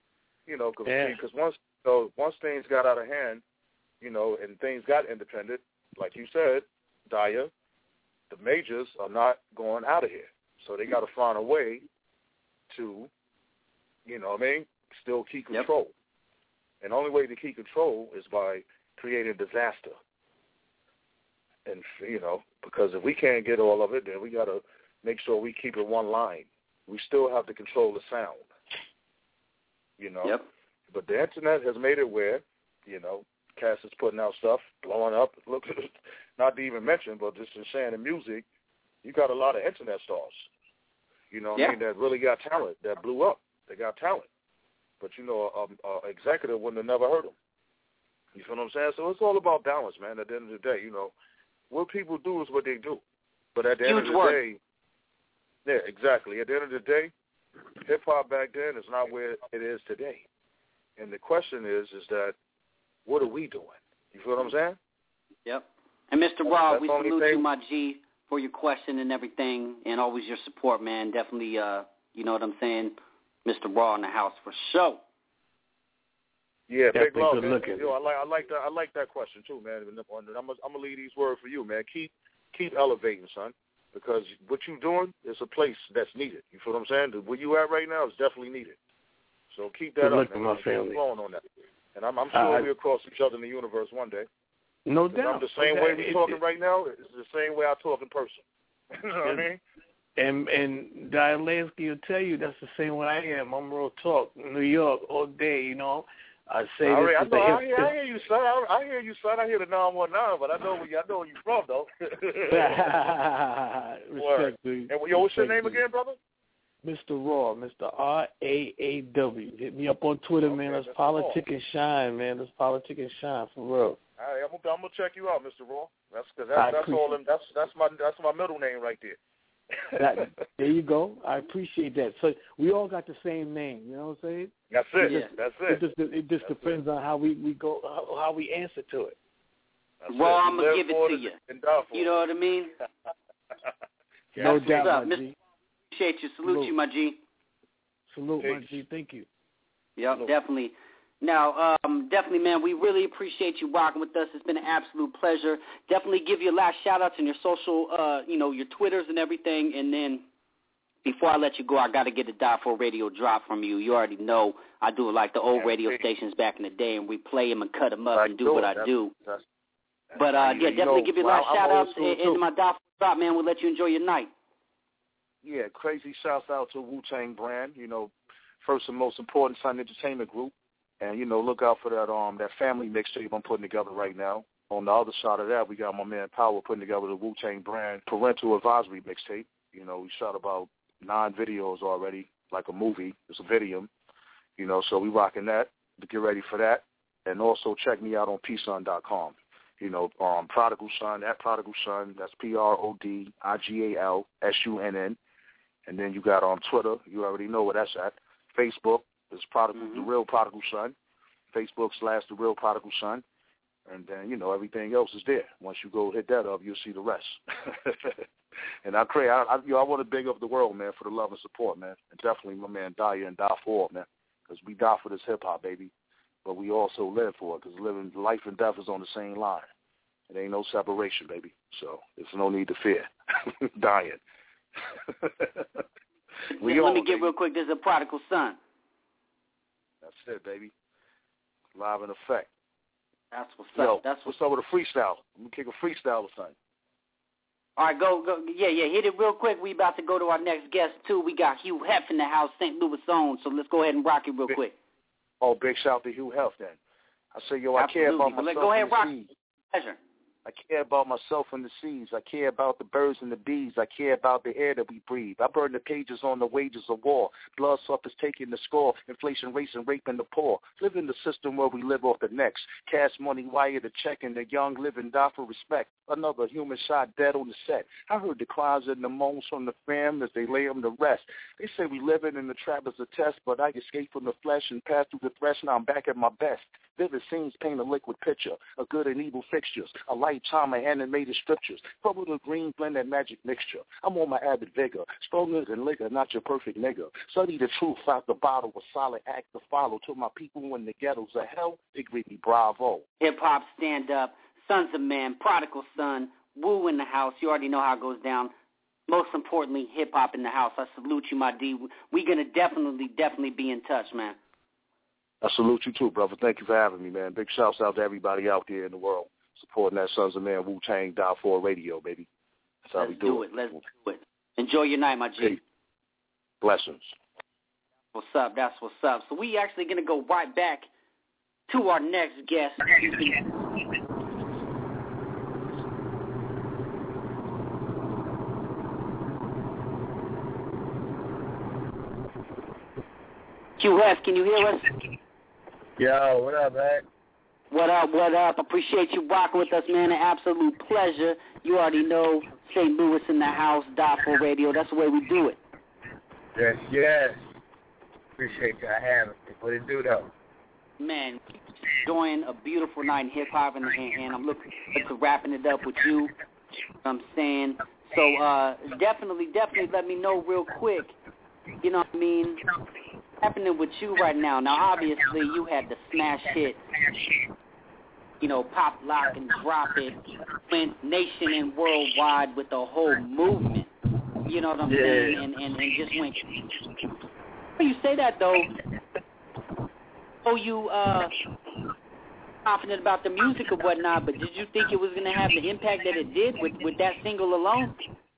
Speaker 1: You know, because
Speaker 3: yeah.
Speaker 1: once so once things got out of hand, you know, and things got independent, like you said, Daya, the majors are not going out of here. So they got to find a way to, you know what I mean, still keep control. Yep. And the only way to keep control is by creating disaster. And, you know, because if we can't get all of it, then we got to make sure we keep it one line. We still have to control the sound, you know.
Speaker 12: Yep.
Speaker 1: But the Internet has made it where, you know, Cass is putting out stuff, blowing up. Look, not to even mention, but just in saying the music, you got a lot of Internet stars, you know what yeah. I mean, that really got talent, that blew up. They got talent. But, you know, an executive wouldn't have never heard them. You feel what I'm saying? So it's all about balance, man, at the end of the day. You know, what people do is what they do. But at the
Speaker 12: Huge
Speaker 1: end of the
Speaker 12: work.
Speaker 1: day, yeah, exactly. At the end of the day, hip-hop back then is not where it is today. And the question is, is that, what are we doing? You feel what I'm saying?
Speaker 12: Yep. And Mister Rob, we salute
Speaker 1: thing.
Speaker 12: you, my G, for your question and everything, and always your support, man. Definitely, uh, you know what I'm saying, Mister Raw in the house for sure.
Speaker 1: Yeah,
Speaker 3: Definitely
Speaker 1: big love,
Speaker 3: good
Speaker 1: man.
Speaker 3: looking.
Speaker 1: Yo, I like, I like that. I like that question too, man. I'm gonna, I'm gonna leave these words for you, man. Keep, keep elevating, son, because what you're doing is a place that's needed. You feel what I'm saying? Where you at right now is definitely needed. So keep that
Speaker 3: good
Speaker 1: up,
Speaker 3: looking,
Speaker 1: man.
Speaker 3: my family.
Speaker 1: Keep flowing on that. And I'm, I'm sure
Speaker 3: uh,
Speaker 1: we'll cross each other in the universe one day.
Speaker 3: No doubt.
Speaker 1: I'm the same
Speaker 3: no
Speaker 1: way
Speaker 3: doubt.
Speaker 1: we're
Speaker 3: it,
Speaker 1: talking
Speaker 3: it,
Speaker 1: right now. It's the same way I talk in person. You know what I mean?
Speaker 3: And and Diane Lansky will tell you that's the same way I am. I'm real talk, New York all day. You know, I say
Speaker 1: I,
Speaker 3: this.
Speaker 1: I,
Speaker 3: is
Speaker 1: know,
Speaker 3: the
Speaker 1: I,
Speaker 3: hip,
Speaker 1: hear, I hear you, son. I, I hear you, son. I hear the nine one nine, but I know where you, I know where you from, though.
Speaker 3: Respect, dude.
Speaker 1: And yo, what's your name
Speaker 3: dude.
Speaker 1: again, brother?
Speaker 3: Mister Raw, Mister R A A W. Hit me up on Twitter,
Speaker 1: okay,
Speaker 3: man. That's
Speaker 1: Mister
Speaker 3: Politic
Speaker 1: Raw.
Speaker 3: and Shine, man. That's Politic and Shine for real.
Speaker 1: All right, I'm gonna, I'm gonna check you out, Mister Raw. That's because that's, that's all. Them, that's that's my that's my middle name right there.
Speaker 3: that, there you go. I appreciate that. So we all got the same name. You know what I'm saying?
Speaker 1: That's it.
Speaker 3: it just,
Speaker 1: that's it.
Speaker 3: It just, it just
Speaker 1: that's
Speaker 3: depends
Speaker 1: it.
Speaker 3: on how we, we go, how, how we answer to it.
Speaker 1: That's
Speaker 12: well,
Speaker 1: it.
Speaker 12: I'm gonna give it to you. You know what I mean?
Speaker 3: No
Speaker 12: That's
Speaker 3: doubt,
Speaker 12: up.
Speaker 3: my G.
Speaker 12: Appreciate you. Salute,
Speaker 3: Salute.
Speaker 12: you, my G.
Speaker 3: Salute,
Speaker 1: Peace.
Speaker 3: my G. Thank you.
Speaker 12: Yep, Salute. Definitely. Now, um, definitely, man, we really appreciate you rocking with us. It's been an absolute pleasure. Definitely give you a last shout-outs on your social, uh, you know, your Twitters and everything. And then before I let you go, I got to get a Die for Radio drop from you. You already know I do it like the old radio stations back in the day, and we play them and cut them up and do what I do.
Speaker 1: That's, that's
Speaker 12: but, uh, yeah, definitely give you a last shout-outs. And, and my Die for drop, man, we'll let you enjoy your night.
Speaker 1: Yeah, crazy shouts out to Wu-Tang brand, you know, first and most important Sun Entertainment Group. And, you know, look out for that um that family mixtape I'm putting together right now. On the other side of that, we got my man Power putting together the Wu-Tang brand Parental Advisory mixtape. You know, we shot about nine videos already, like a movie. It's a video, you know, so we rocking that to get ready for that. And also check me out on P Sun dot com. You know, um, Prodigal Son, at Prodigal Son, that's P R O D I G A L S U N N. And then you got on um, Twitter, you already know where that's at. Facebook is Prodigal, mm-hmm. The Real Prodigal Son. Facebook slash The Real Prodigal Son. And then, you know, everything else is there. Once you go hit that up, you'll see the rest. And I pray, I, I, you know, I want to big up the world, man, for the love and support, man. And definitely my man Daya and Die For It, man. Because we die for this hip-hop, baby. But we also live for it, because living, life and death is on the same line. It ain't no separation, baby. So there's no need to fear dying. we
Speaker 12: Let
Speaker 1: on,
Speaker 12: me get
Speaker 1: baby.
Speaker 12: real quick. This is a Prodigal Son.
Speaker 1: That's it, baby. Live in effect.
Speaker 12: That's what's
Speaker 1: Yo,
Speaker 12: up. That's
Speaker 1: what's up with a freestyle? I'm going to kick a freestyle or something.
Speaker 12: All right, go, go. Yeah, yeah, hit it real quick. We about to go to our next guest, too. We got Hugh Hef in the house, Saint Louis own, so let's go ahead and rock it real
Speaker 1: big,
Speaker 12: quick.
Speaker 1: Oh, big shout to Hugh Hef, then. I say, yo,
Speaker 12: Absolutely.
Speaker 1: I care about myself.
Speaker 12: Let's go ahead and rock
Speaker 1: it.
Speaker 12: Pleasure.
Speaker 1: I care about myself and the seas. I care about the birds and the bees. I care about the air that we breathe. I burn the pages on the wages of war. Blood suckers taking the score. Inflation, race, and raping the poor. Live in the system where we live off the necks. Cash money, wire the check, and the young live and die for respect. Another human shot dead on the set. I heard the cries and the moans from the fam as they lay them to rest. They say we living in the trap as a test, but I escaped from the flesh and passed through the thresh. Now I'm back at my best. Vivid scenes paint a liquid picture of good and evil fixtures, a lifetime of animated scriptures. Purple to green blend that magic mixture. I'm on my avid vigor, stronger than liquor, not your perfect nigga. Study the truth out the bottle, a solid act to follow. To my people in the ghettos of hell, they greet me bravo.
Speaker 12: Hip-hop stand-up, Sons of Man, Prodigal Son, Woo in the house. You already know how it goes down. Most importantly, hip-hop in the house. I salute you, my D. We're going to definitely, definitely be in touch, man.
Speaker 1: I salute you too, brother. Thank you for having me, man. Big shouts out to everybody out there in the world supporting that Sons of Man Wu-Tang Die For Radio, baby. That's how
Speaker 12: Let's
Speaker 1: we do,
Speaker 12: do it. it. Let's do it. Enjoy your night, my G.
Speaker 1: Hey. Blessings.
Speaker 12: What's up? That's what's up. So we actually going to go right back to our next guest. Q F, can you hear us?
Speaker 4: Yo, what up, man?
Speaker 12: What up, what up? Appreciate you rocking with us, man. An absolute pleasure. You already know Saint Louis in the house, Die For Radio. That's the way we do it.
Speaker 4: Yes, yes. Appreciate y'all having me. What it do, though?
Speaker 12: Man, enjoying a beautiful night in hip-hop, and, and, and I'm looking forward to wrapping it up with you. You know what I'm saying? So uh, definitely, definitely let me know real quick, you know what I mean, happening with you right now. Now, obviously, you had the smash hit, you know, Pop, Lock, and Drop It, went nation and worldwide with the whole movement, you know what I'm
Speaker 4: yeah.
Speaker 12: saying, and, and, and just went. When you say that, though, oh, you uh, confident about the music or whatnot, but did you think it was going to have the impact that it did with, with that single alone?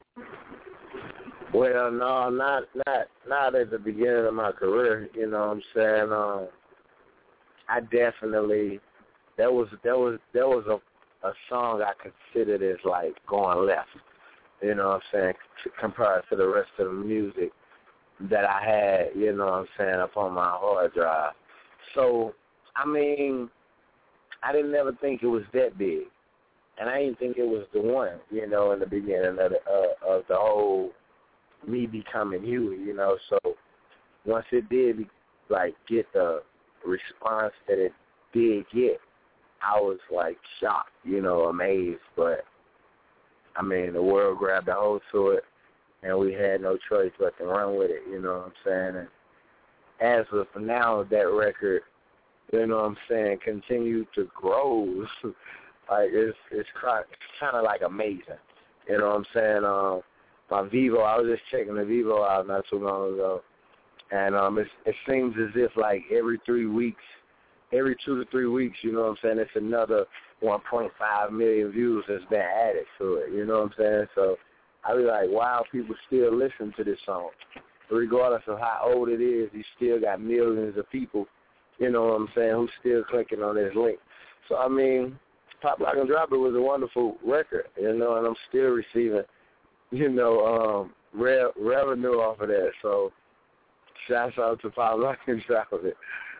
Speaker 4: Well, no, not not not at the beginning of my career. You know what I'm saying? Um, I definitely that was that was that was a a song I considered as like going left. You know what I'm saying? Compared to the rest of the music that I had, you know what I'm saying, up on my hard drive. So, I mean, I didn't ever think it was that big, and I didn't think it was the one, you know, in the beginning of the uh, of the whole me becoming Huey, you know. So once it did, like, get the response that it did get, I was like shocked, you know, amazed. But I mean, the world grabbed a hold to it, and we had no choice but to run with it, you know what I'm saying? And as of now, that record, you know what I'm saying, continued to grow. Like, it's it's kind of like amazing, you know what I'm saying? Um, my Vivo, I was just checking the Vivo out not too long ago, and um, it's, it seems as if like every three weeks, every two to three weeks, you know what I'm saying, it's another one point five million views that's been added to it, you know what I'm saying? So I be like, wow, people still listen to this song. Regardless of how old it is, you still got millions of people, you know what I'm saying, who's still clicking on this link. So, I mean, Pop, Lock, and Drop It was a wonderful record, you know, and I'm still receiving, you know, um, re- revenue off of that. So, shouts out to Pop, Lock, and Drop It.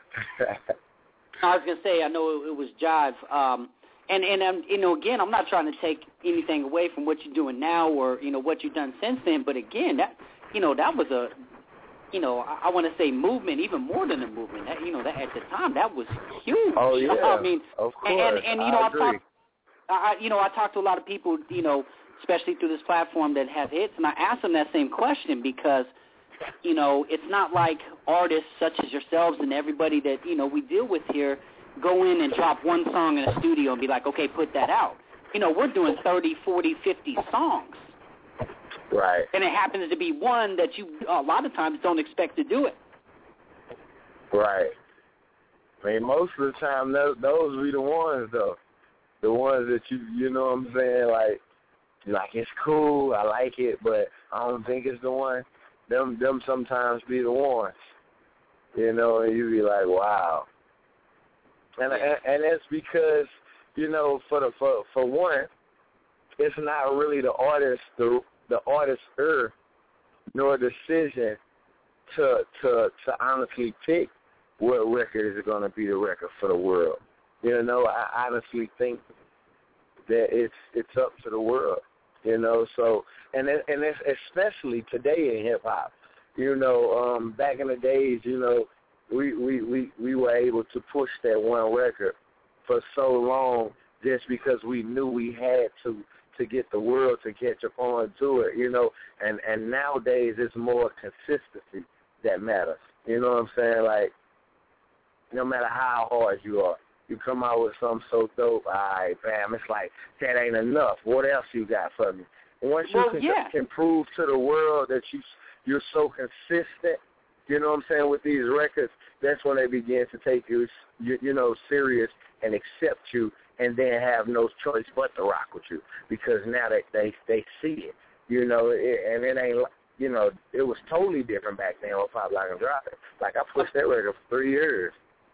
Speaker 12: I was going to say, I know it, it was Jive. Um, and, and um, you know, again, I'm not trying to take anything away from what you're doing now or, you know, what you've done since then. But, again, that, you know, that was a, you know, I, I want to say movement, even more than a movement. That, you know, that at the time, that was huge.
Speaker 4: Oh, yeah.
Speaker 12: I mean,
Speaker 4: of course.
Speaker 12: And, and, and you know,
Speaker 4: I
Speaker 12: I've
Speaker 4: agree.
Speaker 12: talked, I, you know, I talked to a lot of people, you know, especially through this platform that have hits, and I asked them that same question because, you know, it's not like artists such as yourselves and everybody that, you know, we deal with here go in and drop one song in a studio and be like, okay, put that out. You know, we're doing thirty, forty, fifty songs.
Speaker 4: Right.
Speaker 12: And it happens to be one that you a lot of times don't expect to do it.
Speaker 4: Right. I mean, most of the time, those, those be the ones, though. The ones that you, you know what I'm saying, like, like it's cool, I like it, but I don't think it's the one. Them, them sometimes be the ones. You know, and you be like, wow. And and, and that's because, you know, for the for for one, it's not really the artist, the the artist-er, nor decision to to to honestly pick what record is going to be the record for the world. You know, I honestly think that it's it's up to the world. You know, so and it, and it's especially today in hip hop. You know, um, back in the days, you know, we, we, we, we were able to push that one record for so long just because we knew we had to to get the world to catch up on to it, you know. And, and nowadays it's more consistency that matters. You know what I'm saying? Like, no matter how hard you are, you come out with something so dope, all right, bam, it's like, that ain't enough. What else you got for me? And once you
Speaker 12: well,
Speaker 4: can,
Speaker 12: yeah.
Speaker 4: can prove to the world that you, you're so consistent, you know what I'm saying, with these records, that's when they begin to take you, you, you know, serious and accept you and then have no choice but to rock with you because now they, they, they see it, you know, it, and it ain't, you know, it was totally different back then with Pop, Lock, and Drop It. Like, I pushed that record for three years.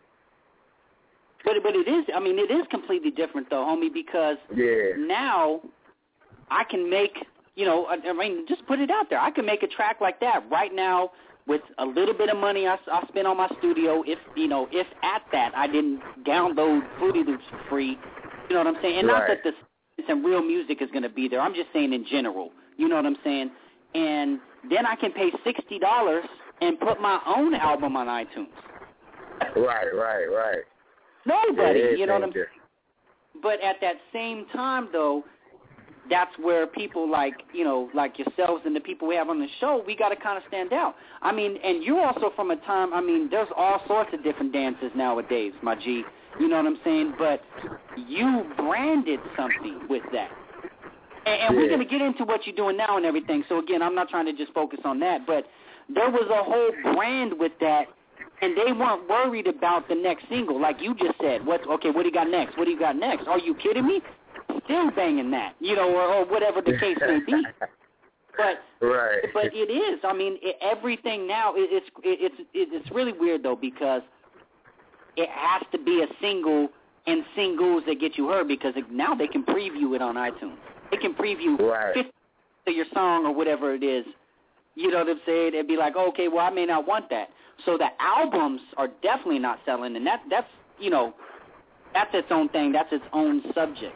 Speaker 12: But but it is, I mean, it is completely different, though, homie, because
Speaker 4: yeah.
Speaker 12: now I can make, you know, I, I mean, just put it out there. I can make a track like that right now with a little bit of money I, I spent on my studio. If, you know, if at that I didn't download Fruity Loops for free, you know what I'm saying? And
Speaker 4: right.
Speaker 12: not that this, some real music is going to be there. I'm just saying in general, you know what I'm saying? And then I can pay sixty dollars and put my own album on iTunes.
Speaker 4: Right, right, right.
Speaker 12: Nobody,
Speaker 4: yeah,
Speaker 12: you know what I'm saying? But at that same time, though, that's where people like, you know, like yourselves and the people we have on the show, we got to kind of stand out. I mean, and you're also from a time, I mean, there's all sorts of different dances nowadays, my G. You know what I'm saying? But you branded something with that. And, and
Speaker 4: yeah.
Speaker 12: we're going to get into what you're doing now and everything. So, again, I'm not trying to just focus on that. But there was a whole brand with that. And they weren't worried about the next single, like you just said. What's okay? What do you got next? What do you got next? Are you kidding me? Still banging that, you know, or, or whatever the case may be. But
Speaker 4: right.
Speaker 12: but it is. I mean, it, everything now. It, it's it, it's it, it's really weird though because it has to be a single and singles that get you heard because it, now they can preview it on iTunes. They can preview
Speaker 4: right.
Speaker 12: fifty of your song or whatever it is. You know what I'm saying? They'd be like, okay, well, I may not want that. So the albums are definitely not selling, and that that's, you know, that's its own thing. That's its own subject.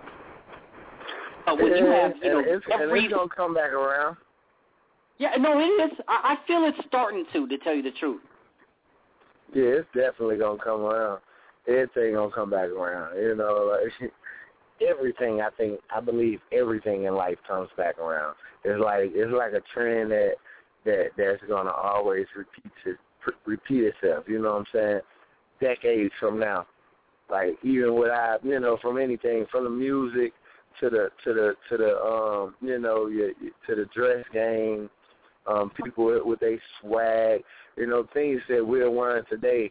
Speaker 12: But when
Speaker 4: and,
Speaker 12: you have, you know,
Speaker 4: and it's,
Speaker 12: every...
Speaker 4: and it's going to come back around.
Speaker 12: Yeah, no, it is. I, I feel it's starting to, to tell you the truth.
Speaker 4: Yeah, it's definitely going to come around. Everything going to come back around. You know, like, everything, I think, I believe everything in life comes back around. It's like it's like a trend that, that that's going to always repeat it. repeat itself, you know what I'm saying, decades from now. Like even without, you know, from anything, from the music to the to the to the um, you know, your, to the dress game, um, people with, with their swag, you know, things that we're wearing today.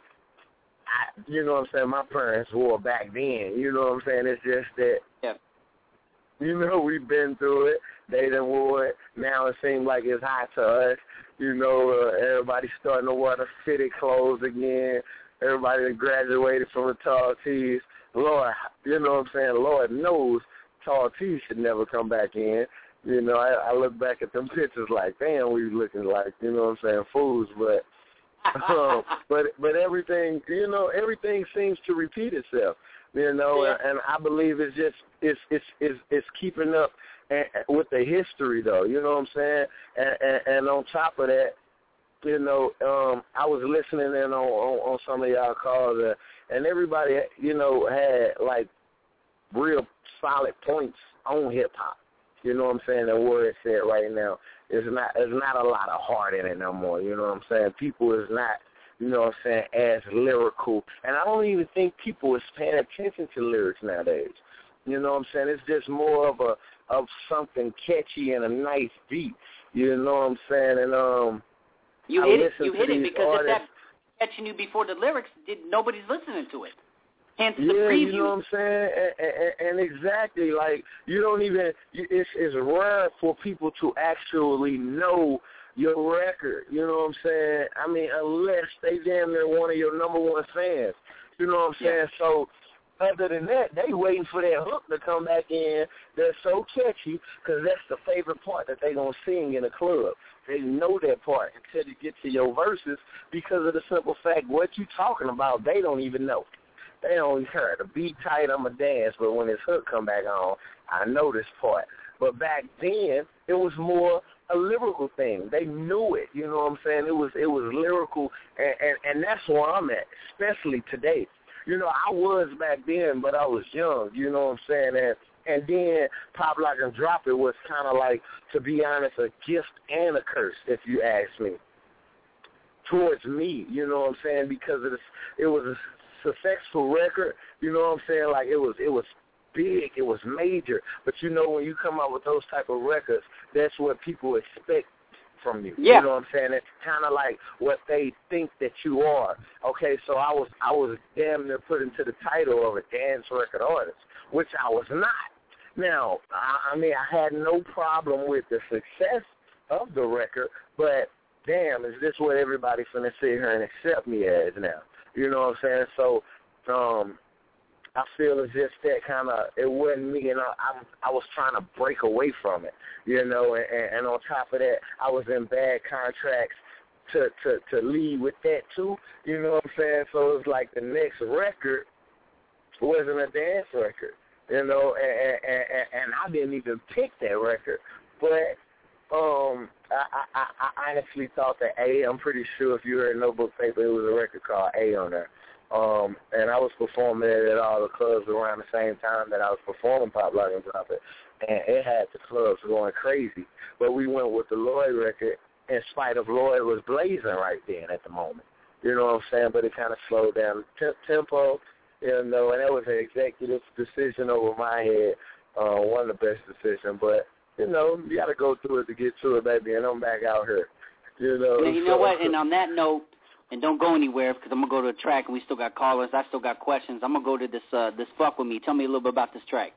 Speaker 4: I, you know what I'm saying, my parents wore back then. You know what I'm saying? It's just that,
Speaker 12: yeah.
Speaker 4: you know, we've been through it. They done wore it. Now it seems like it's hot to us. You know, uh, everybody's starting to wear the fitted clothes again. Everybody that graduated from the tall tees. Lord, you know what I'm saying? Lord knows tall tees should never come back in. You know, I, I look back at them pictures like, damn, we looking like, you know what I'm saying, fools. But, um, but, but everything, you know, everything seems to repeat itself. You know,
Speaker 12: yeah.
Speaker 4: and, and I believe it's just it's it's it's, it's keeping up. And with the history, though, you know what I'm saying? And, and, and on top of that, you know, um, I was listening in on, on, on some of y'all calls, uh, and everybody, you know, had, like, real solid points on hip-hop. You know what I'm saying? And where it's at right now, it's not, there's not a lot of heart in it no more. You know what I'm saying? People is not, you know what I'm saying, as lyrical. And I don't even think people is paying attention to lyrics nowadays. You know what I'm saying? It's just more of a of something catchy and a nice beat. You know what I'm saying? And um,
Speaker 12: you
Speaker 4: I
Speaker 12: hit it. You
Speaker 4: to
Speaker 12: hit it
Speaker 4: these
Speaker 12: because
Speaker 4: artists,
Speaker 12: if that's catching you before the lyrics, did nobody's listening to it. Hence the
Speaker 4: yeah,
Speaker 12: preview.
Speaker 4: you know what I'm saying? And, and, and exactly, like you don't even. It's it's rare for people to actually know your record. You know what I'm saying? I mean, unless they damn near one of your number one fans. You know what I'm saying?
Speaker 12: Yeah.
Speaker 4: So. Other than that, they waiting for that hook to come back in. They're so catchy because that's the favorite part that they going to sing in a club. They know that part until you get to your verses because of the simple fact what you talking about, they don't even know. They don't even care. The beat tight, I'm a dance, but when this hook come back on, I know this part. But back then, it was more a lyrical thing. They knew it. You know what I'm saying? It was it was lyrical, and, and, and that's where I'm at, especially today. You know, I was back then, but I was young. You know what I'm saying? And and then Pop Lock and Drop It was kind of like, to be honest, a gift and a curse, if you ask me, towards me. You know what I'm saying? Because it, it was a successful record. You know what I'm saying? Like it was it was big, it was major. But you know, when you come out with those type of records, that's what people expect from you.
Speaker 12: Yeah.
Speaker 4: You know what I'm saying? It's kind of like what they think that you are. Okay, so I was I was damn near put into the title of a dance record artist, which I was not. Now, I, I mean, I had no problem with the success of the record, but damn, is this what everybody's finna sit here and accept me as now? You know what I'm saying? So, um, I feel as if that kind of, it wasn't me, and I, I, I was trying to break away from it, you know, and, and on top of that, I was in bad contracts to, to, to lead with that too, you know what I'm saying? So it was like the next record wasn't a dance record, you know, and, and, and, and I didn't even pick that record, but um, I, I, I honestly thought that A, I'm pretty sure if you heard Notebook Paper, it was a record called A on there. Um, and I was performing it at all the clubs around the same time that I was performing Pop Lock and Drop It, and it had the clubs going crazy. But we went with the Lloyd record, in spite of Lloyd was blazing right then at the moment. You know what I'm saying? But it kind of slowed down the tempo, you know, and that was an executive decision over my head, uh, one of the best decisions. But, you know, you got to go through it to get to it, baby, and I'm back out here. You know,
Speaker 12: now, you
Speaker 4: so,
Speaker 12: know what? And on that note, and don't go anywhere because I'm going to go to a track and we still got callers. I still got questions. I'm going to go to this uh, this Fuck With Me. Tell me a little bit about this track.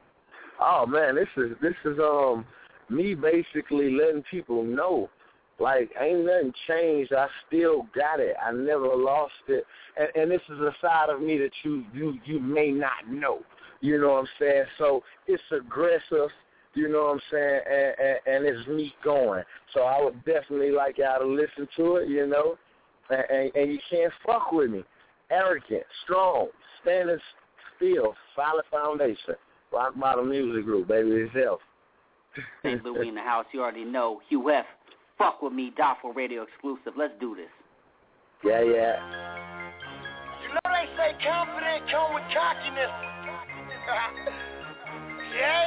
Speaker 4: Oh, man, this is, this is um me basically letting people know, like, ain't nothing changed. I still got it. I never lost it. And, and this is a side of me that you, you, you may not know. You know what I'm saying? So it's aggressive. You know what I'm saying? And, and, and it's me going. So I would definitely like y'all to listen to it, you know. And, and, and you can't fuck with me. Arrogant, strong, standing still, solid foundation. Rock Bottom Music Group, baby, itself.
Speaker 12: Saint Louis in the house. You already know. Hugh F. Fuck With Me, Dafo Radio exclusive. Let's do this.
Speaker 4: Yeah, yeah.
Speaker 17: You know they say confidence come with cockiness. yeah,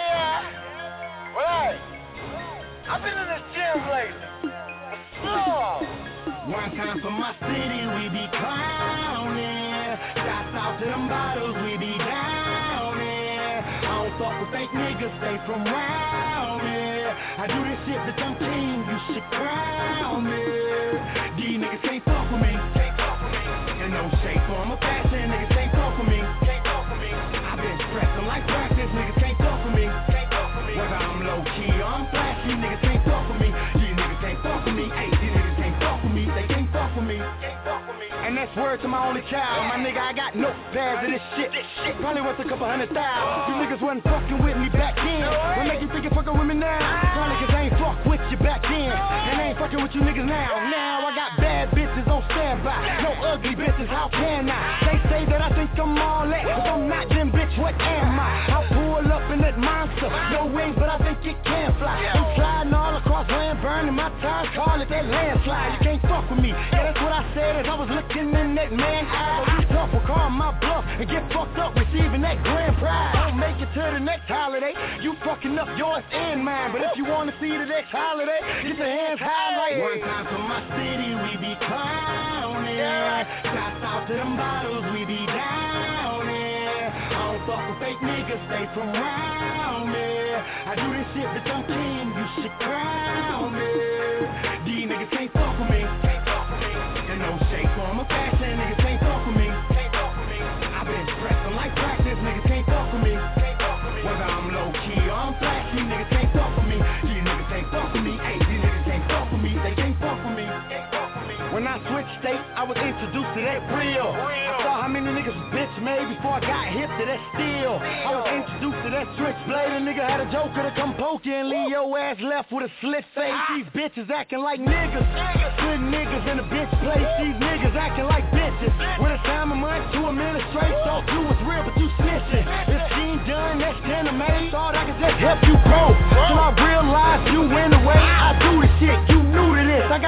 Speaker 17: yeah. Well, hey, I've been in this gym lately. So.
Speaker 11: One time for my city, we be clowning. Shots out to them bottles, we be downing. I don't fuck with fake niggas, stay from round me. I do this shit that I'm king, you should crown me. These niggas can't fuck with me. In no shape, form, or fashion, niggas can't fuck with me. I've been stressing like practice, niggas can't fuck with me. Whether I'm low key or I'm flashy, niggas can't fuck with me. These niggas can't fuck with me. Hey, these niggas can't fuck with me. They can't fuck with me. And that's word to my only child. My nigga, I got notepads of this shit. This shit probably worth a couple hundred thousand. You niggas wasn't fucking with me back then. What make you think you fucking with me now? Probably cause I ain't fuck with you back then. And I ain't fucking with you niggas now. Now I got bad bitches on standby. No ugly bitches, how can I? They say that I think I'm all that. If I'm not them, bitch, what am I? I'll pull up in that monster. No wings, but I think it can fly. I'm sliding all across land, burning my tires, call it that landslide. You can't fuck with me. Yeah, that's what I said as I was looking in that man's eye. These tough will call my bluff and get fucked up receiving that grand prize. Don't make it to the next holiday. You fucking up yours and mine. But if you want to see the next holiday, get your hands high like one time for my city, we be clowning. Shots out to them bottles, we be downing. I don't fuck with fake niggas, stay from round me. I do this shit, bitch, I'm king, you should crown me. These niggas can't fuck with me. In no shape, form, or fashion, niggas can't fuck with me. I've been stressing like practice, niggas can't fuck with me. Whether I'm low key or I'm flashy, niggas can't fuck with me. These niggas can't fuck with me. Hey, these niggas can't fuck with me. They can't fuck with me. When I switched state, I was introduced to that real. I saw how many niggas bitch made before I got hip to that steel. I was introduced to that switchblade. A nigga had a joker to come poke you and leave your ass left with a slit face. These bitches acting like niggas. Good niggas in the bitch place. These niggas acting like bitches. When it's time of month to administrate, thought you was real, but you snitching. If she ain't done, that's ten of May. Thought I could just help you grow. Till I realized you went away. I do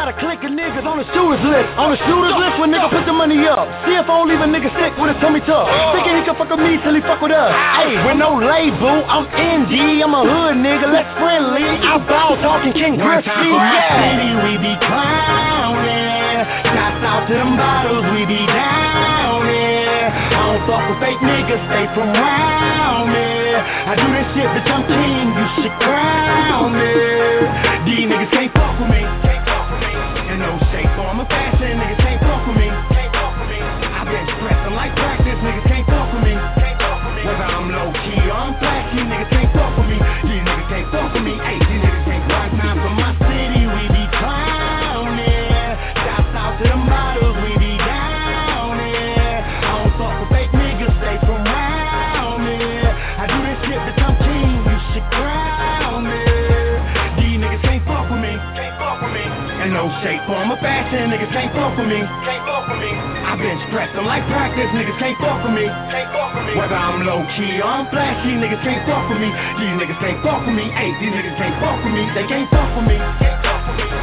Speaker 10: got a clique of niggas on the shooters list. On the shooters list when nigga put the money up. See if I don't leave a nigga sick with a tummy tuck. Thinking he can fuck with me till he fuck with us. Hey, with no label, I'm indie. I'm a hood nigga, less friendly. I bow talking King Griffey. Yeah. City, we be clowning. Shots out to them bottles, we be down here. I don't fuck with fake niggas, stay from around me. I do this shit, bitch, I'm king, you should crown me. These niggas can't fuck with me, can't fuck with me. In no shape, form, or fashion, niggas can't fuck with me, can't fuck with me. I've been stressing like practice, niggas can't fuck with me, can't fuck with me. Whether I'm low key or I'm flashy, niggas can't fuck with me. These niggas can't fuck with me, ayy, these niggas can't rock time for my city, we be clowning. Shots out to them bottles, we be down here. I don't fuck with fake niggas, stay from around me. I do this shit, bitch, I'm king, you should crown me. These niggas can't fuck with me, can't fuck with me. In no shape, form, or fashion, niggas can't fuck with me, can't fuck with me. I've been stressed, I'm like practice, niggas can't fuck with me, can't fuck with me. Whether I'm low key or I'm flashy, niggas can't fuck with me. These niggas can't fuck with me, ayy, these niggas can't fuck with me, they can't fuck with me, can't fuck with me.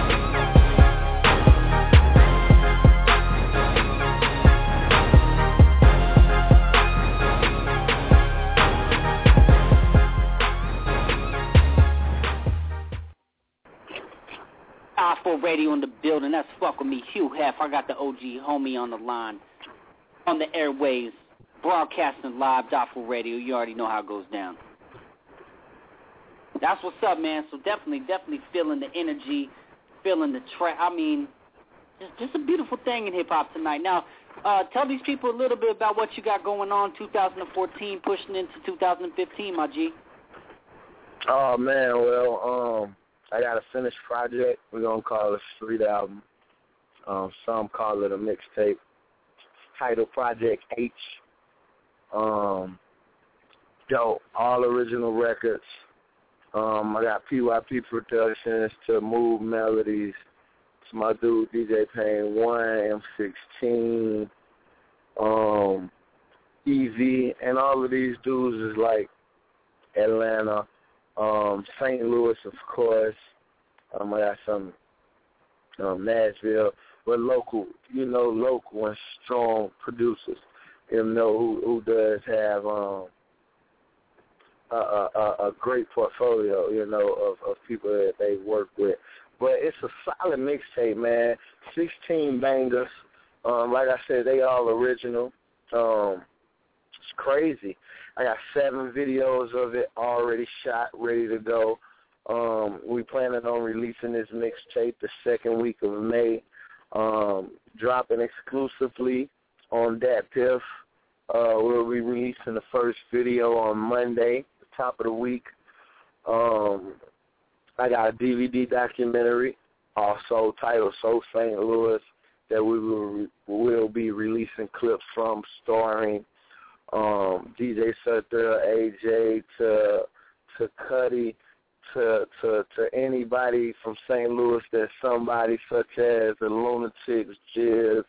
Speaker 12: I four Radio in the building. That's fuck with me, Hugh Hef. I got the O G homie on the line, on the airwaves, broadcasting live. four Radio. You already know how it goes down. That's what's up, man. So definitely, definitely feeling the energy, feeling the track. I mean, just, just a beautiful thing in hip hop tonight. Now, uh, tell these people a little bit about what you got going on. two thousand fourteen, pushing into two thousand fifteen, my G.
Speaker 4: Oh man, well, um. I got a finished project. We're going to call it a street album. Um, some call it a mixtape. Title Project H. Um, dope. All original records. Um, I got P Y P Productions to Move Melodies. It's my dude D J Payne one, M sixteen, um, E V, and all of these dudes is like Atlanta. Um, Saint Louis, of course. Um, I got some um, Nashville, but local, you know, local and strong producers. You know who who does have um, a, a, a great portfolio, you know, of, of people that they work with. But it's a solid mixtape, man. Sixteen bangers. Um, like I said, they all original. Um, it's crazy. I got seven videos of it already shot, ready to go. Um, we planning on releasing this mixtape the second week of May, um, dropping exclusively on Dat Piff. Uh, we'll be releasing the first video on Monday, the top of the week. Um, I got a D V D documentary, also titled So Saint Louis, that we will, will be releasing clips from, starring Um, D J Sutter, A J, to to Cuddy, to to to anybody from Saint Louis that's somebody such as the Lunatics, Jibs.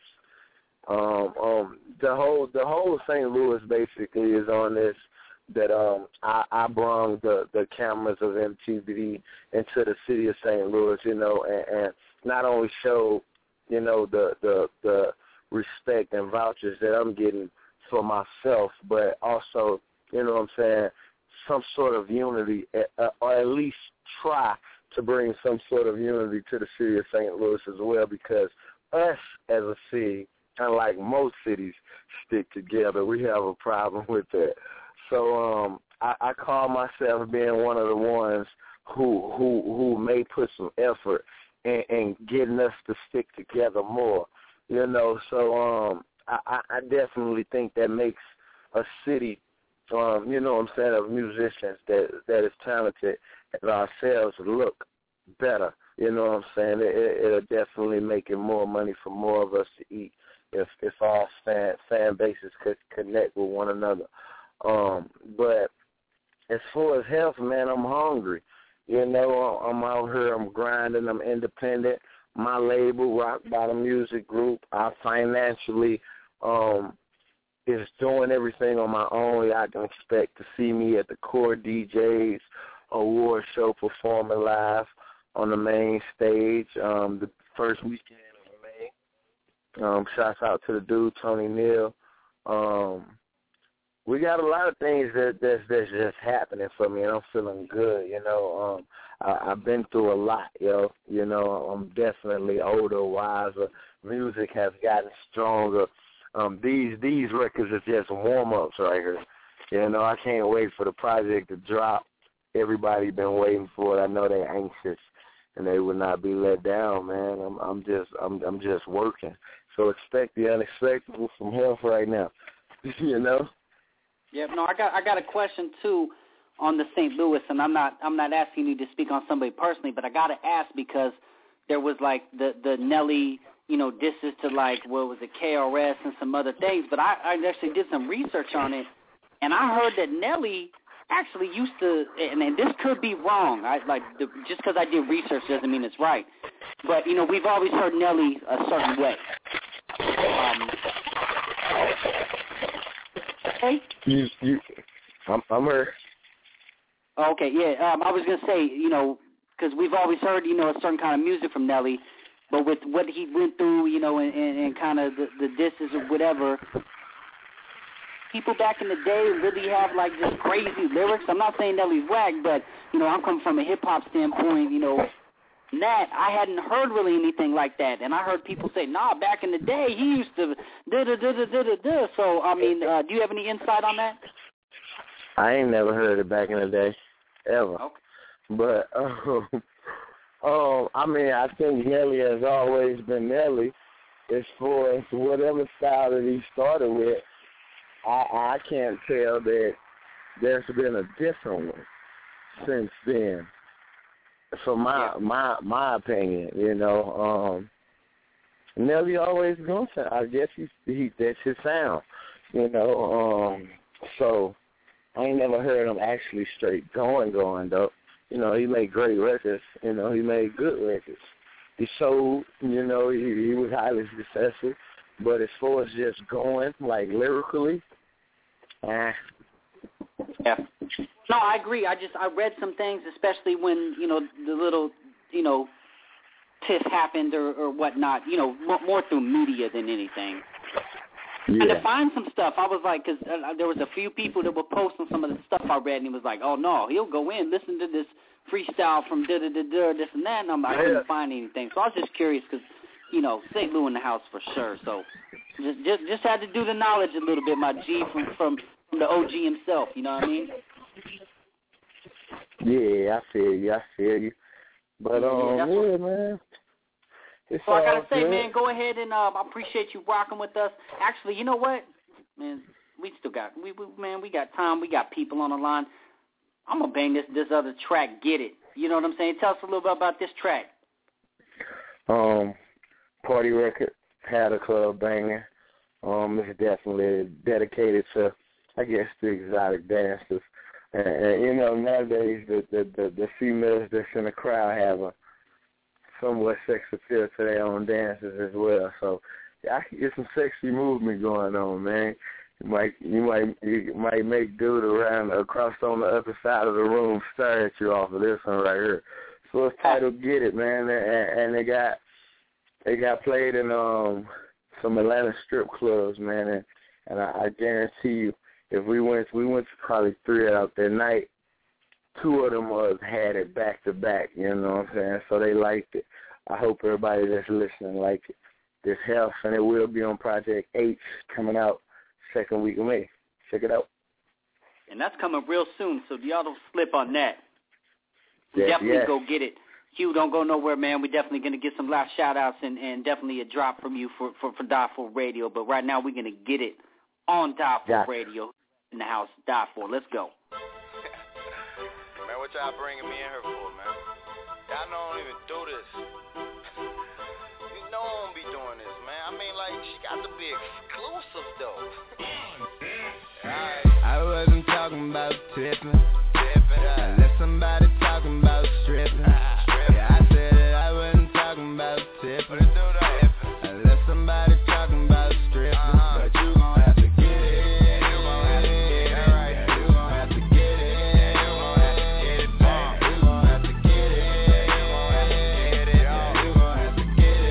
Speaker 4: Um, um, the whole the whole Saint Louis basically is on this. That um, I, I brought the the cameras of M T V into the city of Saint Louis, you know, and, and not only show, you know, the the the respect and vouchers that I'm getting for myself, but also, you know what I'm saying, some sort of unity, uh, or at least try to bring some sort of unity to the city of Saint Louis as well, because us as a city, unlike most cities, stick together. We have a problem with that. So um, I, I call myself being one of the ones who who who may put some effort in, in getting us to stick together more, you know. So um, I, I definitely think that makes a city, um, you know what I'm saying, of musicians that that is talented and ourselves look better. You know what I'm saying? It, it'll definitely make it more money for more of us to eat if if our fan fan bases could connect with one another. Um, but as far as health, man, I'm hungry. You know, I'm out here, I'm grinding, I'm independent. My label, Rock Bottom Music Group, I financially um, is doing everything on my own. I can expect to see me at the Core D Js Award Show performing live on the main stage. Um, the first weekend of May. Um, shouts out to the dude, Tony Neal. Um, we got a lot of things that that's, that's just happening for me, and I'm feeling good, you know. Um, I, I've been through a lot, yo. You know, I'm definitely older, wiser. Music has gotten stronger. Um, these these records are just warm-ups right here. You know, I can't wait for the project to drop. Everybody been waiting for it. I know they're anxious, and they will not be let down, man. I'm I'm just I'm I'm just working. So expect the unexpected from health right now. You know.
Speaker 12: Yeah, no, I got I got a question too on the Saint Louis, and I'm not I'm not asking you to speak on somebody personally, but I got to ask because there was like the the Nelly, you know, disses to like what was it, K R S and some other things, but I, I actually did some research on it, and I heard that Nelly actually used to, and, and this could be wrong. I like the, just because I did research doesn't mean it's right, but you know we've always heard Nelly a certain way. Um, Hey?
Speaker 4: You, you, I'm, I'm here.
Speaker 12: Okay, yeah. Um, I was gonna say, you know, because we've always heard, you know, a certain kind of music from Nelly, but with what he went through, you know, and, and, and kind of the, the disses or whatever, people back in the day really have like just crazy lyrics. I'm not saying Nelly's whack, but you know, I'm coming from a hip hop standpoint, you know. That I hadn't heard really anything like that, and I heard people say, "Nah, back in the day, he used to da da da da da da da." So, I mean, uh, do you have any insight on that?
Speaker 4: I ain't never heard it back in the day, ever.
Speaker 12: Okay.
Speaker 4: But um, um, I mean, I think Nelly has always been Nelly. As far as whatever style that he started with, I I can't tell that there's been a different one since then. For my my my opinion, you know, um, Nelly always going to. I guess he he that's his sound, you know. Um, so I ain't never heard him actually straight going going though. You know, he made great records. You know, he made good records. He sold. You know, he, he was highly successful. But as far as just going like lyrically, ah.
Speaker 12: Yeah. No, I agree. I just I read some things, especially when you know the little you know tiff happened or, or whatnot. You know, more, more through media than anything. Yeah. And to find some stuff, I was like, because uh, there was a few people that were posting some of the stuff I read, and he was like, "Oh no, he'll go in, listen to this freestyle from da da da da this and that." And I'm like, I couldn't find anything, so I was just curious because you know Saint Louis in the house for sure. So just just just had to do the knowledge a little bit, my G from from. From the O G himself, you know what I mean?
Speaker 4: Yeah, I feel you. I feel you. But um, yeah, yeah man. It's
Speaker 12: so I gotta say,
Speaker 4: good.
Speaker 12: man, go ahead and uh, I appreciate you rocking with us. Actually, you know what, man, we still got we, we man, we got time. We got people on the line. I'm gonna bang this this other track. Get it? You know what I'm saying? Tell us a little bit about this track.
Speaker 4: Um, Party Record, Had a Club Banger. Um, it's definitely dedicated to, I guess, the exotic dancers. And, and you know, nowadays the, the, the, the females that's in the crowd have a somewhat sex appeal to their own dances as well. So I can get some sexy movement going on, man. You might you might you might make dude around across on the other side of the room stare at you off of this one right here. So it's titled "Get It," man, and, and they got they got played in um some Atlanta strip clubs, man, and, and I, I guarantee you, if we went, we went to probably three out that night, two of them was had it back to back. You know what I'm saying? So they liked it. I hope everybody that's listening liked it. This Health, and it will be on Project H coming out second week of May. Check it out.
Speaker 12: And that's coming real soon, so y'all don't slip on that.
Speaker 4: Yes,
Speaker 12: definitely
Speaker 4: yes.
Speaker 12: go get it. Hugh, don't go nowhere, man. We're definitely going to get some last shout-outs and, and definitely a drop from you for, for, for Die For Radio. But right now we're going to get it on Die For
Speaker 4: yeah.
Speaker 12: Radio in the house. Die For. Let's go.
Speaker 7: Man, what y'all bringing me in here for, man? Y'all know I don't even do this. You know I don't be doing this, man. I mean, like, she got to be exclusive, though. Right.
Speaker 10: I wasn't talking about tipping. Tipping. I let somebody talking about stripping. Yeah, I said that I wasn't talking about tipping. I let somebody talking about stripping. Uh-huh. But you gon' have to get it. You gon' have to get it. Alright. Yeah, you gon' have to get it. You gon' have to get it back. You gon' have to get it. You gon' have to get it. You gon' have to get it.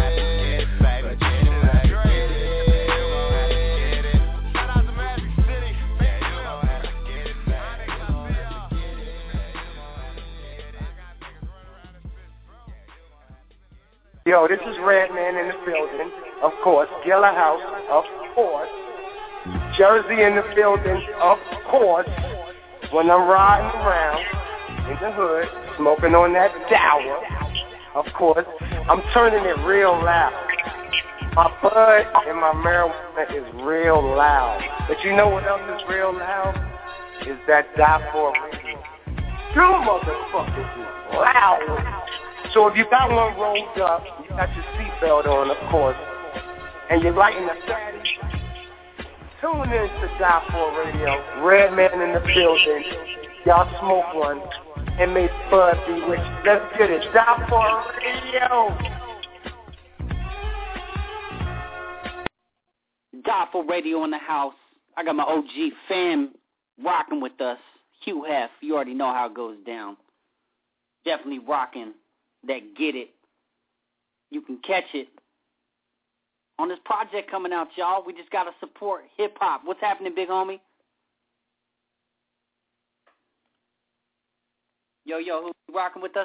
Speaker 8: Yo, this is Redman in the building, of course. Gilla House, of course. Jersey in the building, of course. When I'm riding around in the hood, smoking on that dower, of course, I'm turning it real loud. My bud and my marijuana is real loud. But you know what else is real loud? Is that Die For Radio. You motherfuckers is loud. So if you got one rolled up, you got your seatbelt on, of course, and you're lighting a fatty, tune in to Die For Radio. Redman in the building. Y'all smoke one, and may Bud be with you. Let's get it. Die For Radio.
Speaker 12: Die For Radio in the house. I got my O G fam rocking with us. Hugh Hef, you already know how it goes down. Definitely rocking that Get It. You can catch it on this project coming out, y'all. We just got to support hip-hop. What's happening, big homie? Yo, yo, who rocking with us?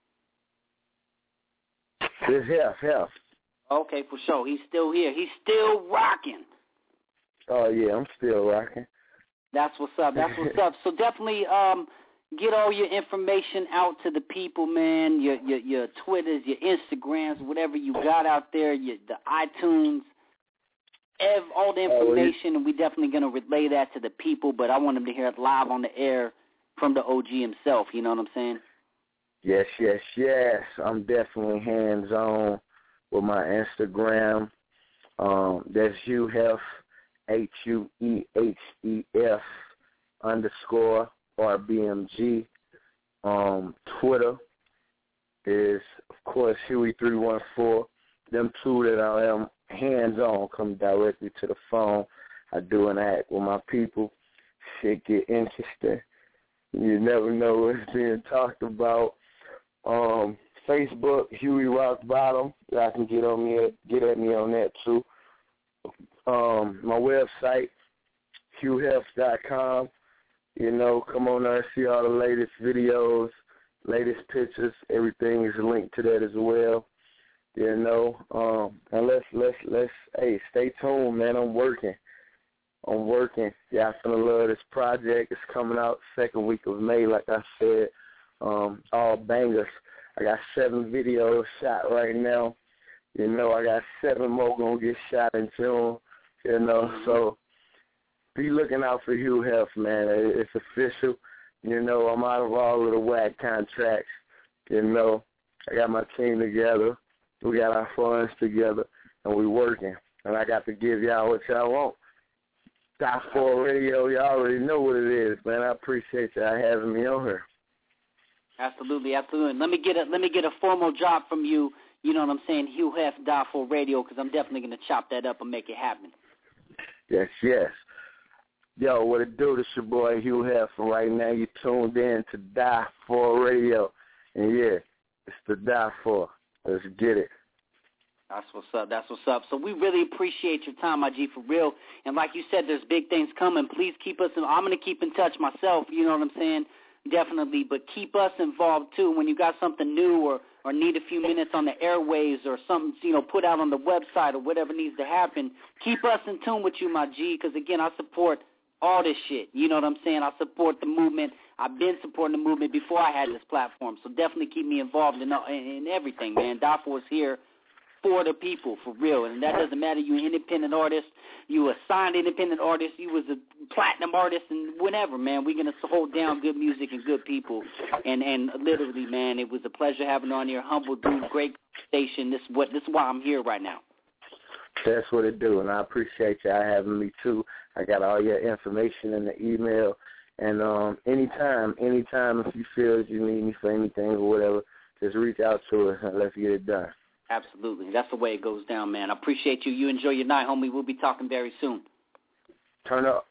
Speaker 4: It's Hef, Hef.
Speaker 12: Okay, for sure. He's still here. He's still rocking.
Speaker 4: Oh, yeah, I'm still rocking.
Speaker 12: That's what's up. That's what's up. So definitely um, get all your information out to the people, man. Your your, your Twitters, your Instagrams, whatever you got out there, your, the iTunes, ev, all the information, and we're definitely going to relay that to the people, but I want them to hear it live on the air from the O G himself. You know what I'm saying?
Speaker 4: Yes, yes, yes. I'm definitely hands-on with my Instagram. Um, that's Hugh Hef, H U E H E F underscore R B M G. Um, Twitter is, of course, Huey three one four. Them two that I am hands-on come directly to the phone. I do an act with my people. Shit get interesting. You never know what's being talked about. Um, Facebook, Huey Rock Bottom. Y'all can get on me, get at me on that too. Um, my website, hugh hef dot com. You know, come on there, see all the latest videos, latest pictures. Everything is linked to that as well. You know, um, and let's let's let's hey, stay tuned, man. I'm working. I'm working. Y'all finna love this project. It's coming out second week of May, like I said. Um, all bangers. I got seven videos shot right now. You know, I got seven more gonna get shot in June. You know, so be looking out for Hugh Hef, man. It's official. You know, I'm out of all of the whack contracts. You know, I got my team together. We got our funds together, and we working. And I got to give y'all what y'all want. Dot four Radio, y'all already know what it is, man. I appreciate y'all having me on here.
Speaker 12: Absolutely, absolutely. And let me get a let me get a formal drop from you. You know what I'm saying? Hugh Hef, Dot four Radio, because I'm definitely gonna chop that up and make it happen.
Speaker 4: Yes, yes. Yo, what it do? This your boy Hugh Hef, and right now you tuned in to Dot four Radio, and yeah, it's the Dot four. Let's get it.
Speaker 12: That's what's up. That's what's up. So we really appreciate your time, my G, for real. And like you said, there's big things coming. Please keep us in, I'm going to keep in touch myself, you know what I'm saying? Definitely. But keep us involved, too. When you got something new or, or need a few minutes on the airwaves or something, you know, put out on the website or whatever needs to happen, keep us in tune with you, my G, because, again, I support all this shit. You know what I'm saying? I support the movement. I've been supporting the movement before I had this platform. So definitely keep me involved in, in, in everything, man. Dot four is here for the people, for real. And that doesn't matter. You an independent artist. You a signed independent artist. You was a platinum artist and whatever, man. We're going to hold down good music and good people. And and literally, man, it was a pleasure having on here. Humble dude, great station. This what this is why I'm here right now.
Speaker 4: That's what it do, and I appreciate y'all having me, too. I got all your information in the email. And um, anytime, anytime if you feel that you need me for anything or whatever, just reach out to us and let's get it done.
Speaker 12: Absolutely. That's the way it goes down, man. I appreciate you. You enjoy your night, homie. We'll be talking very soon.
Speaker 4: Turn up.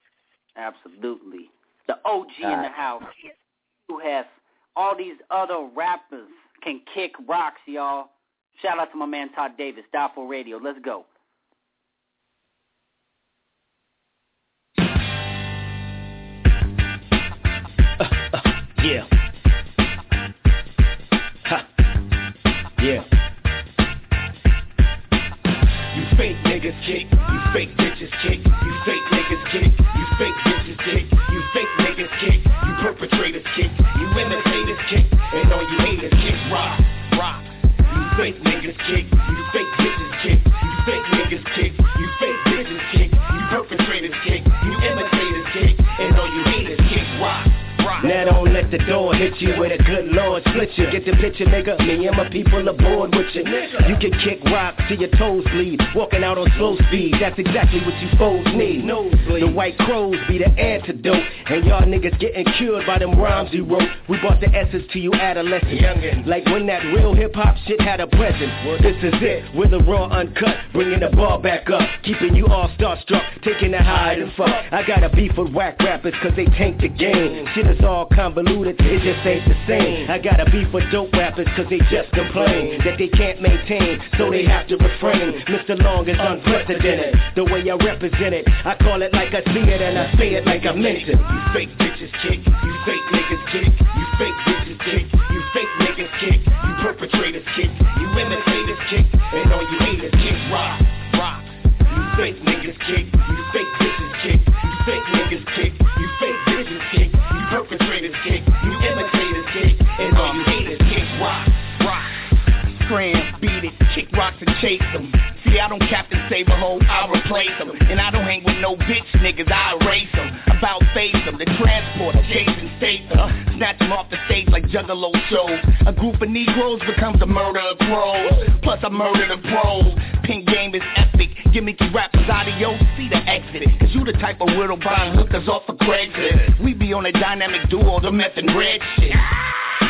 Speaker 12: Absolutely. The O G all in the house who has all these other rappers can kick rocks, y'all. Shout out to my man Todd Davis, Dot four Radio. Let's go.
Speaker 18: Yeah. Ha. Yeah. You fake niggas kick, you fake bitches kick, you fake niggas kick, you fake bitches kick, you fake niggas kick, you perpetrators kick, you imitators kick, and all you haters kick rock, rock. You fake niggas kick, you fake bitches kick, you fake niggas kick, you fake bitches kick, you perpetrators kick, you imitators kick, and all you haters kick rock. Now don't let the door hit you with a good Lord split you. Get the picture, nigga. Me and my people aboard with you. You can kick rock till your toes bleed. Walking out on slow speed. That's exactly what you foes need. The white crows be the antidote. And y'all niggas getting cured by them rhymes you wrote. We brought the essence to you adolescent. Like when that real hip-hop shit had a presence. This is it. With a raw uncut. Bringing the bar back up. Keeping you all starstruck. Taking it higher than fuck. I got a beef with whack rappers cause they tank the game. Shit is all convoluted, it just ain't the same. I got a beef with dope rappers cause they just complain that they can't maintain, so they have to refrain. Mister Long is unprecedented, the way I represent it. I call it like I see it and I say it like I meant it. You fake bitches kick, you fake niggas kick, you fake bitches kick, you fake niggas kick, you perpetrators kick, you imitators kick, and all you haters kick rock, rock. You fake niggas kick, you fake bitches kick, you fake niggas kick, you fake bitches kick, you perpetrators kick, you imitators kick, and all you haters kick rock, rock. Scram, beat it, kick rocks and chase them. See, I don't Captain Save-A-Hole, I'll replace them. And I don't hang with no bitch niggas, I erase them. About face them, the transporter, chasing Statham. Snatch them off the stage like Juggalo shows. A group of Negroes becomes a murder of crows. Plus I murder the pros. Pink game is epic, gimmicky rappers adios, see the exit. Cause you the type of widow buying hookers off of Craigslist. We be on a dynamic duo, the meth and red shit.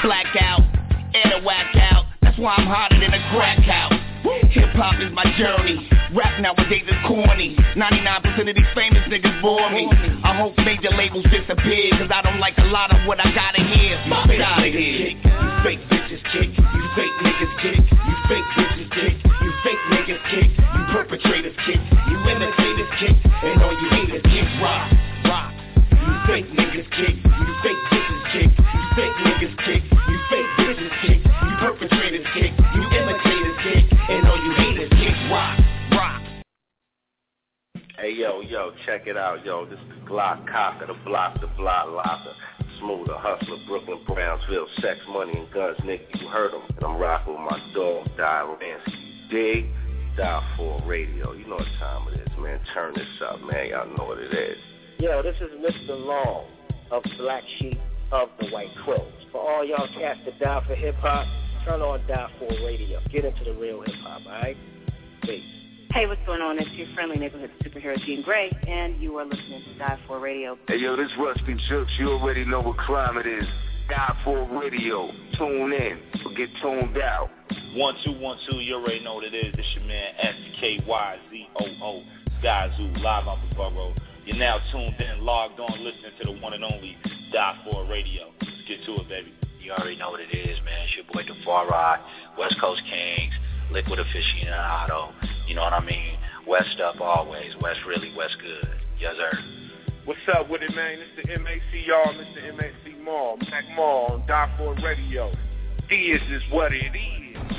Speaker 18: blackout, air to whack out. That's why I'm hotter than a crack house. Hip-hop is my journey. Rap nowadays is corny. ninety-nine percent of these famous niggas bore me. I hope major labels disappear, cause I don't like a lot of what I gotta hear. Get out of here. You fake bitches kick. You fake niggas kick. You fake bitches kick. You fake niggas kick. You perpetrators kick. You imitators kick. And all you haters kick rock. Rock. You fake niggas kick. You fake bitches kick. You fake niggas kick. You fake bitches kick. You perpetrators kick. You imitators kick. And all you haters kick rock. Rock.
Speaker 14: Hey, yo, yo, check it out, yo. This is Glock Cocker, the block, the block locker. Smoother, hustler, Brooklyn, Brownsville, sex, money, and guns, nigga, you heard them. And I'm rocking with my dog, Dial Lansky. Dig? Dial four Radio. You know what time it is, man. Turn this up, man. Y'all know what it is.
Speaker 4: Yo, this is Mister Long of Black Sheep of the White Crows. For all y'all cats that die for hip-hop, turn on Dial four Radio. Get into the real hip-hop, all right? Peace.
Speaker 20: Hey, what's going on? It's your friendly neighborhood superhero, Jean Grey, and you are listening to Dial four Radio.
Speaker 21: Hey, yo, this Rusty Jukes. You already know what climate is. Dial four Radio. Tune in or get tuned out.
Speaker 22: One two one two, you already know what it is. It's your man S K Y Z O O, Skyzoo, live on the borough. You're now tuned in, logged on, listening to the one and only Dial four Radio. Let's get to it, baby.
Speaker 23: You already know what it is, man. It's your boy DeFar West Coast Kings, Liquid Aficionado. You know what I mean? West up always. West really, West good. Yes, sir.
Speaker 24: What's up with it, man? It's the M A C R, Mister M A C Mall, Mac Mall on Dial four Radio. This is what it is.